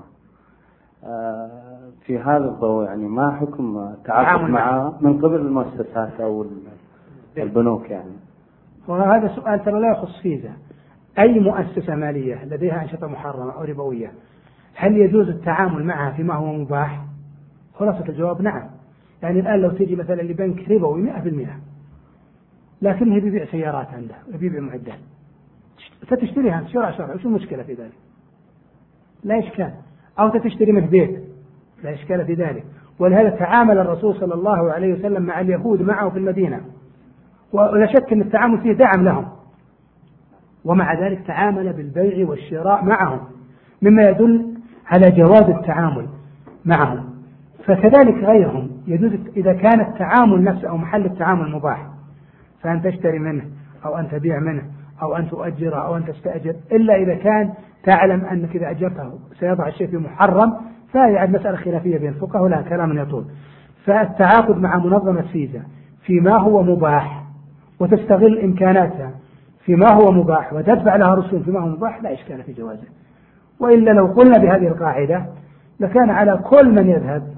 في هذا الضوء يعني ما حكم التعاقد معها من قبل المؤسسات أو البنوك يعني؟ وهذا سؤال ترى لا يخص فيزا، أي مؤسسة مالية لديها أنشطة محرمة أو ربوية هل يجوز التعامل معها فيما هو مباح؟ خلاصة الجواب نعم. يعني الآن لو تيجي مثلا لبنك ربوي 100%، لكنه يبيع سيارات عنده، يبيع معدات، ستشتريها شراء شرعي، وش المشكلة في ذلك؟ لا إشكال. أو تشتري من بيت، لا إشكال في ذلك. ولهذا تعامل الرسول صلى الله عليه وسلم مع اليهود معه في المدينة، ولا شك أن التعامل فيه دعم لهم، ومع ذلك تعامل بالبيع والشراء معهم، مما يدل على جواز التعامل معهم. فكذلك غيرهم يجوز إذا كان التعامل نفسه أو محل التعامل مباح، فأن تشتري منه أو أن تبيع منه أو أن تؤجره أو أن تستأجر، إلا إذا كان تعلم أنك إذا أجرته سيضع الشيء في محرم، فهي مسألة خلافية بين الفقهاء ولها كلام يطول. فالتعاقد مع منظمة فيزا فيما هو مباح وتستغل إمكاناتها فيما هو مباح وتدفع لها رسوم فيما هو مباح لا إشكال في جوازه. وإلا لو قلنا بهذه القاعدة لكان على كل من يذهب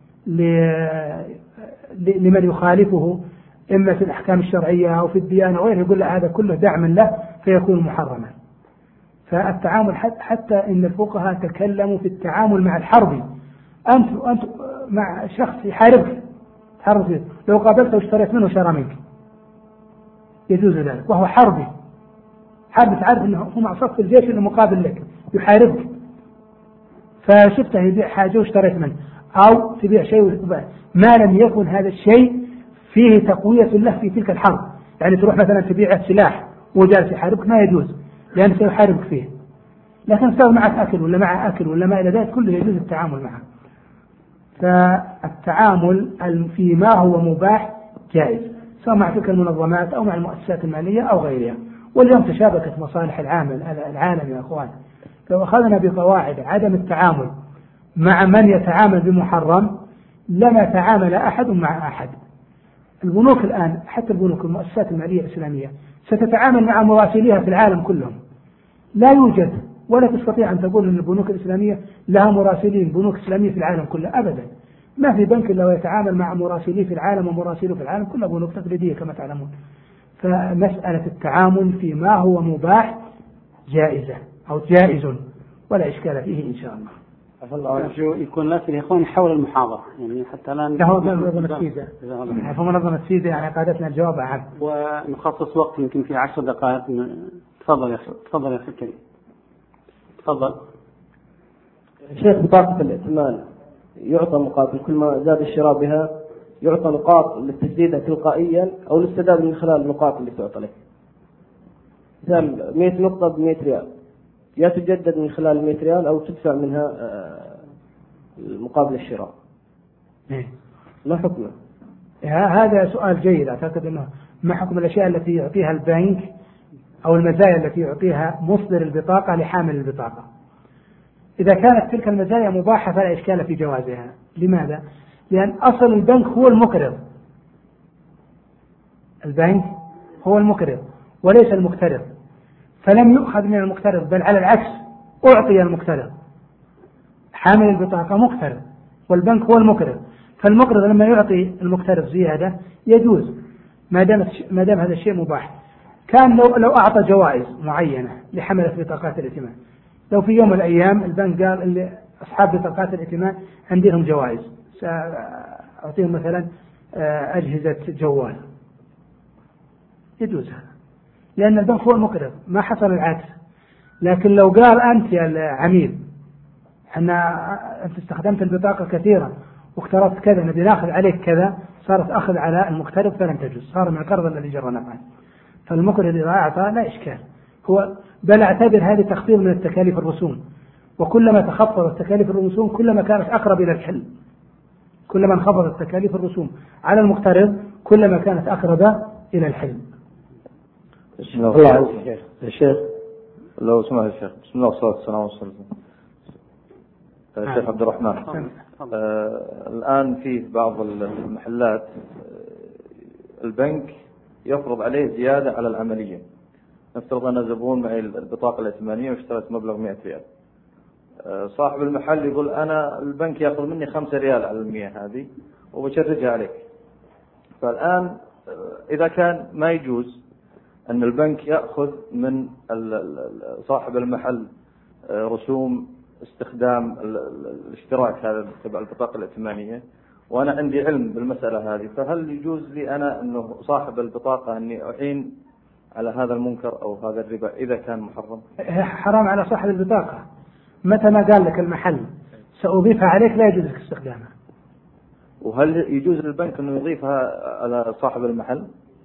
لمن يخالفه إما في الأحكام الشرعية أو في الديانة وغيره يقول له هذا كله دعم له فيكون محرما. فالتعامل حتى إن الفقهاء تكلموا في التعامل مع الحربي، أنت مع شخص يحاربك حربي، لو قابلته واشتريت منه شرى منك يجوز ذلك، وهو حربي حرب، تعرف أنه هو مع صف الجيش اللي مقابل لك يحاربك، فشفته يبيع حاجة واشتريت منه، أو تبيع شيء ما لم يكن هذا الشيء فيه تقوية له في تلك الحرب. يعني تروح مثلا تبيع سلاح وجالس يحاربك ما يجوز، لأنه سيحاربك فيه. لكن صار معك أكل ولا مع أكل ولا ما إلى ذلك كله يجوز التعامل معه. فالتعامل فيما هو مباح جائز، سواء مع تلك المنظمات أو مع المؤسسات المالية أو غيرها. واليوم تشابكت مصالح العالم يا أخوان. لو أخذنا بقواعد عدم التعامل مع من يتعامل بمحرم لما تعامل أحد مع أحد. البنوك الآن حتى البنوك المؤسسات المالية الإسلامية ستتعامل مع مراسليها في العالم كلهم. لا يوجد ولا تستطيع أن تقول أن البنوك الإسلامية لها مراسلين بنوك إسلامية في العالم كله أبدا. ما في بنك إلا ويتعامل مع مراسليه في العالم ومراسله في العالم كلها بنوك تقليدية كما تعلمون. فمسألة التعامل فيما هو مباح جائزة أو جائز ولا إشكال فيه إن شاء الله. أرجو يكون لكن يا إخوان حول المحاضرة يعني حتى لا منظمة فيزا. فمنظمة فيزا يعني قادتنا الجواب عام. ونخصص وقت يمكن في 10 دقائق. تفضل يا أخي، تفضل يا أخي الكريم. تفضل. شيخ، بطاقة الائتمان يعطى مقابل كل ما زاد الشراء بها يعطى نقاط للتسديدها تلقائيا أو للسداد من خلال النقاط اللي تعطى له. مثال 100 نقطة ب100 ريال، يا تجدد من خلال 100 ريال أو تدفع منها مقابل الشراء. ما حكمه؟ هذا سؤال جيد. أعتقد أنه ما حكم الأشياء التي يعطيها البنك أو المزايا التي يعطيها مصدر البطاقة لحامل البطاقة. إذا كانت تلك المزايا مباحة فلا إشكال في جوازها. لماذا؟ لأن أصل البنك هو المقرض، البنك هو المقرض وليس المقترض، فلم يؤخذ من المقترض بل على العكس أعطي المقترض. حامل البطاقة مقترض والبنك هو المقرض، فالمقرض لما يعطي المقترض زيادة يجوز ما دام هذا الشيء مباح. كان لو أعطى جوائز معينة لحملة بطاقات الائتمان، لو في يوم من الأيام البنك قال اللي أصحاب بطاقات الائتمان عندهم جوائز سأعطيهم مثلا أجهزة جوال، يجوز هذا لأن البنك هو المقرض، ما حصل العكس. لكن لو قال أنت يا العميل أنت استخدمت البطاقة كثيرا واقترضت كذا نبي ناخذ عليك كذا، صارت أخذ على المقترض فلن تجوز، صار من القرض الذي جرى نفعا. فالمقرض إذا أعطى لا إشكال، هو بل أعتبر هذه تخفيض من التكاليف الرسوم، وكلما تخفضت تكاليف الرسوم كلما كانت أقرب إلى الحل. كلما انخفضت تكاليف الرسوم على المقترض كلما كانت أقرب إلى الحل. بسم الله يا شيخ. لو سمح يا شيخ. بسم الله والصلاة والسلام على رسول الله. الشيخ عبد الرحمن. الآن في بعض المحلات البنك يفرض عليه زيادة على العملية. نفترض أن زبون معي البطاقة الائتمانية واشتريت مبلغ 100 ريال. صاحب المحل يقول أنا البنك يأخذ مني 5 ريال على 100 هذه وبشرجها عليك. فالآن إذا كان ما يجوز أن البنك يأخذ من صاحب المحل رسوم استخدام الاشتراك هذا تبع البطاقة الائتمانية، وأنا عندي علم بالمسألة هذه، فهل يجوز لي أنا أنه صاحب البطاقة أني أعين على هذا المنكر أو هذا الربا إذا كان محرم؟ حرام على صاحب البطاقة. متى ما قال لك المحل سأضيفها عليك لا يجوز لك استخدامها. وهل يجوز للبنك أنه يضيفها على صاحب المحل؟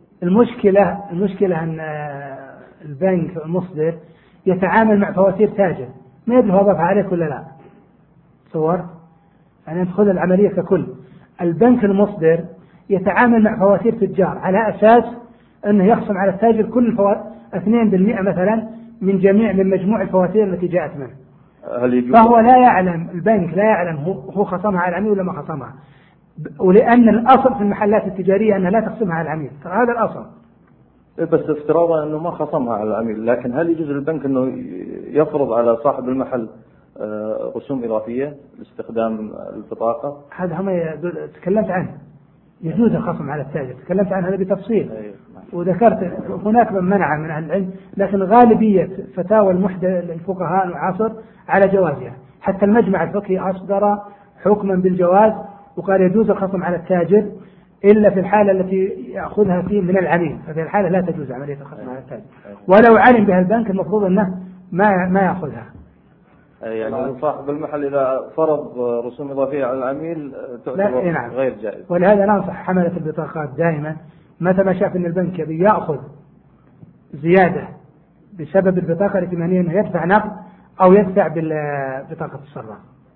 المشكلة أن البنك المصدر يتعامل مع فواتير تاجر، ما يدري هو ضافها عليك ولا لا. صور يعني تدخل العملية ككل. البنك المصدر يتعامل مع فواتير تجار على أساس أنه يخصم على التاجر كل 2% مثلا من مجموع الفواتير التي جاءت منه. فهو لا يعلم، البنك لا يعلم هو خصمها على العميل ولا ما خصمها، ولأن الأصل في المحلات التجارية أنها لا تخصمها على العميل، هذا الأصل. بس افتراضا أنه ما خصمها على العميل، لكن هل يجوز للبنك أنه يفرض على صاحب المحل رسوم إضافية لاستخدام البطاقة؟ هذا هم تكلمت عنه، يجوز الخصم على التاجر، تكلمت عنه هذا بتفصيل. وذكرت هناك من منع من أهل العلم، لكن غالبية فتاوى الفقهاء العصر على جوازها. حتى المجمع الفقهي أصدر حكما بالجواز وقال يجوز الخصم على التاجر إلا في الحالة التي يأخذها فيه من العميل، ففي الحالة لا تجوز عملية الخصم على التاجر، ولو علم بها البنك المفروض أنه ما يأخذها. يعني صاحب المحل إذا فرض رسوم إضافية على العميل تعتبر نعم. غير جائز. ولهذا ننصح حملة البطاقات دائما متى ما شاف أن البنك يبي يأخذ زيادة بسبب البطاقة الائتمانية أنه يدفع نقد أو يدفع بالبطاقة الصراف.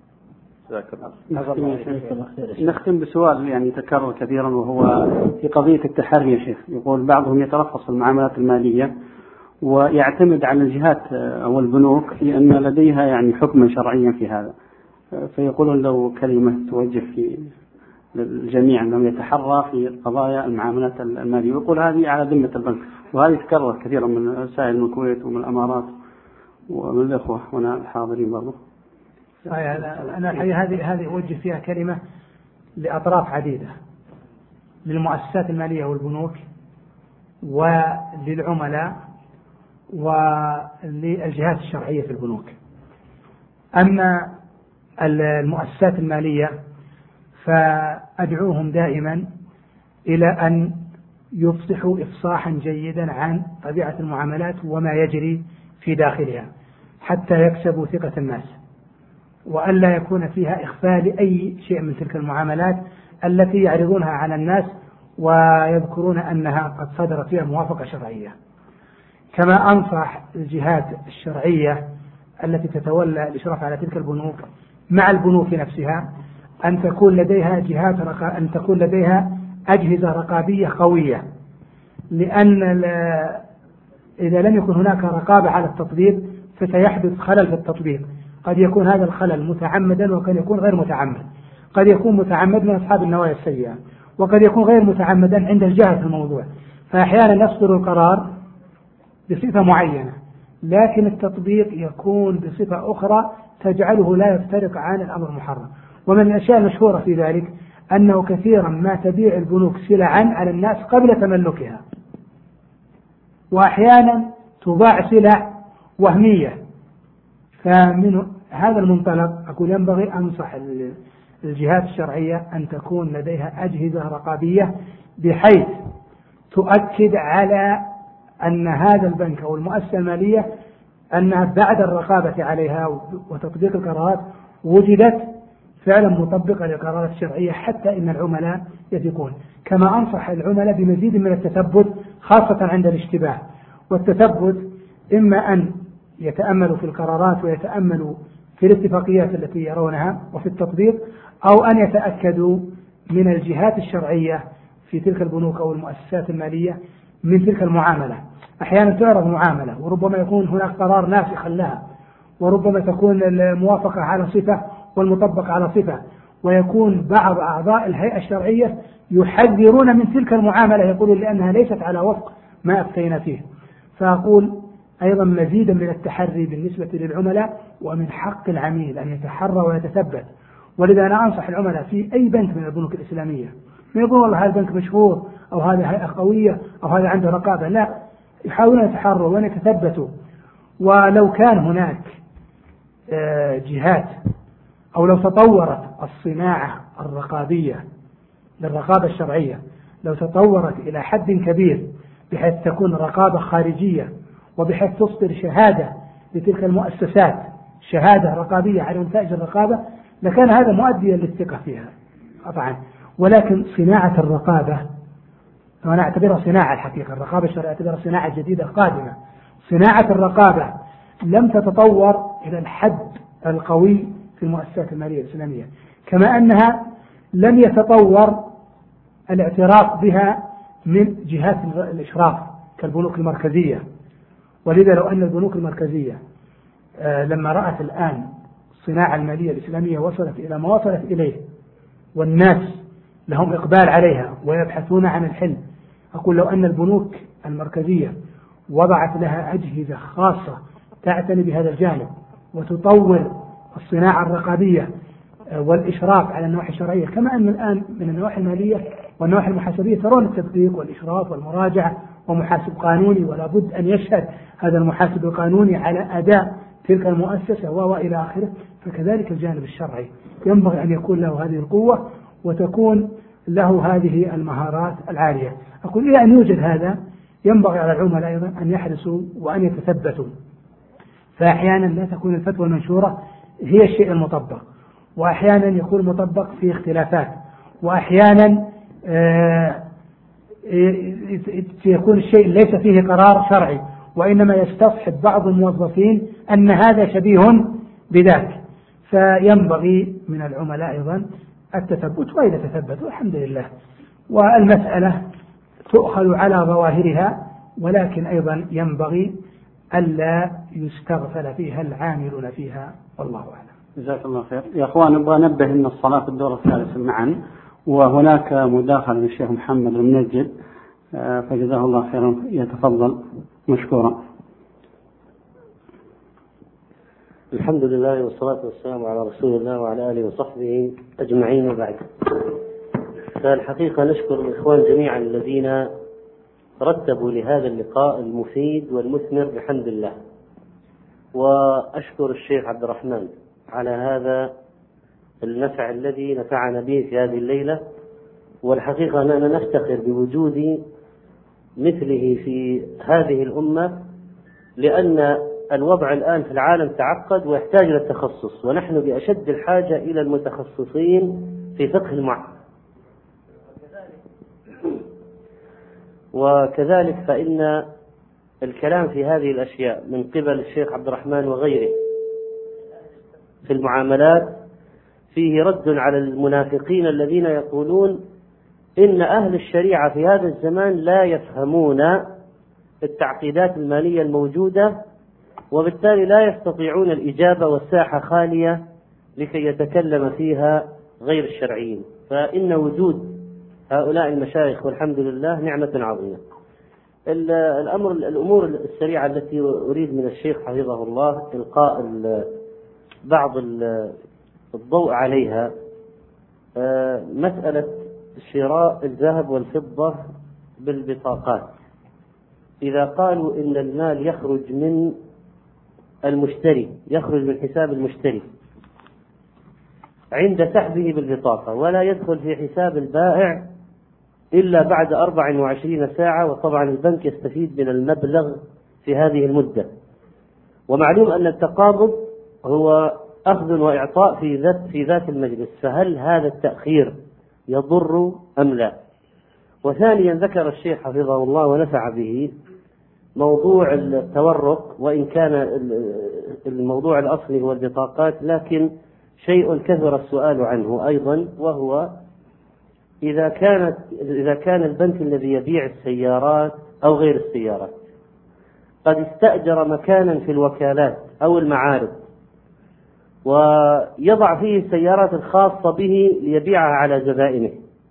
نختم بسؤال يعني تكرر كثيرا، وهو في قضية التحري يا شيخ. يقول بعضهم يترخص في المعاملات المالية ويعتمد على الجهات أو البنوك في أن لديها يعني حكما شرعيا في هذا، فيقولون لو كلمة توجه في الجميع أنهم يتحرى في قضايا المعاملات المالية، ويقول هذه على ذمة البنك، وهذه تكررت كثيرا من رسائل من الكويت ومن الأمارات ومن الإخوة هنا الحاضرين برضه. أنا الحقيقة هذه أوجه فيها كلمة لأطراف عديدة، للمؤسسات المالية والبنوك وللعملاء وللجهات الشرعية في البنوك. أما المؤسسات المالية فأدعوهم دائما إلى أن يفصحوا إفصاحا جيدا عن طبيعة المعاملات وما يجري في داخلها حتى يكسبوا ثقة الناس. وألا يكون فيها إخفاء لأي شيء من تلك المعاملات التي يعرضونها على الناس ويذكرون أنها قد صدرت فيها موافقة شرعية. كما أنصح الجهات الشرعية التي تتولى الإشراف على تلك البنوك مع البنوك نفسها أن تكون لديها أجهزة رقابية قوية، لأن إذا لم يكن هناك رقابة على التطبيق فسيحدث خلل في التطبيق. قد يكون هذا الخلل متعمدا وقد يكون غير متعمد، قد يكون متعمد من أصحاب النوايا السيئة وقد يكون غير متعمدا عند الجهل في الموضوع. فأحيانا يصدر القرار بصفة معينة لكن التطبيق يكون بصفة أخرى تجعله لا يفترق عن الأمر المحرم. ومن الأشياء المشهورة في ذلك أنه كثيرا ما تبيع البنوك سلعا على الناس قبل تملكها، وأحيانا تباع سلع وهمية. فمن هذا المنطلق أقول ينبغي أنصح الجهات الشرعية أن تكون لديها أجهزة رقابية بحيث تؤكد على أن هذا البنك أو المؤسسة المالية أنها بعد الرقابة عليها وتطبيق القرارات وجدت فعلا مطبقة للقرارات الشرعية حتى إن العملاء يثقون. كما أنصح العملاء بمزيد من التثبت خاصة عند الاشتباه. والتثبت إما أن يتأملوا في القرارات ويتأملوا في الاتفاقيات التي يرونها وفي التطبيق، أو أن يتأكدوا من الجهات الشرعية في تلك البنوك أو المؤسسات المالية من تلك المعاملة. أحيانا تعرض معاملة وربما يكون هناك قرار ناسخ لها، وربما تكون الموافقة على صفة والمطبق على صفة، ويكون بعض أعضاء الهيئة الشرعية يحذرون من تلك المعاملة، يقولون لأنها ليست على وفق ما أفتينا فيه. فأقول أيضا مزيدا من التحري بالنسبة للعملاء، ومن حق العميل أن يتحرى ويتثبت. ولذا أنا أنصح العملاء في أي بنك من البنوك الإسلامية ما يقول والله هذا البنك مشهور أو هذا هيئة قوية أو هذا عنده رقابة، لا، يحاولون يتحروا وأن يتثبتوا. ولو كان هناك جهات أو لو تطورت الصناعة الرقابية للرقابة الشرعية، لو تطورت إلى حد كبير بحيث تكون رقابة خارجية وبحيث تصدر شهادة لتلك المؤسسات، شهادة رقابية على نتائج الرقابة، لكان هذا مؤديا للثقة فيها طبعا. ولكن صناعة الرقابة وأنا أعتبرها صناعة، الحقيقة الرقابة الشرعية أعتبرها صناعة جديدة قادمة. صناعة الرقابة لم تتطور إلى الحد القوي في المؤسسات المالية الإسلامية، كما أنها لم يتطور الاعتراف بها من جهات الإشراف كالبنوك المركزية. ولذا لو أن البنوك المركزية لما رأت الآن الصناعة المالية الإسلامية وصلت إلى ما وصلت إليه والناس لهم إقبال عليها ويبحثون عن الحل، أقول لو أن البنوك المركزية وضعت لها أجهزة خاصة تعتني بهذا الجانب وتطور الصناعة الرقابية والإشراف على النواحي الشرعية، كما أن الآن من النواحي المالية والنواحي المحاسبية ترون التدقيق والإشراف والمراجعة ومحاسب قانوني، ولا بد أن يشهد هذا المحاسب القانوني على أداء تلك المؤسسة وإلى آخره. فكذلك الجانب الشرعي ينبغي أن يكون له هذه القوة وتكون له هذه المهارات العالية. أقول إلى أن يوجد هذا ينبغي على العملاء أيضا أن يحرصوا وأن يتثبتوا. فأحيانا لا تكون الفتوى المنشورة هي الشيء المطبق، وأحيانا يكون المطبق فيه اختلافات، وأحيانا يكون الشيء ليس فيه قرار شرعي وإنما يستصحب بعض الموظفين أن هذا شبيه بذاك. فينبغي من العملاء أيضا التثبت، وإذا تثبتوا الحمد لله، والمسألة تؤخذ على ظواهرها، ولكن أيضا ينبغي ألا يستغفل فيها العاملون فيها، والله أعلم. جزاك الله خير. يا أخوان نبغى ننبه أن الصلاة في الدور الثالث معا، وهناك مداخلة للشيخ محمد المنجد، فجزاه الله خيرا، يتفضل مشكورا. الحمد لله والصلاة والسلام على رسول الله وعلى آله وصحبه أجمعين، وبعد. فالحقيقة نشكر الإخوان جميعا الذين رتبوا لهذا اللقاء المفيد والمثمر بحمد الله، وأشكر الشيخ عبد الرحمن على هذا النفع الذي نفعنا به في هذه الليلة. والحقيقة أننا نفتخر بوجود مثله في هذه الأمة، لأن الوضع الآن في العالم تعقد ويحتاج إلى التخصص، ونحن بأشد الحاجة إلى المتخصصين في فقه المعاملات. وكذلك فإن الكلام في هذه الأشياء من قبل الشيخ عبد الرحمن وغيره في المعاملات فيه رد على المنافقين الذين يقولون إن أهل الشريعة في هذا الزمان لا يفهمون التعقيدات المالية الموجودة، وبالتالي لا يستطيعون الإجابة والساحة خالية لكي يتكلم فيها غير الشرعيين. فإن وجود هؤلاء المشايخ والحمد لله نعمة عظيمة. الأمور السريعة التي أريد من الشيخ حفظه الله إلقاء بعض الضوء عليها، مسألة شراء الذهب والفضة بالبطاقات. إذا قالوا إن المال يخرج من المشتري، يخرج من حساب المشتري عند سحبه بالبطاقة، ولا يدخل في حساب البائع إلا بعد 24 ساعة، وطبعا البنك يستفيد من المبلغ في هذه المدة. ومعلوم أن التقابض هو أخذ وإعطاء في ذات المجلس، فهل هذا التأخير يضر أم لا؟ وثانيا ذكر الشيخ حفظه الله ونفع به موضوع التورق، وإن كان الموضوع الأصلي هو البطاقات، لكن شيء كثر السؤال عنه أيضا، وهو إذا كان البنك الذي يبيع السيارات أو غير السيارات قد استأجر مكانا في الوكالات أو المعارض ويضع فيه السيارات الخاصة به ليبيعها على زبائنه،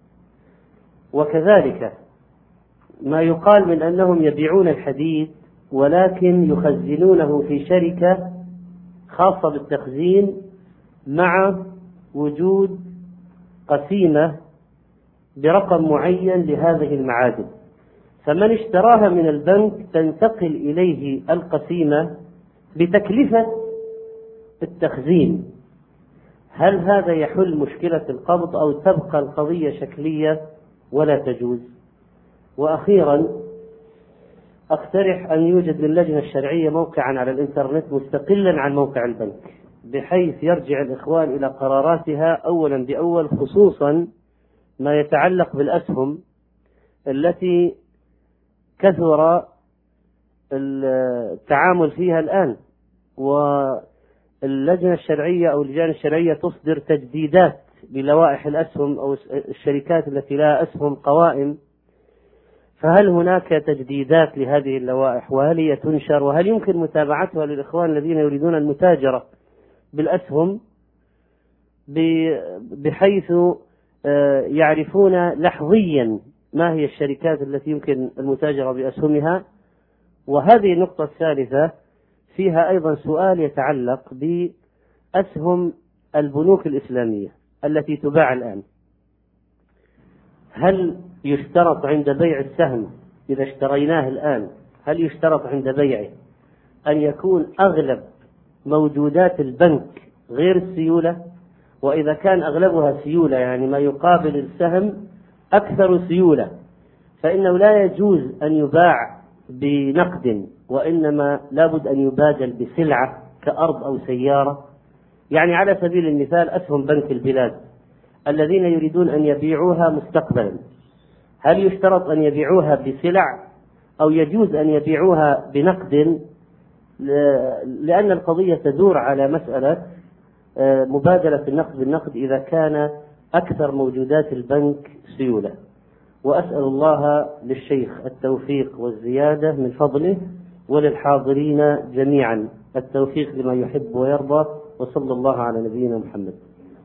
وكذلك ما يقال من أنهم يبيعون الحديد ولكن يخزنونه في شركة خاصة بالتخزين مع وجود قسيمة برقم معين لهذه المعادن، فمن اشتراها من البنك تنتقل إليه القسيمة بتكلفة التخزين. هل هذا يحل مشكلة القبض أو تبقى القضية شكلية ولا تجوز؟ وأخيرا أقترح أن يوجد للجنة الشرعية موقعا على الإنترنت مستقلا عن موقع البنك، بحيث يرجع الإخوان إلى قراراتها أولا بأول، خصوصا ما يتعلق بالأسهم التي كثر التعامل فيها الآن. واللجنة الشرعية أو اللجان الشرعية تصدر تجديدات بلوائح الأسهم أو الشركات التي لها أسهم قوائم، فهل هناك تجديدات لهذه اللوائح؟ وهل هي تنشر؟ وهل يمكن متابعتها للإخوان الذين يريدون المتاجرة بالأسهم بحيث يعرفون لحظيا ما هي الشركات التي يمكن المتاجرة بأسهمها؟ وهذه النقطة الثالثة فيها أيضا سؤال يتعلق بأسهم البنوك الإسلامية التي تباع الآن. هل يشترط عند بيع السهم إذا اشتريناه الآن، هل يشترط عند بيعه أن يكون أغلب موجودات البنك غير السيولة؟ وإذا كان أغلبها سيولة، يعني ما يقابل السهم أكثر سيولة، فإنه لا يجوز أن يباع بنقد، وإنما لابد أن يبادل بسلعة كأرض أو سيارة. يعني على سبيل المثال أسهم بنك البلاد الذين يريدون أن يبيعوها مستقبلا، هل يشترط أن يبيعوها بسلع أو يجوز أن يبيعوها بنقد؟ لأن القضية تدور على مسألة مبادلة النقد بالنقد إذا كان أكثر موجودات البنك سيولة. وأسأل الله للشيخ التوفيق والزيادة من فضله، وللحاضرين جميعا التوفيق لما يحب ويرضى، وصلى الله على نبينا محمد.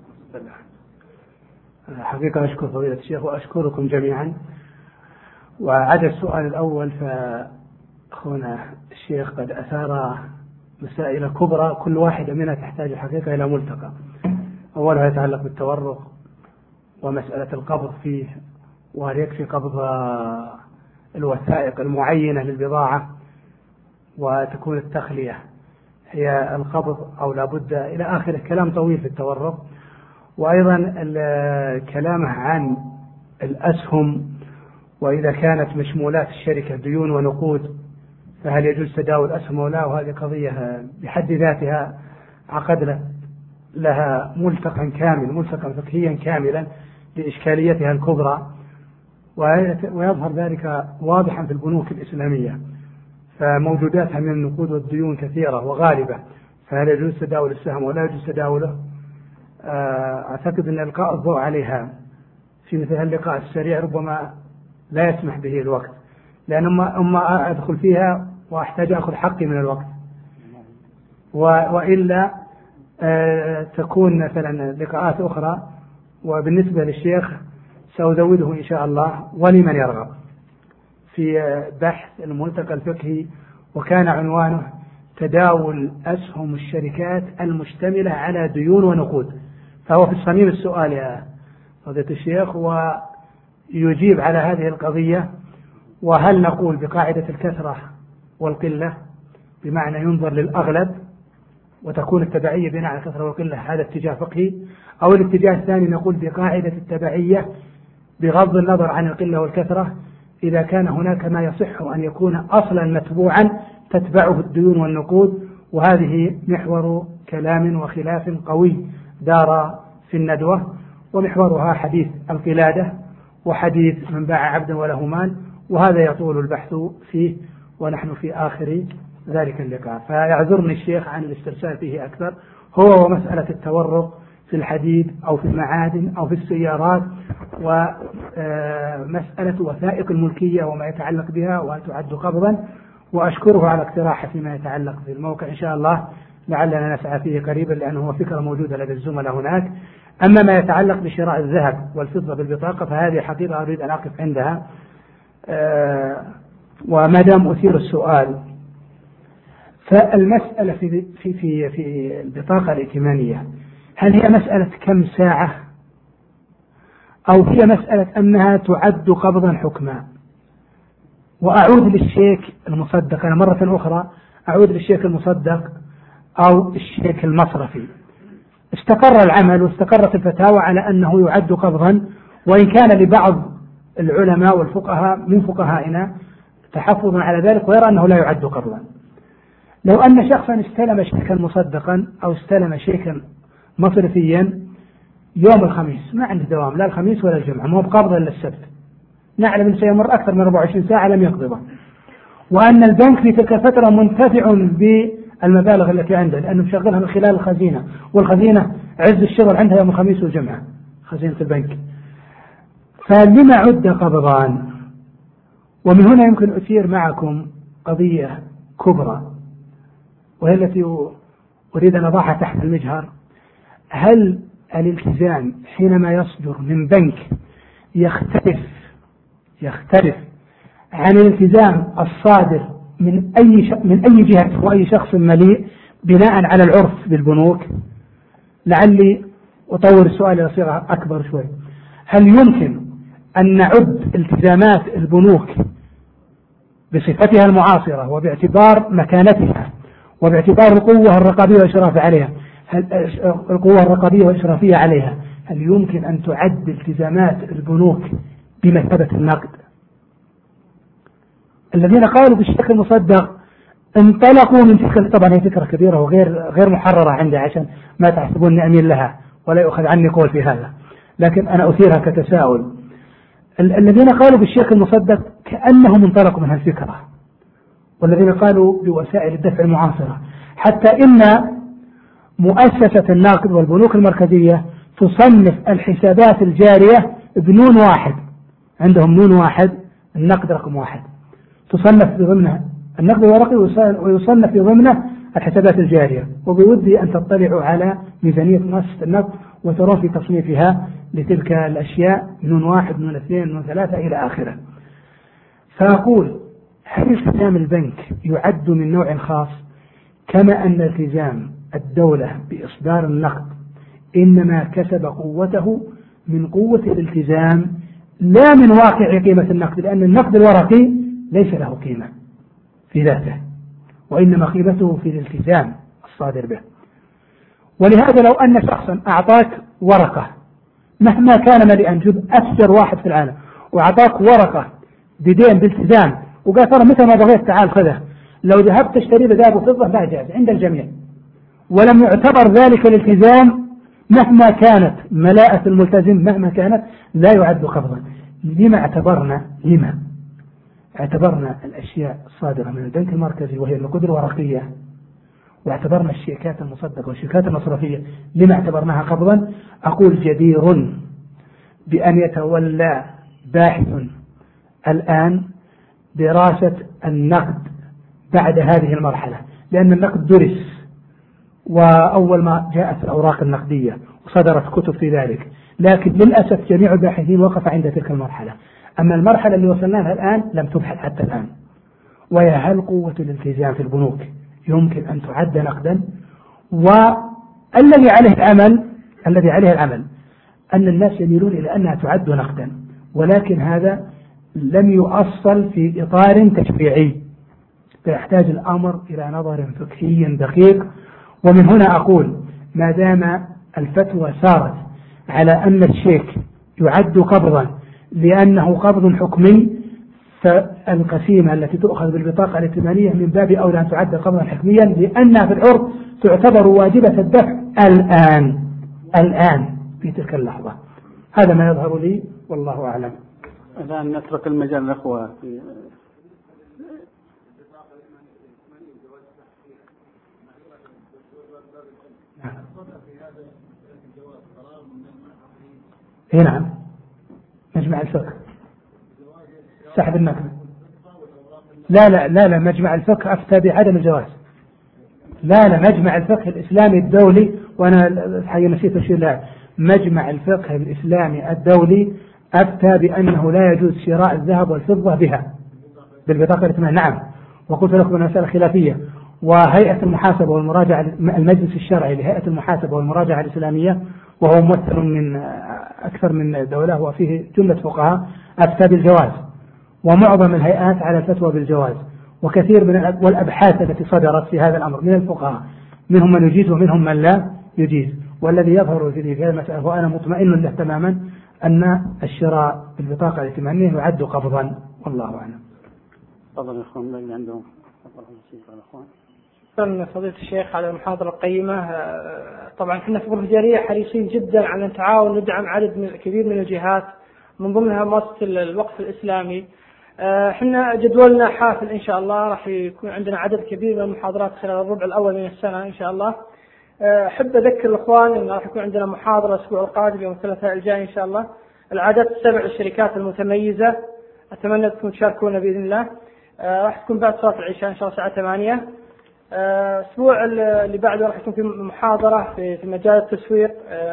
حقيقة أشكر فضيلة الشيخ وأشكركم جميعا. وعدا السؤال الأول، فأخونا الشيخ قد أثار مسائل كبرى كل واحدة منها تحتاج الحقيقة إلى ملتقى. أولها يتعلق بالتورق ومسألة القبض فيه، وهل يكفي قبض الوثائق المعينة للبضاعة وتكون التخلية هي القبض أو لابد إلى آخره. كلام طويل في التورق. وأيضا الكلام عن الأسهم، وإذا كانت مشمولات الشركة ديون ونقود، فهل يجوز تداول أسهم ولا؟ وهذه قضية بحد ذاتها عقد لها ملتقا فقهيا كاملا لإشكاليتها الكبرى، ويظهر ذلك واضحا في البنوك الإسلامية، فموجوداتها من النقود والديون كثيرة وغالبة، فهل يجوز تداول السهم ولا يجوز تداوله؟ أعتقد أن إلقاء الضوء عليها في مثل اللقاء السريع ربما لا يسمح به الوقت، لأن أما أدخل فيها وأحتاج أخذ حقي من الوقت، وإلا تكون مثلا لقاءات أخرى. وبالنسبة للشيخ سأزوده إن شاء الله ولمن يرغب في بحث الملتقى الفقهي، وكان عنوانه تداول أسهم الشركات المشتملة على ديون ونقود، فهو في صميم السؤال يا فضيلة الشيخ، ويجيب على هذه القضية. وهل نقول بقاعدة الكثرة والقلة، بمعنى ينظر للأغلب وتكون التبعية بناء على الكثرة والقلة، هذا اتجاه فقهي، أو الاتجاه الثاني نقول بقاعدة التبعية بغض النظر عن القلة والكثرة، إذا كان هناك ما يصح أن يكون أصلا متبوعا تتبعه الديون والنقود. وهذه محور كلام وخلاف قوي دار في الندوة، ومحورها حديث القلادة وحديث من باع عبدا وله مال، وهذا يطول البحث فيه ونحن في آخر ذلك اللقاء، فيعذرني الشيخ عن الاسترسال فيه أكثر. هو ومسألة التورق في الحديد أو في المعادن أو في السيارات، ومسألة وثائق الملكية وما يتعلق بها وتعد قبضا. وأشكره على اقتراحه فيما يتعلق في الموقع، إن شاء الله لعلنا نسعى فيه قريبا، لأنه فكرة موجودة لدى الزملاء هناك. أما ما يتعلق بشراء الذهب والفضة بالبطاقة فهذه حقيقة أريد أن أقف عندها، وما دام أثير السؤال، فالمسألة في البطاقة الائتمانية هل هي مسألة كم ساعة، أو هي مسألة أنها تعد قبضا حكما؟ وأعود للشيك المصدق، أنا مرة أخرى أعود للشيك المصدق أو الشيك المصرفي. استقر العمل واستقرت الفتاوى على أنه يعد قبضا، وإن كان لبعض العلماء والفقهاء من فقهائنا تحفظ على ذلك ويرى أنه لا يعد قبضا. لو أن شخصا استلم شيكا مصدقا أو استلم شيكا مصرفيا يوم الخميس، ما عنده دوام لا الخميس ولا الجمعة، ما هو بقبض إلا السبت، نعلم أنه سيمر أكثر من 24 ساعة لم يقبضه، وأن البنك في تلك الفترة منتفع بالمبالغ التي عنده لأنه مشغلها من خلال الخزينة، والخزينة عز الشغل عندها يوم الخميس والجمعة خزينة البنك، فلما عد قبضان؟ ومن هنا يمكن أثير معكم قضية كبرى، وهي التي أريد أن أضعها تحت المجهر. هل الالتزام حينما يصدر من بنك يختلف عن الالتزام الصادر من أي جهة وأي شخص مليء بناء على العرف بالبنوك؟ لعلي أطور السؤال إلى صيغة أكبر شوي. هل يمكن أن نعد التزامات البنوك بصفتها المعاصرة وباعتبار مكانتها وباعتبار القوة الرقابية والإشرافية عليها، هل يمكن أن تعد التزامات البنوك بمثابة النقد؟ الذين قالوا بالشيك المصدق انطلقوا من تلك، طبعا هي فكرة كبيرة وغير محررة عندي عشان ما تحسبوني أمين لها ولا يؤخذ عني قول في هذا، لكن أنا أثيرها كتساؤل. الذين قالوا بالشيك المصدق كأنهم انطلقوا من هالفكرة، والذين قالوا بوسائل الدفع المعاصرة، حتى إن مؤسسة النقد والبنوك المركزية تصنف الحسابات الجارية بنون واحد، عندهم نون واحد، النقد رقم واحد، تصنف بضمنها النقد الورقي ويصنف بضمنه الحسابات الجارية. وبودي أن تطلعوا على ميزانية مؤسسة النقد وترون في تصنيفها لتلك الأشياء نون واحد، نون اثنين، نون ثلاثة إلى آخره. فأقول هل التزام البنك يعد من نوع خاص، كما أن التزام الدولة بإصدار النقد إنما كسب قوته من قوة الالتزام لا من واقع قيمة النقد، لأن النقد الورقي ليس له قيمة في ذاته، وإنما قيمته في الالتزام الصادر به. ولهذا لو أن شخصا أعطاك ورقة مهما كان مليئا، جزء أكثر واحد في العالم، وأعطاك ورقة بدين بالتزام وقال ترى متى ما بغيت تعال خذه، لو ذهبت تشتري ذهب وفضة لا جاز عند الجميع، ولم يعتبر ذلك الالتزام مهما كانت ملاءة الملتزم مهما كانت لا يعد قبضا. لما اعتبرنا الأشياء الصادرة من البنك المركزي وهي النقود الورقية، واعتبرنا الشيكات المصدقة والشيكات المصرفية لما اعتبرناها قبضا؟ أقول جدير بأن يتولى باحث الآن دراسة النقد بعد هذه المرحلة، لأن النقد درس وأول ما جاءت الأوراق النقدية وصدرت كتب في ذلك، لكن للأسف جميع الباحثين وقف عند تلك المرحلة. أما المرحلة اللي وصلنا لها الآن لم تبحث حتى الآن، وهي هل قوة الالتزام في البنوك يمكن أن تعد نقدا؟ والذي عليه العمل أن الناس يميلون إلى أنها تعد نقدا، ولكن هذا لم يؤصل في إطار تشريعي، فيحتاج الأمر إلى نظر فقهي دقيق. ومن هنا أقول ما دام الفتوى سارت على أن الشيك يعد قبضا لأنه قبض حكمي، فالقسيمة التي تؤخذ بالبطاقة الائتمانية من باب أولى أن تعد قبضا حكميا، لأنها في العرف تعتبر واجبة الدفع الآن في تلك اللحظة. هذا ما يظهر لي والله أعلم. الآن نترك المجال للأخوة. نعم، مجمع الفقه سحب النقد. لا مجمع الفقه أفتى بعدم الجواز. لا مجمع الفقه الإسلامي الدولي، وأنا الحقيقة نسيت أشير لها، مجمع الفقه الإسلامي الدولي أفتى بأنه لا يجوز شراء الذهب والفضة بها بالبطاقة الائتمانية. نعم، وقلت لكم المسألة خلافية، وهيئة المحاسبة والمراجعة المجلس الشرعي لهيئة المحاسبة والمراجعة الإسلامية، وهو ممثل من أكثر من دولة وفيه جملة فقهاء، أفتى بالجواز، ومعظم الهيئات على الفتوى بالجواز، وكثير من والأبحاث التي صدرت في هذا الأمر من الفقهاء منهم من يجيز ومنهم من لا يجيز. والذي يظهر في هذه المسألة وأنا مطمئن له تماما أن الشراء بالبطاقة الائتمانية يعد قبضا، والله أعلم. تفضل يا أخوان اللي عندهم. شكرا فضيلة الشيخ على المحاضرة القيمة. طبعا احنا في غرفة الجارية حريصين جدا على التعاون وندعم عدد كبير من الجهات، من ضمنها مؤسسة الوقف الإسلامي. احنا جدولنا حافل إن شاء الله، راح يكون عندنا عدد كبير من المحاضرات خلال الربع الأول من السنة إن شاء الله. أحب أذكر الإخوان أن راح يكون عندنا محاضرة الأسبوع القادم يوم الثلاثاء الجاي إن شاء الله، العدد 7 الشركات المتميزة. أتمنى أنكم تشاركونا بإذن الله. راح تكون بعد صلاة العشاء إن شاء الله الساعة 8. الأسبوع اللي بعده راح يكون في محاضرة في مجال التسويق.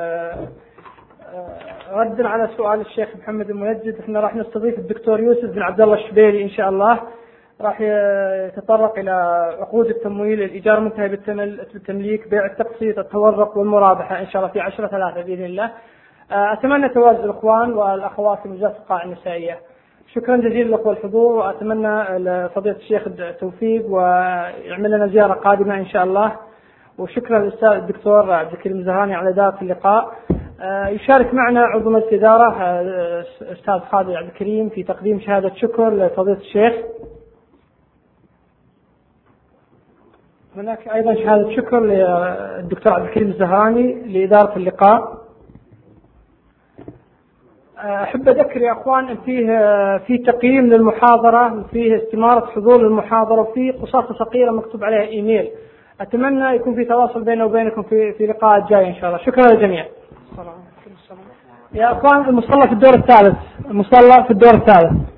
ردا على سؤال الشيخ محمد المنجد، احنا راح نستضيف الدكتور يوسف بن عبد الله الشبيلي إن شاء الله، راح يتطرق إلى عقود التمويل، الإيجار المنتهي بالتمليك، بيع التقسيط، التورق والمرابحة إن شاء الله في 10/3 بإذن الله. أتمنى تواجد الإخوان والأخوات في مجلس القاعة النسائية. شكرا جزيلا لكم الحضور، وأتمنى لفضيلة الشيخ التوفيق ويعمل لنا زيارة قادمة إن شاء الله. وشكرا للأستاذ الدكتور عبد الكريم الزهراني على إدارة اللقاء. يشارك معنا عضو مجلس الإدارة أستاذ خالد عبد الكريم في تقديم شهادة شكر لفضيلة الشيخ. هناك أيضا شهادة شكر للدكتور عبد الكريم الزهراني لإدارة اللقاء. أحب أذكر يا أخوان أن فيه تقييم للمحاضرة، وفيه استمارة حضور للمحاضرة، وفيه قصاصة صغيرة مكتوب عليها إيميل. أتمنى يكون في تواصل بيننا وبينكم في لقاء الجاي إن شاء الله. شكرا للجميع. يا أخوان المصلى في الدور الثالث.